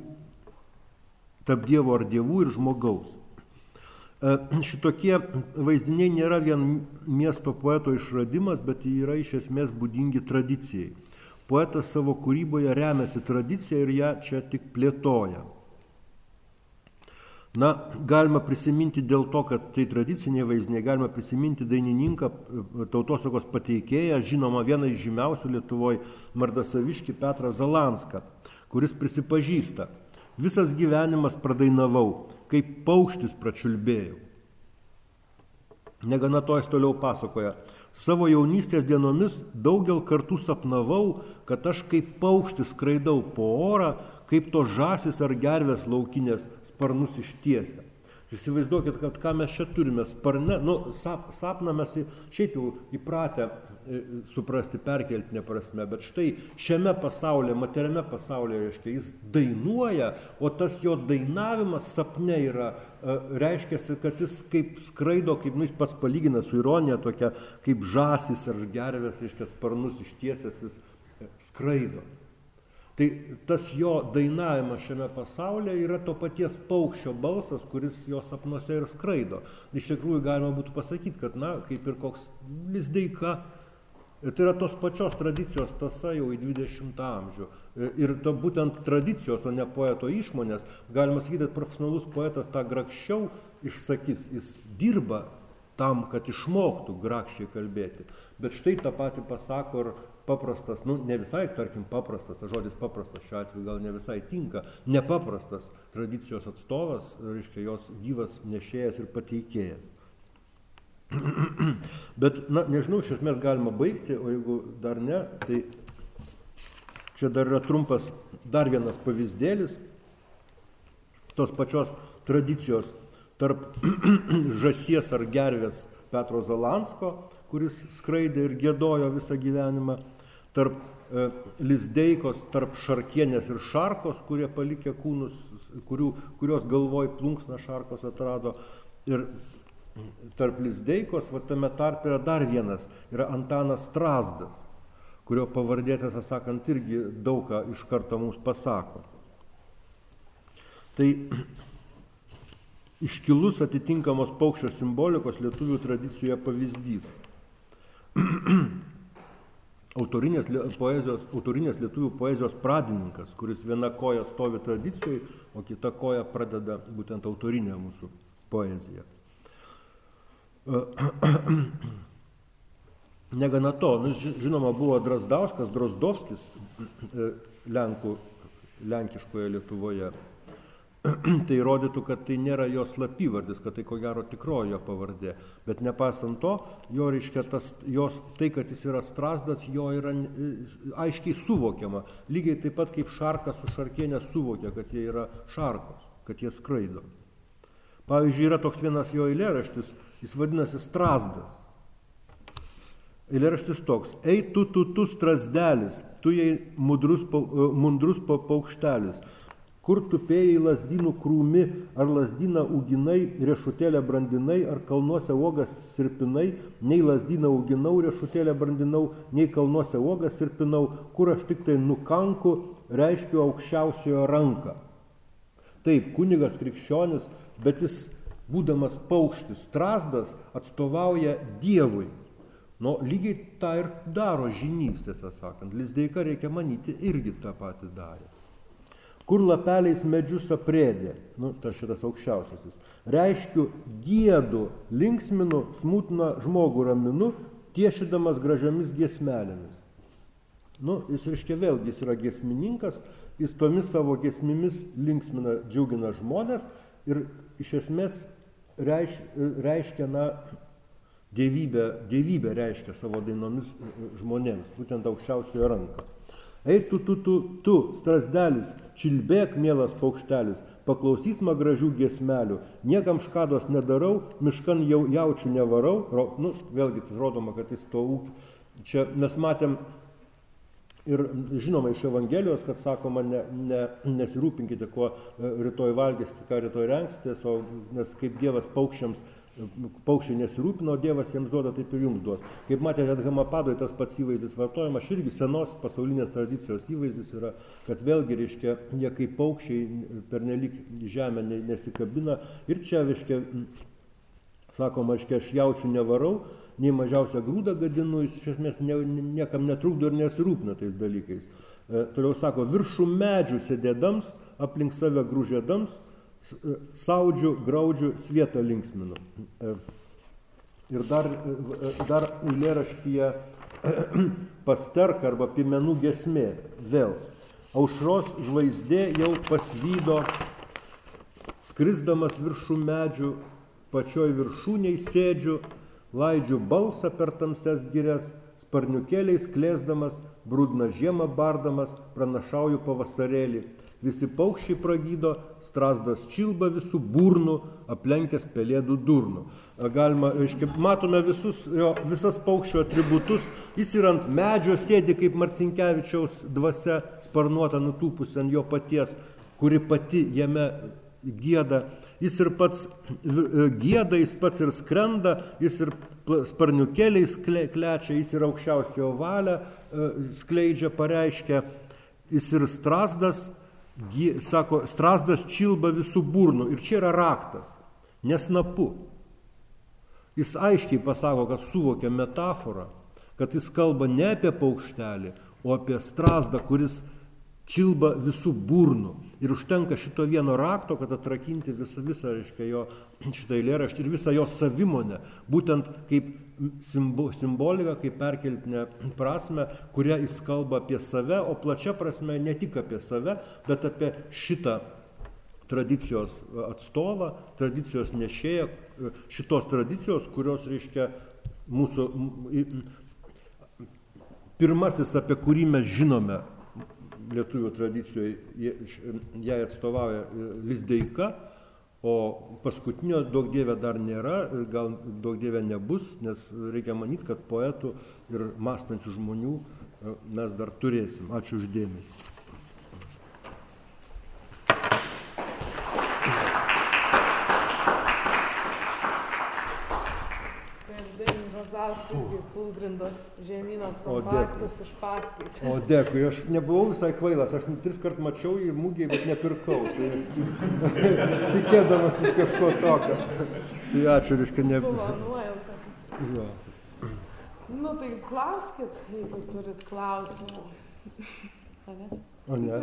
dievų ir žmogaus. Šitokie vaizdiniai nėra vien miesto poeto išradimas, bet yra iš esmės būdingi tradicijai. poetas savo kūryboje remiasi tradiciją ir ją čia tik plėtoja. Na, galima prisiminti dėl to, kad tai tradiciniai vaizdiniai, galima prisiminti dainininką, tautosakos pateikėją, žinoma vieną iš žymiausių Lietuvoje Mardasaviškį Petrą Zalanską, kuris prisipažįsta: visas gyvenimas pradainavau, kaip paukštis pračiulbėjau. Negana to jis toliau pasakoja: savo jaunystės dienomis daugel kartų sapnavau, kad aš kaip paukštis skraidau po orą, kaip to žąsis ar gervės laukinės sparnus ištiesia. Įsivaizduokit, kad ką mes čia turime sparne, sapną mes šiaip jau įpratę suprasti perkeltinę prasme, bet štai šiame pasaulyje, materiame pasaulyje, reiškia, jis dainuoja, o tas jo dainavimas sapne yra, reiškia, kad jis kaip skraido, kaip jis pats palygina su ironija tokia, kaip žąsis ar gervės, reiškia, sparnus ištiesęs jis skraido. Tai tas jo dainavimas šiame pasaulyje yra to paties paukščio balsas, kuris jo sapnuose ir skraido. Iš tikrųjų galima būtų pasakyti, kad, kaip ir koks Lizdeika, tai yra tos pačios tradicijos tąsa jau į 20 amžių. Ir to būtent tradicijos, o ne poeto išmonės, galima sakyti, kad profesionalus poetas tą grakščiau išsakys, jis dirba tam, kad išmoktų grakščiai kalbėti. Bet štai tą patį pasako ir paprastas, ne visai, tarkim, paprastas, žodis paprastas šiuo atveju gal ne visai tinka, nepaprastas tradicijos atstovas, reiškia, jos gyvas nešėjas ir pateikėjas. Bet, nežinau, iš esmės galima baigti, o jeigu dar ne, tai čia dar yra trumpas dar vienas pavyzdėlis tos pačios tradicijos tarp žąsies ar gervės Petro Zalansko, kuris skraidė ir giedojo visą gyvenimą, tarp Lizdeikos, tarp šarkienės ir šarkos, kurie palikė kūnus, kurios galvoj plunksną šarkos atrado, ir tarp Lizdeikos, tame tarpe yra dar vienas, yra Antanas Strazdas, kurio pavardė, tiesą sakant, irgi daug ką iš karto mums pasako. Tai iškilus atitinkamos paukščio simbolikos lietuvių tradicijoje pavyzdys. Autorinės lietuvių poezijos pradininkas, kuris viena koja stovi tradicijai, o kita koja pradeda būtent autorinę mūsų poeziją. Negana to, žinoma, buvo Drazdauskas, Drozdovskis lenkiškoje Lietuvoje. Tai rodytų, kad tai nėra jo slapyvardis, kad tai ko gero tikroji jo pavardė. Bet nepaisant to, jo reiškia tai, kad jis yra Strazdas, jo yra aiškiai suvokiama. Lygiai taip pat kaip šarkas su šarkienė suvokia, kad jie yra šarkos, kad jie skraido. Pavyzdžiui, yra toks vienas jo eilėraštis, jis vadinasi Strazdas. Eilėraštis toks: ei tu strazdelis, tu jai mundrus paukštelis, kur tupėjai lazdynų krūmi, ar lazdyną auginai, riešutėlę brandinai, ar kalnuose uogas sirpinai, nei lazdyną auginau, riešutėlę brandinau, nei kalnuose uogas sirpinau, kur aš tik tai nukanku, reiškiu aukščiausiojo ranką. Taip, kunigas krikščionis, bet jis, būdamas paukštis Strazdas, atstovauja Dievui. Lygiai tą ir daro Žynys, tiesą sakant. Lizdeika, reikia manyti, irgi tą patį darė. Kur lapeliais medžius aprėdė, tas šitas aukščiausiasis, reiškiu giedu, linksminu, smutną žmogų raminu, tiešydamas gražiamis giesmelėmis. Jis reiškia vėlgi, jis yra giesmininkas, jis tomis savo giesmimis linksmina, džiugina žmonės ir iš esmės reiškia, dievybę reiškia savo dainomis žmonėms, būtent aukščiausiojo ranką. Ei tu, strazdelis, čilbėk, mielas paukštelis, paklausys man gražių giesmelių, niekam škados nedarau, miškan jaučių nevarau, vėlgi tai rodoma, kad jis to ūkį. Čia mes matėm ir žinoma iš Evangelijos, kad sakoma, nesirūpinkite, ko rytoj valgysite, ką rytoj rengsitės, nes kaip Dievas paukščiai nesirūpino, Dievas jiems duoda, taip ir jums duos. Kaip matėte, Hamapadoje tas pats įvaizdis vartojamas, irgi senos pasaulinės tradicijos įvaizdis yra, kad vėlgi, reiškia, jie kaip paukščiai pernelyg žemę nesikabina. Ir čia, reiškia, Sakoma, aš jaučių nevarau, nei mažiausią grūdą gadinu, jis iš esmės niekam netrukdo ir nesirūpina tais dalykais. Toliau sako, viršų medžių sėdėdams, aplink save grūžėdams, saudžiu, graudžiu, svietą linksminu. Ir dar eilėraštyje Pasterka arba Piemenų giesmė vėl. Aušros žvaigždė jau pasvydo, skrisdamas viršų medžių, pačioj viršūniai sėdžiu, laidžiu balsą per tamsias girias, sparniukėliais klėsdamas, brūdną žiemą bardamas, pranašauju pavasarėlį. Visi paukščiai pragydo, strazdas čilba visų burnų, aplenkęs pelėdų durnų. Galima, matome visas paukščio atributus, jis ir ant medžio sėdi kaip Marcinkevičiaus dvasia sparnuota nutūpusi ant jo paties, kuri pati jame gieda. Jis ir pats gieda, jis pats ir skrenda, jis ir sparniukėliais klečia, jis ir aukščiausiojo valią skleidžia, pareiškia, jis ir strazdas, sako, strazdas čilba visų burnų. Ir čia yra raktas, nesnapu. Jis aiškiai pasako, kad suvokia metaforą, kad jis kalba ne apie paukštelį, o apie strazdą, kuris čilba visų burnų. Ir užtenka šito vieno rakto, kad atrakinti visą reiškia, jo šitą eilėraštį ir visą jo savimonę, būtent kaip simbolika, kaip perkeltinę prasme, kurią jis kalba apie save, o plačia prasme ne tik apie save, bet apie šitą tradicijos atstovą, tradicijos nešėją, šitos tradicijos, kurios, reiškia, mūsų pirmasis, apie kurį mes žinome lietuvių tradicijoje, jai atstovauja Lizdeika, o paskutinio duok dieve dar nėra ir gal duok dieve nebus, nes reikia manyti, kad poetų ir mąstančių žmonių mes dar turėsim. Ačiū uždėmesį. Irgi Kūldrindos žemynos kompaktas iš paskaitų. O dėkui, aš nebuvau visai kvailas, aš 3 kart mačiau jį mūgiai, bet nepirkau, tai aš tikėdamasis kažko tokio. Tai ačiū, reiškia, ne... Buvo nuojauta. Jo. Nu tai klauskit, jeigu turit klausimų. O ne?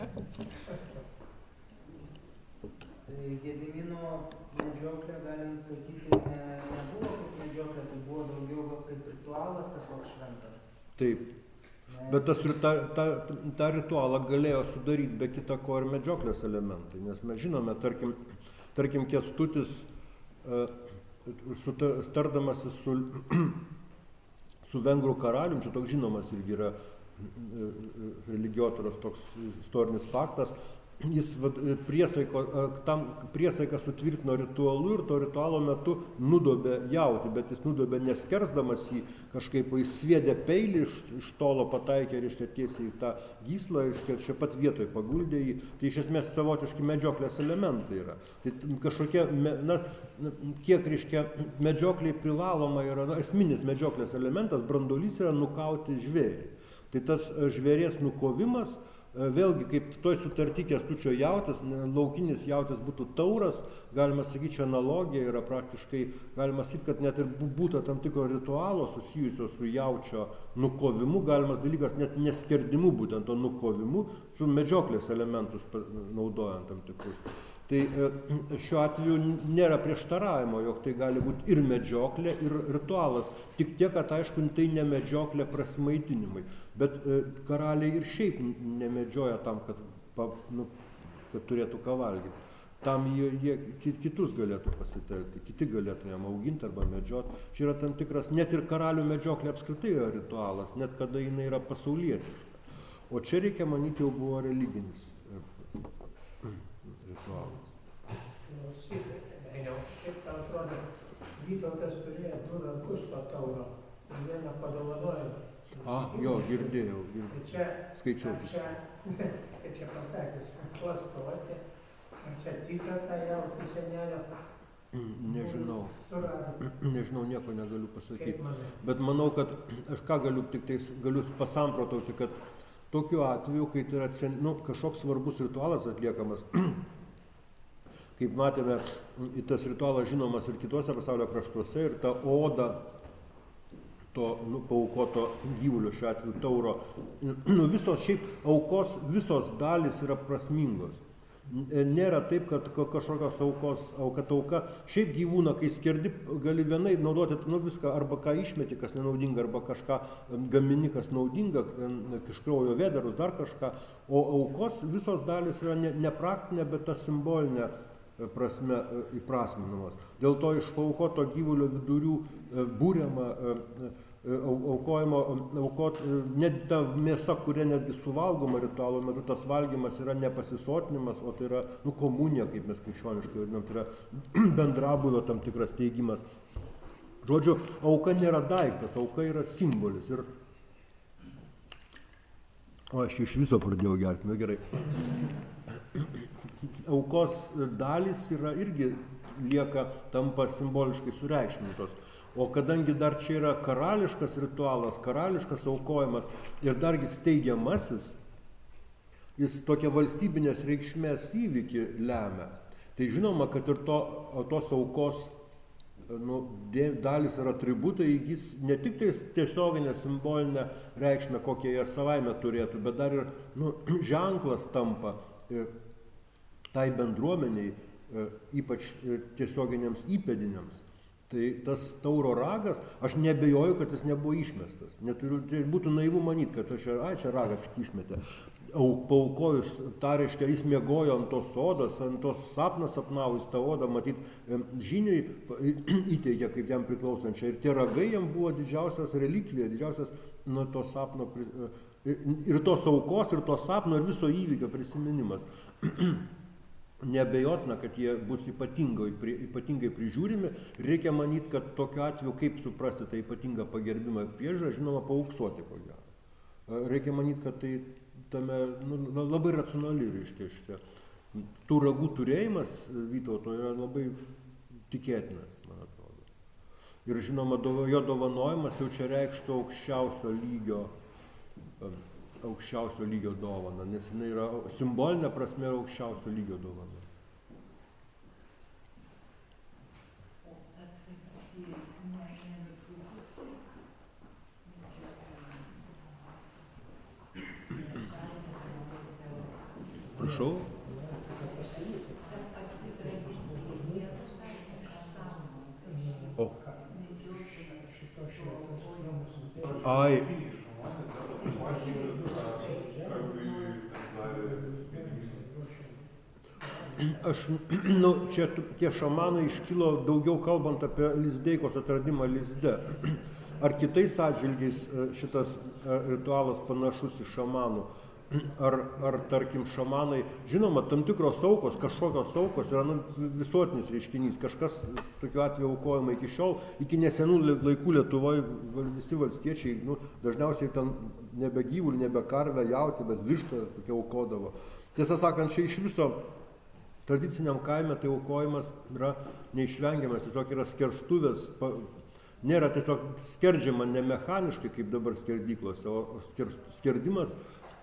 Tai Gedimino medžioklė, galim sakyti, nebuvo kaip medžioklė, tai buvo daugiau kaip ritualas kažkoks šventas. Taip. Bet tą ritualą galėjo sudaryti be kita ko ir medžioklės elementai, nes mes žinome, tarkim Kęstutis, tardamasis su vengrų karalium, čia toks žinomas irgi yra religiotoras toks istorinis faktas, jis priesaiką sutvirtino ritualu ir to ritualo metu nudobė jautį, bet jis nudobė neskersdamas jį, kažkaip jis sviedė peilį, iš tolo pataikė, reiškia, tiesiai į tą gyslą, reiškia, čia pat vietoj paguldė jį. Tai iš esmės savotiški medžioklės elementai yra. Tai kažkokie, kiek, reiškia, medžiokliai privaloma yra, esminis medžioklės elementas, branduolys yra nukauti žvėrį. Tai tas žvėries nukovimas, vėlgi, kaip toj sutarty Kęstučio jautis, laukinis jautis būtų tauras, galima sakyti, čia analogija yra praktiškai, galima sakyti, kad net ir būtų tam tikro ritualo susijusio su jaučio nukovimu, galimas dalykas net neskerdimu, būtent to nukovimu, su medžioklės elementus naudojant tam tikrus. Tai šiuo atveju nėra prieštaravimo, jog tai gali būti ir medžioklė, ir ritualas. Tik tiek, kad aišku, tai ne medžioklė prasimaitinimai. Bet karaliai ir šiaip nemedžioja tam, kad turėtų ką valgyti. Tam jie kitus galėtų pasitelkti, kiti galėtų jam auginti arba medžioti. Čia yra tam tikras, net ir karalių medžioklė apskritai yra ritualas, net kada jinai yra pasaulietiška. O čia reikia manyti jau buvo religinis ritualas. Kaip tau atrodo, Vytautas turėjo 2 rankus to tauro ir vieną padovanojo. Jo, girdėjau, skaičiau. Kaip čia pasakius, klastoti, ar čia tikra tą jautį senelio? Nežinau. Surado. Nežinau, nieko negaliu pasakyti. Bet manau, kad aš ką galiu pasamprotauti, kad tokiu atveju, kai tai yra kažkoks svarbus ritualas atliekamas, kaip matėme, tas ritualas žinomas ir kitose pasaulio kraštuose, ir ta oda to paaukoto gyvulio, šiuo atveju tauro, visos šiaip aukos, visos dalys yra prasmingos. Nėra taip, kad kažkokios aukos, kad auka, šiaip gyvūną, kai skerdi, gali vienai naudoti viską, arba ką išmeti, kas nenaudinga, arba kažką gamini, kas naudinga, kažkraujo vėdarus, dar kažką, o aukos visos dalys yra ne praktinė, bet ta simbolinė prasme įprasminamas. Dėl to iš paaukoto gyvulio vidurių būriama aukojimo, net ta mėsa, kuria netgi suvalgoma ritualo metu, tas valgymas yra nepasisotinimas, o tai yra komunija, kaip mes krikščioniškai vadinam, tai yra bendrabuvio tam tikras teigimas. Žodžiu, auka nėra daiktas, auka yra simbolis. Ir... O, aš iš viso pradėjau gerti, na gerai. Aukos dalys yra irgi lieka, tampa simboliškai sureikšmintos. O kadangi dar čia yra karališkas ritualas, karališkas aukojimas ir dargi steigiamasis, jis tokia valstybinės reikšmės įvykį lemia. Tai žinoma, kad ir tos aukos dalys ir atributai įgys ne tik tiesioginę simbolinę reikšmę, kokie jie savaime turėtų, bet dar ir ženklas tampa tai bendruomeniai, ypač tiesioginiams įpėdiniams. Tai tas tauro ragas, aš nebejoju, kad jis nebuvo išmestas. Tai būtų naivu manyti, kad čia ragas išmetė. Paukojus, tai reiškia, jis miegojo ant tos odos, ant tos sapną sapnavo, jis tą odą, matyt, žiniai įteikė kaip jam priklausančią. Ir tie ragai jam buvo didžiausias relikvija, didžiausias to sapno, ir tos aukos, ir to sapno, ir viso įvykio prisiminimas. Neabejotina, kad jie bus ypatingai prižiūrimi. Reikia manyti, kad tokiu atveju, kaip suprasti tą ypatingą pagerbimą ir priežiūrą, žinoma, paauksuoti ko gero. Reikia manyti, kad tai tame labai racionaliai reiškia šitie. Tų ragų turėjimas Vytauto yra labai tikėtinas, man atrodo. Ir žinoma, jo dovanojimas jau čia reikštų aukščiausio lygio dovana, nes jinai yra simbolinė prasme aukščiausio lygio dovana. Prašau? O. Ai. Čia tie šamanai iškilo daugiau kalbant apie lizdeikos atradimą lizde. Ar kitais atžvilgiais šitas ritualas panašus į šamanų? Ar tarkim, šamanai, žinoma, tam tikros aukos, kažkokios aukos yra visuotinis reiškinys. Kažkas tokiu atveju aukojama iki šiol, iki nesenų laikų Lietuvoje visi valstiečiai, dažniausiai ten nebe gyvulį, nebe karvę, jautį, bet vištą tokia aukodavo. Tiesą sakant, čia iš viso tradiciniam kaime tai aukojimas yra neišvengiamas, tiesiog yra skerstuvės, nėra tiesiog skerdžiama ne mechaniškai, kaip dabar skerdyklose, o skerdimas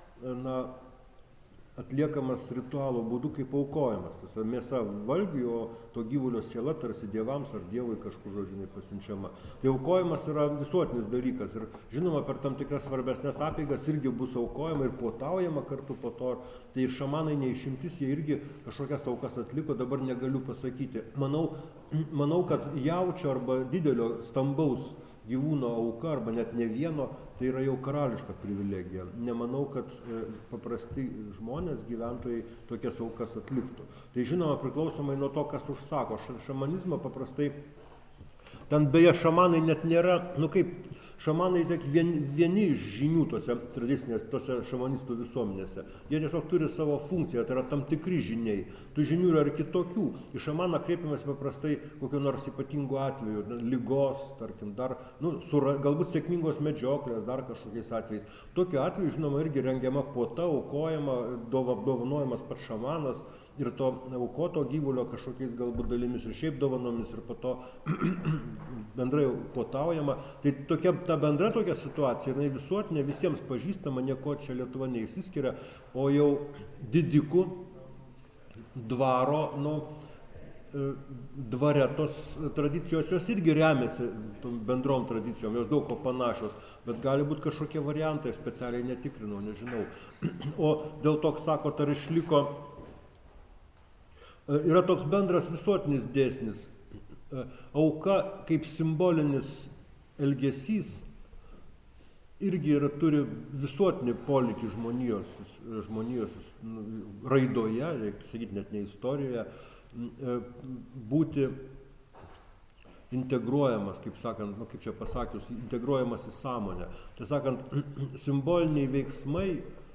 atliekamas ritualo būdu kaip aukojimas. Tas mėsa valgiui, o to gyvulio siela tarsi dievams ar dievui kažkur žodžiu pasiunčiama. Tai aukojimas yra visuotinis dalykas ir žinoma per tam tikras svarbesnės apeigas irgi bus aukojama ir puotaujama kartu po to. Tai ir šamanai neišimtis, jie irgi kažkokias aukas atliko, dabar negaliu pasakyti. Manau, kad jaučio arba didelio stambaus gyvūno auka arba net ne vieno, tai yra jau karališka privilegija. Nemanau, kad paprasti žmonės, gyventojai tokias aukas atliktų. Tai žinoma, priklausomai nuo to, kas užsako. Šamanizmą paprastai, ten beje šamanai net nėra, šamanai tik vieni iš žinių tose tradicinės, tose šamanistų visuomenėse. Jie tiesiog turi savo funkciją, tai yra tam tikri žiniai. Tų žinių yra ir kitokių. Į šamaną kreipiamas paprastai kokiu nors ypatingu atveju, ligos, tarkim, dar, galbūt sėkmingos medžioklės, dar kažkokiais atvejais. Tokiu atveju, žinoma, irgi rengiama puota, aukojama, dovanojamas pats šamanas ir to aukoto gyvulio kažkokiais galbūt dalimis ir šiaip dovanomis ir po to bendrai puotaujama. Tai ta bendra tokia situacija, jinai visuotinė, visiems pažįstama, nieko čia Lietuva neįsiskiria, o jau didikų dvaro dvare tos tradicijos, jos irgi remiasi bendrom tradicijom, jos daug ko panašios, bet gali būti kažkokie variantai, specialiai netikrinau, nežinau. O dėl to, sako, ar išliko, yra toks bendras visuotinis dėsnis. Auka kaip simbolinis elgesys irgi turi visuotinį polikį žmonijos raidoje, reiktų sakyti, net ne istorijoje, būti integruojamas, kaip sakant, kaip čia pasakius, integruojamas į sąmonę. Tai sakant, simboliniai veiksmai,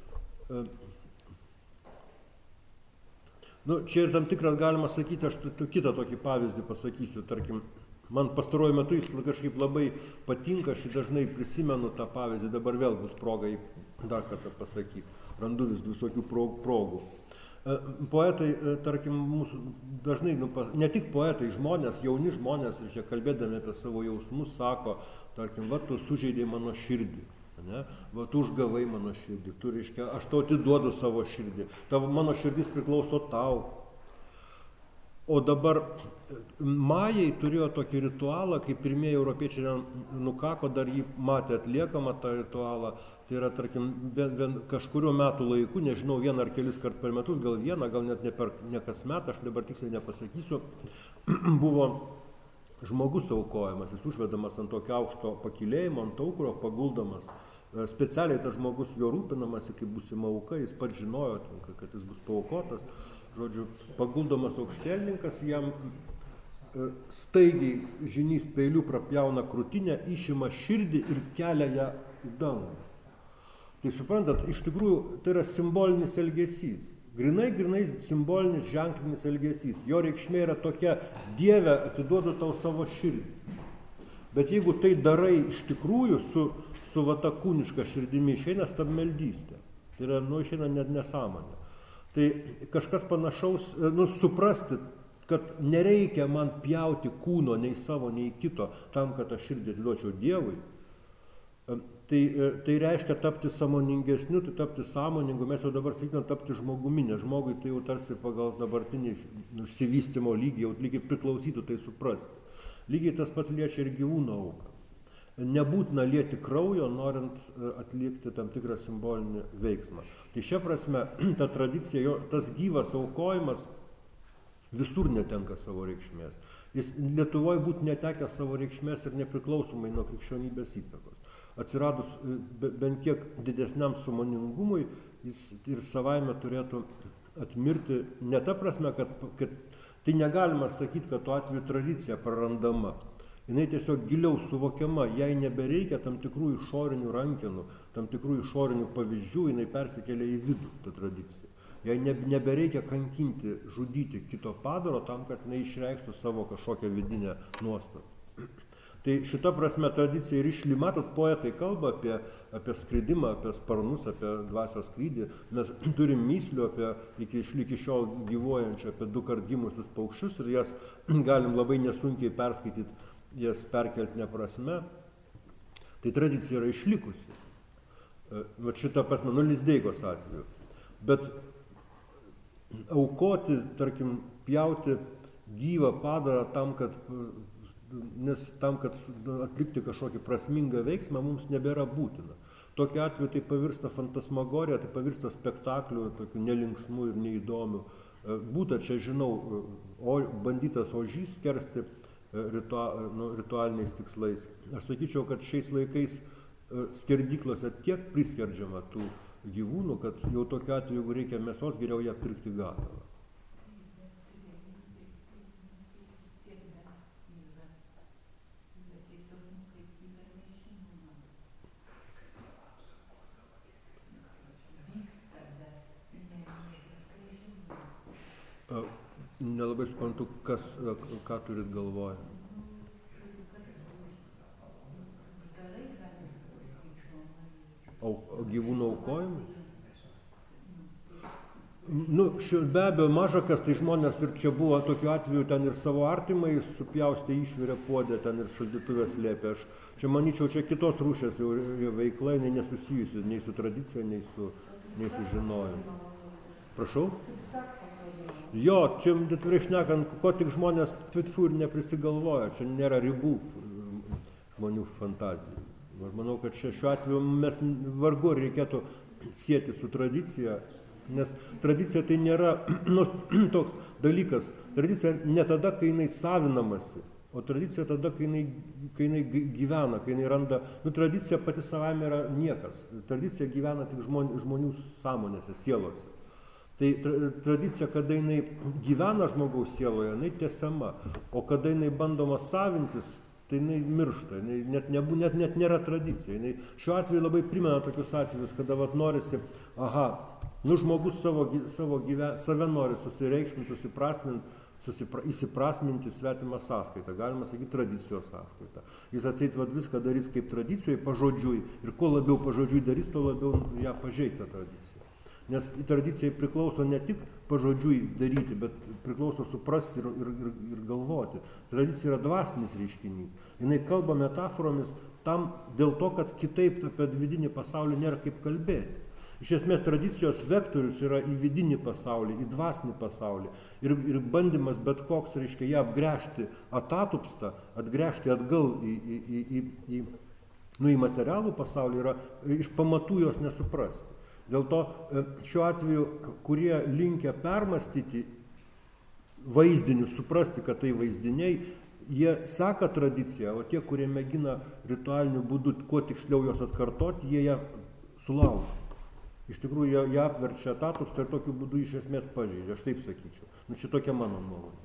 čia ir tam tikras galima sakyti, aš kitą tokį pavyzdį pasakysiu, tarkim, man pastaruoju metu jis kažkaip labai patinka, aš dažnai prisimenu tą pavyzdį, dabar vėl bus proga dar kartą pasakyti, randu vis visokių progų. Poetai, tarkim, mūsų dažnai, ne tik poetai, žmonės, jauni žmonės, ir kalbėdami apie savo jausmus, sako, tarkim, va, tu sužeidei mano širdį, ne? Va, tu užgavai mano širdį, tu, reiškia, aš tau atiduodu savo širdį, mano širdis priklauso tau. O dabar majai turėjo tokį ritualą, kai pirmieji europiečiai nukako, dar jį matė atliekamą tą ritualą, tai yra, tarkim, kažkurio metų laiku, nežinau, vieną ar kelis kart per metus, gal vieną, gal net ne kas metą, aš dabar tiksliai nepasakysiu, buvo žmogus aukojamas, jis užvedamas ant tokio aukšto pakilėjimo, ant aukuro, paguldomas. Specialiai tas žmogus jo rūpinamasi, kaip būsima auka, jis pats žinojo, kad jis bus paaukotas. Žodžiu, paguldomas aukštielninkas, jam staigiai žinys peiliu prapjauna krūtinę, išima širdį ir kelia ją į dangų. Tai suprantat, iš tikrųjų, tai yra simbolinis elgesys. Grinai simbolinis ženklinis elgesys. Jo reikšmė yra tokia: Dieve, atiduodu tau savo širdį. Bet jeigu tai darai iš tikrųjų su va ta kūniška širdimi, išeina stabmeldystė. Tai yra, išeina net nesąmonė. Tai kažkas panašaus, suprasti, kad nereikia man pjauti kūno nei savo, nei kito, tam, kad aš širdį atiduočiau Dievui. Tai reiškia tapti sąmoningesniu, tai tapti sąmoningu. Mes jau dabar sakykime tapti žmogumi, nes žmogui tai jau tarsi pagal dabartinį išsivystymo lygį, jau lygiai priklausytų tai suprasti. Lygiai tas pats liečia ir gyvūno auką. Nebūtina lieti kraujo, norint atlikti tam tikrą simbolinį veiksmą. Tai šia prasme, ta tradicija, tas gyvas aukojimas visur netenka savo reikšmės. Jis Lietuvoje būtų netekęs savo reikšmės ir nepriklausomai nuo krikščionybės įtakos. Atsiradus bent kiek didesniam sąmoningumui, jis ir savaime turėtų atmirti, ne ta prasme, kad tai negalima sakyti, kad tuo atveju tradicija prarandama. Jinai tiesiog giliau suvokiama, jai nebereikia tam tikrų išorinių rankenų, tam tikrų išorinių pavyzdžių, jinai persikelia į vidų, ta tradicija. Jai nebereikia kankinti, žudyti kito padaro tam, kad jinai išreikštų savo kažkokią vidinę nuostatą. Tai šita prasme tradicija ir išli, matot, poetai kalba apie skridimą, apie sparnus, apie dvasios skrydį. Mes turim myslių iki šiol gyvuojančių apie 2 kart gimusius paukščius ir jas galim labai nesunkiai perskaityti, jas perkeltinė prasme. Tai tradicija yra išlikusi. Vat šita prasme, Lizdeikos atveju. Bet aukoti, tarkim, pjauti gyvą padarą tam, kad atlikti kažkokį prasmingą veiksmą, mums nebėra būtina. Tokiu atveju tai pavirsta fantasmagorija, tai pavirsta spektakliu, tokiu nelinksmu ir neįdomiu. Būta čia, žinau, bandytas ožys skersti ritualiniais tikslais. Aš sakyčiau, kad šiais laikais skerdyklose tiek priskerdžiama tų gyvūnų, kad jau tokiu atveju, jeigu reikia mėsos, geriau ją pirkti gatavą. Nelabai suprantu, ką turit galvoje. O gyvūnų aukojimai? Be abejo, mažakas, tai žmonės ir čia buvo tokiu atveju, ten ir savo artimai supjaustė, išvirė puodę, ten ir šaldytuvę slėpė. Aš čia manyčiau, čia kitos rūšės veikla, jinai nesusijusi nei su tradicija, nei su žinojimu. Prašau? Jo, čia atvirai šnekant, ko tik žmonės ir neprisigalvoja, čia nėra ribų žmonių fantazijai. Aš manau, kad šiuo atveju mes vargu reikėtų sieti su tradicija, nes tradicija tai nėra toks dalykas. Tradicija ne tada, kai jinai savinamasi, o tradicija tada, kai jinai gyvena, kai jinai randa. Tradicija pati savame yra niekas. Tradicija gyvena tik žmonių sąmonėse, sielose. Tai tradicija, kada jinai gyvena žmogaus sieloje, jinai tęsiama, o kada jinai bandoma savintis, tai jinai miršta, net nėra tradicija. Jinai šiuo atveju labai primena tokius atvejus, kada norisi, žmogus save nori susireikšminti, įsiprasminti svetimą sąskaitą, galima sakyti tradicijos sąskaitą. Jis atseit viską darys kaip tradicijoje, pažodžiui, ir kuo labiau pažodžiui darys, tuo labiau ją pažeis tą tradiciją. Nes tradicijai priklauso ne tik pažodžiui daryti, bet priklauso suprasti ir galvoti. Tradicija yra dvasinis reiškinys. Jinai kalba metaforomis tam dėl to, kad kitaip apie vidinį pasaulį nėra kaip kalbėti. Iš esmės tradicijos vektorius yra į vidinį pasaulį, į dvasinį pasaulį. Ir bandymas bet koks, reiškia, ją apgręžti atatupstą, atgręžti atgal į materialų pasaulį yra iš pamatų jos nesuprasti. Dėl to šiuo atveju, kurie linkę permastyti vaizdinius, suprasti, kad tai vaizdiniai, jie seka tradiciją, o tie, kurie mėgina ritualiniu būdu kuo tiksliau jos atkartoti, jie ją sulaužo. Iš tikrųjų, ją apverčia atatupstą ir tokiu būdu iš esmės pažeidžia, aš taip sakyčiau. Čia tokia mano nuomonė.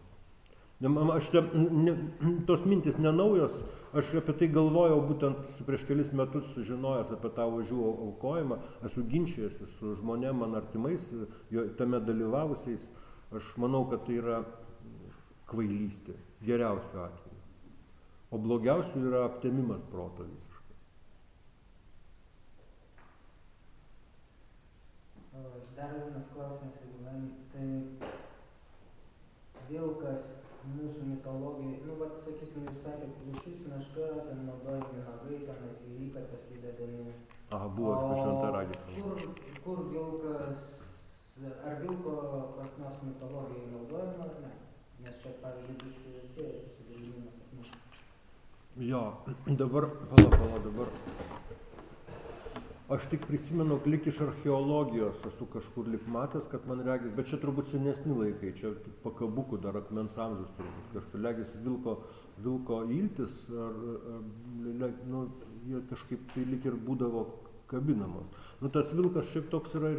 Tos mintis nenaujos, aš apie tai galvojau būtent prieš kelis metus sužinojęs apie tą ožių aukojimą, esu ginčijęs su žmonėm, man artimais, tame dalyvavusiais, aš manau, kad tai yra kvailystė, geriausiu atveju. O blogiausiu yra aptemimas proto visiškai. Dar vienas klausimas, jeigu galim, tai vilkas mūsų mitologijai, sakysim, jūs sakėt, lūšis, meška, ten naudojami nagai, ten įkapės įdedami. Buvo šventaragis. Kur vilkas, ar vilko kas nors mitologijai naudojama ar ne? Nes čia, pavyzdžiui, biškai siejasi su Gedimino sapnu. Jo, dabar, dabar. Aš tik prisimenu, lyg iš archeologijos esu kažkur lyg matęs, kad man regis, bet čia turbūt senesni laikai, čia pakabukų dar akmens amžius turbūt kažkur regis vilko iltis, jie kažkaip tai lyg ir būdavo kabinamos. Tas vilkas šiaip toks yra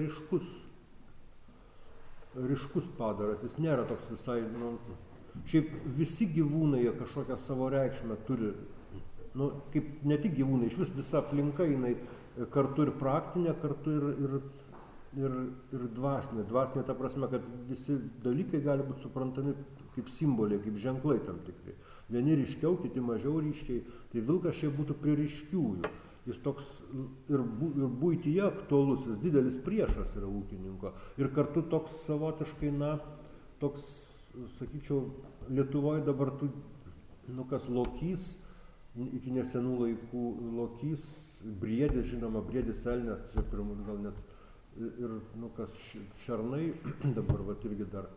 ryškus padaras, jis nėra toks visai, šiaip visi gyvūnai jie kažkokią savo reikšmę turi, kaip ne tik gyvūnai, iš vis visa aplinka jinai kartu ir praktinė, kartu ir dvasinė. Dvasinė ta prasme, kad visi dalykai gali būti suprantami kaip simboliai, kaip ženklai tam tikri. Vieni ryškiau, kiti mažiau ryškiai. Tai vilkas čia būtų prie ryškiųjų. Jis toks ir buityje aktualus, jis didelis priešas yra ūkininko. Ir kartu toks savotiškai, toks, sakyčiau, Lietuvoje dabar kas lokys, iki nesenų laikų lokys, briedis, žinoma, briedis elnias, čia pirmų gal net ir, kas šernai, dabar irgi dar.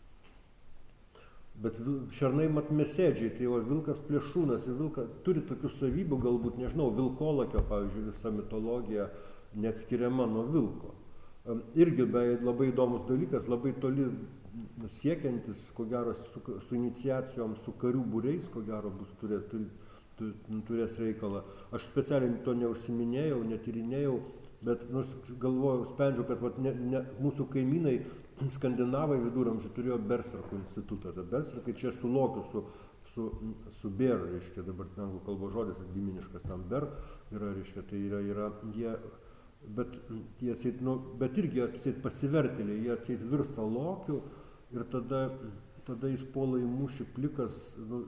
Bet šernai mėsėdžiai, tai vilkas plėšrūnas ir vilkas turi tokių savybių, galbūt, nežinau, vilkolakio, pavyzdžiui, visa mitologija neatskiriama nuo vilko. Irgi labai įdomus dalykas, labai toli siekiantis, ko gero, su iniciacijom, su karių būriais, ko gero, bus turės reikalą. Aš specialiai to neužsiminėjau, netyrinėjau, bet galvojau, sprendžiau, kad mūsų kaimynai, skandinavai viduramžių turėjo Berserkų institutą. Berserkai čia su lokiu, su ber, reiškia, dabar anglų kalbos žodis, giminiškas tam ber, yra, reiškia, tai yra jie, bet irgi atseit pasivertėliai, jie atseit virsta lokiu ir tada jis puola į mūšį plikas,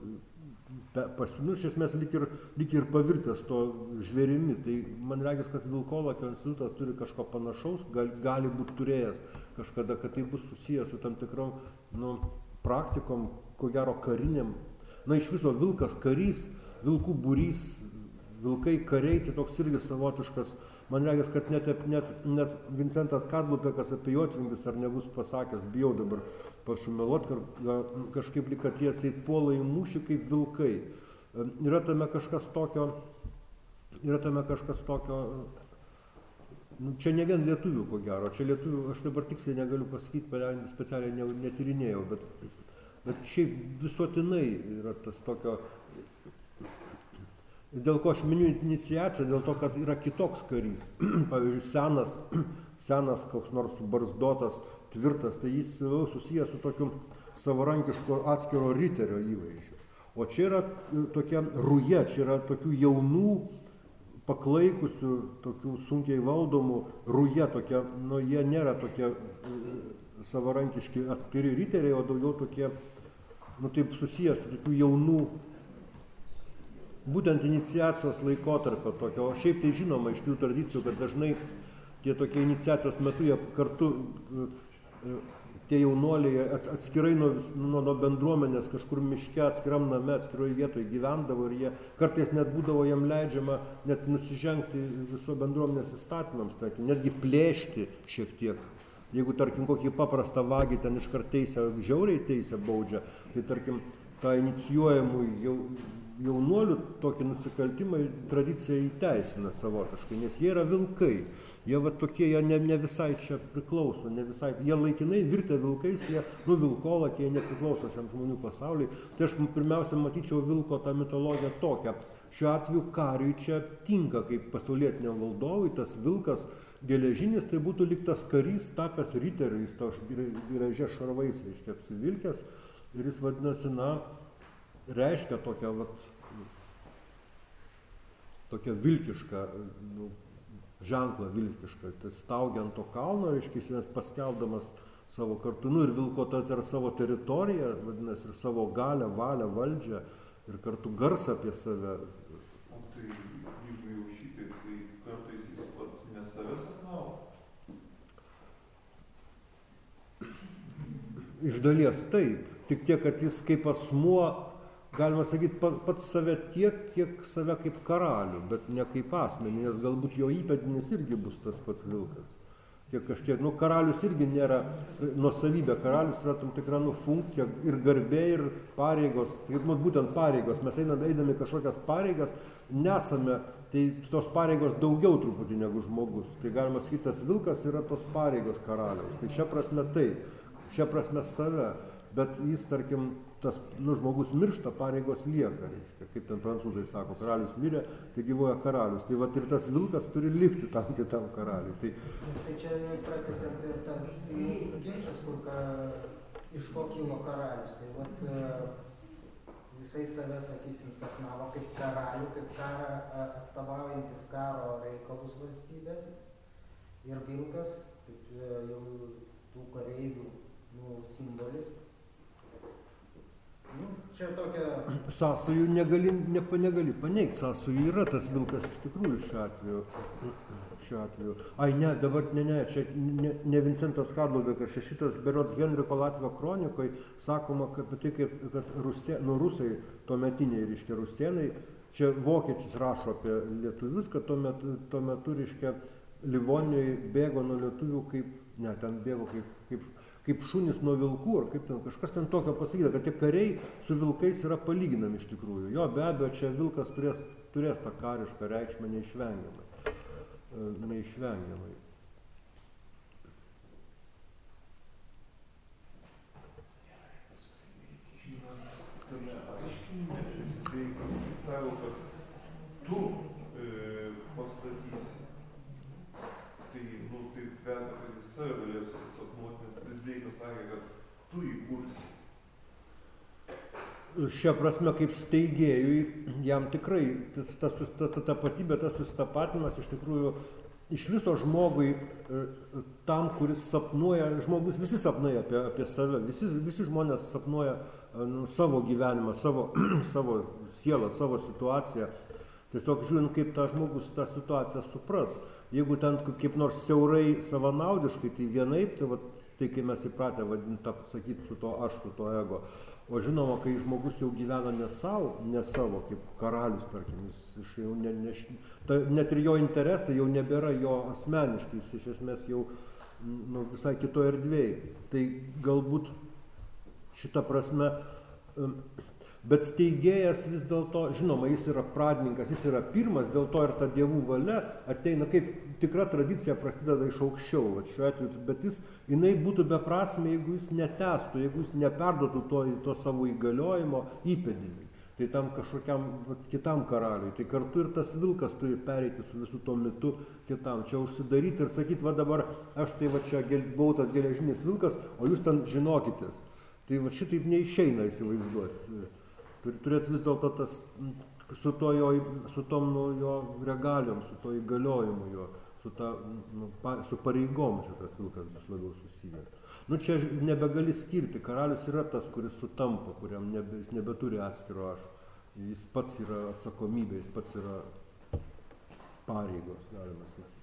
iš esmės lyg ir pavirtęs to žvėrimi. Tai man regis, kad vilkolakio institutas turi kažko panašaus, gali būti turėjęs kažkada, kad tai bus susijęs su tam tikrom praktikom, ko gero kariniam. Iš viso vilkas karys, vilkų būrys, vilkai kariai, tai toks irgi savotiškas, man regis, kad net Vincentas Kadlubekas apie jotvingius ar nebus pasakęs, bijau dabar pasumeluot, kažkaip lyg, kad jie atseit puola į mūšį kaip vilkai. Yra tame kažkas tokio, čia ne vien lietuvių, ko gero, čia lietuvių, aš dabar tiksliai negaliu pasakyti, specialiai netyrinėjau, bet šiaip visuotinai yra tas tokio, dėl ko aš miniu iniciaciją, dėl to, kad yra kitoks karys, pavyzdžiui, senas koks nors barzdotas, tvirtas, tai jis susijęs su tokiu savarankišku atskiro riterio įvaizdžiu. O čia yra tokia ruja, čia yra tokių jaunų, paklaikusių, tokių sunkiai valdomų, ruja tokia, nu jie nėra tokie savarankiški atskiri riteriai, o daugiau tokie, nu taip susijęs su tokių jaunų, būtent iniciacijos laikotarpio tokio, o šiaip tai žinoma iš tų tradicijų, kad dažnai tie tokie iniciacijos metu jie kartu, tie jaunuoliai atskirai nuo bendruomenės kažkur miške, atskiram name, atskiroje vietoje gyvendavo ir jie kartais net būdavo jam leidžiama net nusižengti viso bendruomenės įstatymams, tarkim, netgi plėšti šiek tiek. Jeigu, tarkim, kokį paprastą vagį ten iškart teisę, žiauriai teisę baudžia, tai, tarkim, tą inicijuojamų jaunuolių tokį nusikaltimą tradicija įteisina savotiškai, nes jie yra vilkai. Jie va tokie, jie ne visai čia priklauso, ne visai, jie laikinai virtę vilkais, jie, vilkolakiai, jie nepriklauso šiam žmonių pasauliui. Tai aš pirmiausia matyčiau vilko tą mitologiją tokią. Šiuo atveju kariui čia tinka kaip pasaulietiniam valdovui, tas vilkas geležinis, tai būtų lyg tas karys tapęs riteriu, jis to gražia šarvais, reiškia, apsivilkęs ir jis vadinasi, reiškia tokią vilkišką, ženklą vilkišką, tai staugia ant to kalno, reiškia, jis paskelbdamas savo kartu, ir vilko ir savo teritoriją, vadinasi, ir savo galią, valią, valdžią, ir kartu garsą apie save. O tai, jeigu jau šitaip, tai kartais jis pats ne save sapnavo? Iš dalies taip, tik tiek, kad jis kaip asmuo, galima sakyti, pats save tiek, kiek save kaip karalių, bet ne kaip asmenį, nes galbūt jo įpėdinis irgi bus tas pats vilkas. Kažkiek, karalius irgi nėra nuosavybė, karalius yra tam tikra funkcija ir garbė, ir pareigos, tai būtent pareigos, mes eidami kažkokias pareigas, nesame, tai tos pareigos daugiau truputį negu žmogus, tai galima sakyti, tas vilkas yra tos pareigos karaliaus, tai šia prasme taip, šia prasme save, bet jis, tarkim, tas žmogus miršta, pareigos lieka, reiškia, kaip ten prancūzai sako, karalius mirė, tai gyvoja karalius. Tai ir tas vilkas turi likti tam kitam karaliui. Tai čia pratęsiant ir tas ginčas, iš ko kilo karalius. Tai jisai save, sakysim, sapnavo kaip karalių, kaip karą atstovaujantis karo reikalus valstybės. Ir vilkas, kaip jau tų kareivių simbolis. Čia tokia... Sąsajų negali paneigti, sąsajų yra tas vilkas iš tikrųjų šiuo atveju. Ai, ne, dabar ne, čia ne Vincentas Kadlubekas, čia šitas berods Henriko Latvio kronikoj sakoma apie tai, kad rusai, tuometiniai, reiškia, rusėnai, čia vokiečius rašo apie lietuvius, kad tuo metu, reiškia, Livonijoje bėgo nuo lietuvių kaip šunys nuo vilkų, ar kaip ten kažkas ten tokio pasakyta, kad tie kariai su vilkais yra palyginami iš tikrųjų. Jo, be abejo, čia vilkas turės tą karišką reikšmę neišvengiamai. Žymas tame aiškinime, savo, kad tu pastatysi. Tai veda, kad jis save galės sapnuoti, nes Prezdeikas sakė, kad tu įkursi. Šia prasme, kaip steigėjui, jam tikrai ta tapatybė, tas susitapatinimas iš tikrųjų iš viso žmogui, tam, kuris sapnuoja, žmogus visi sapnuoja apie save, visi žmonės sapnuoja savo gyvenimą, savo sielą, savo situaciją. Tiesiog žiūrint, kaip tas žmogus tą situaciją supras. Jeigu ten kaip nors siaurai savanaudiškai, tai vienaip, tai tai, kai mes įpratę vadinti, sakyti su to aš, su to ego. O žinoma, kai žmogus jau gyvena ne savo, kaip karalius, tarkim, jis jau net ir jo interesai jau nebėra jo asmeniškai, jis iš esmės jau visai kitoje erdvėje. Tai galbūt šitą prasme, bet steigėjas vis dėlto, žinoma, jis yra pradininkas, jis yra pirmas, dėl to ir ta dievų valia ateina, kaip tikra tradicija prasideda iš aukščiau, šiuo atveju, bet jinai būtų beprasmė, jeigu jis netęstų, jeigu jis neperduotų to savo įgaliojimo įpėdiniui, tai tam kažkokiam kitam karaliui, tai kartu ir tas vilkas turi pereiti su visu to mitu kitam, čia užsidaryti ir sakyti, va dabar aš tai va čia buvau tas geležinis vilkas, o jūs ten žinokitės. Tai va šitaip neišeina įsivaizduoti. Turėt vis dėlto tas, su tom jo regalijom, su to įgaliojimu jo, su pareigom šitas vilkas bus labiau susiję. Čia nebegali skirti, karalius yra tas, kuris sutampa, kuriam jis nebeturi atskiro aš. Jis pats yra atsakomybė, jis pats yra pareigos, galima sakyti.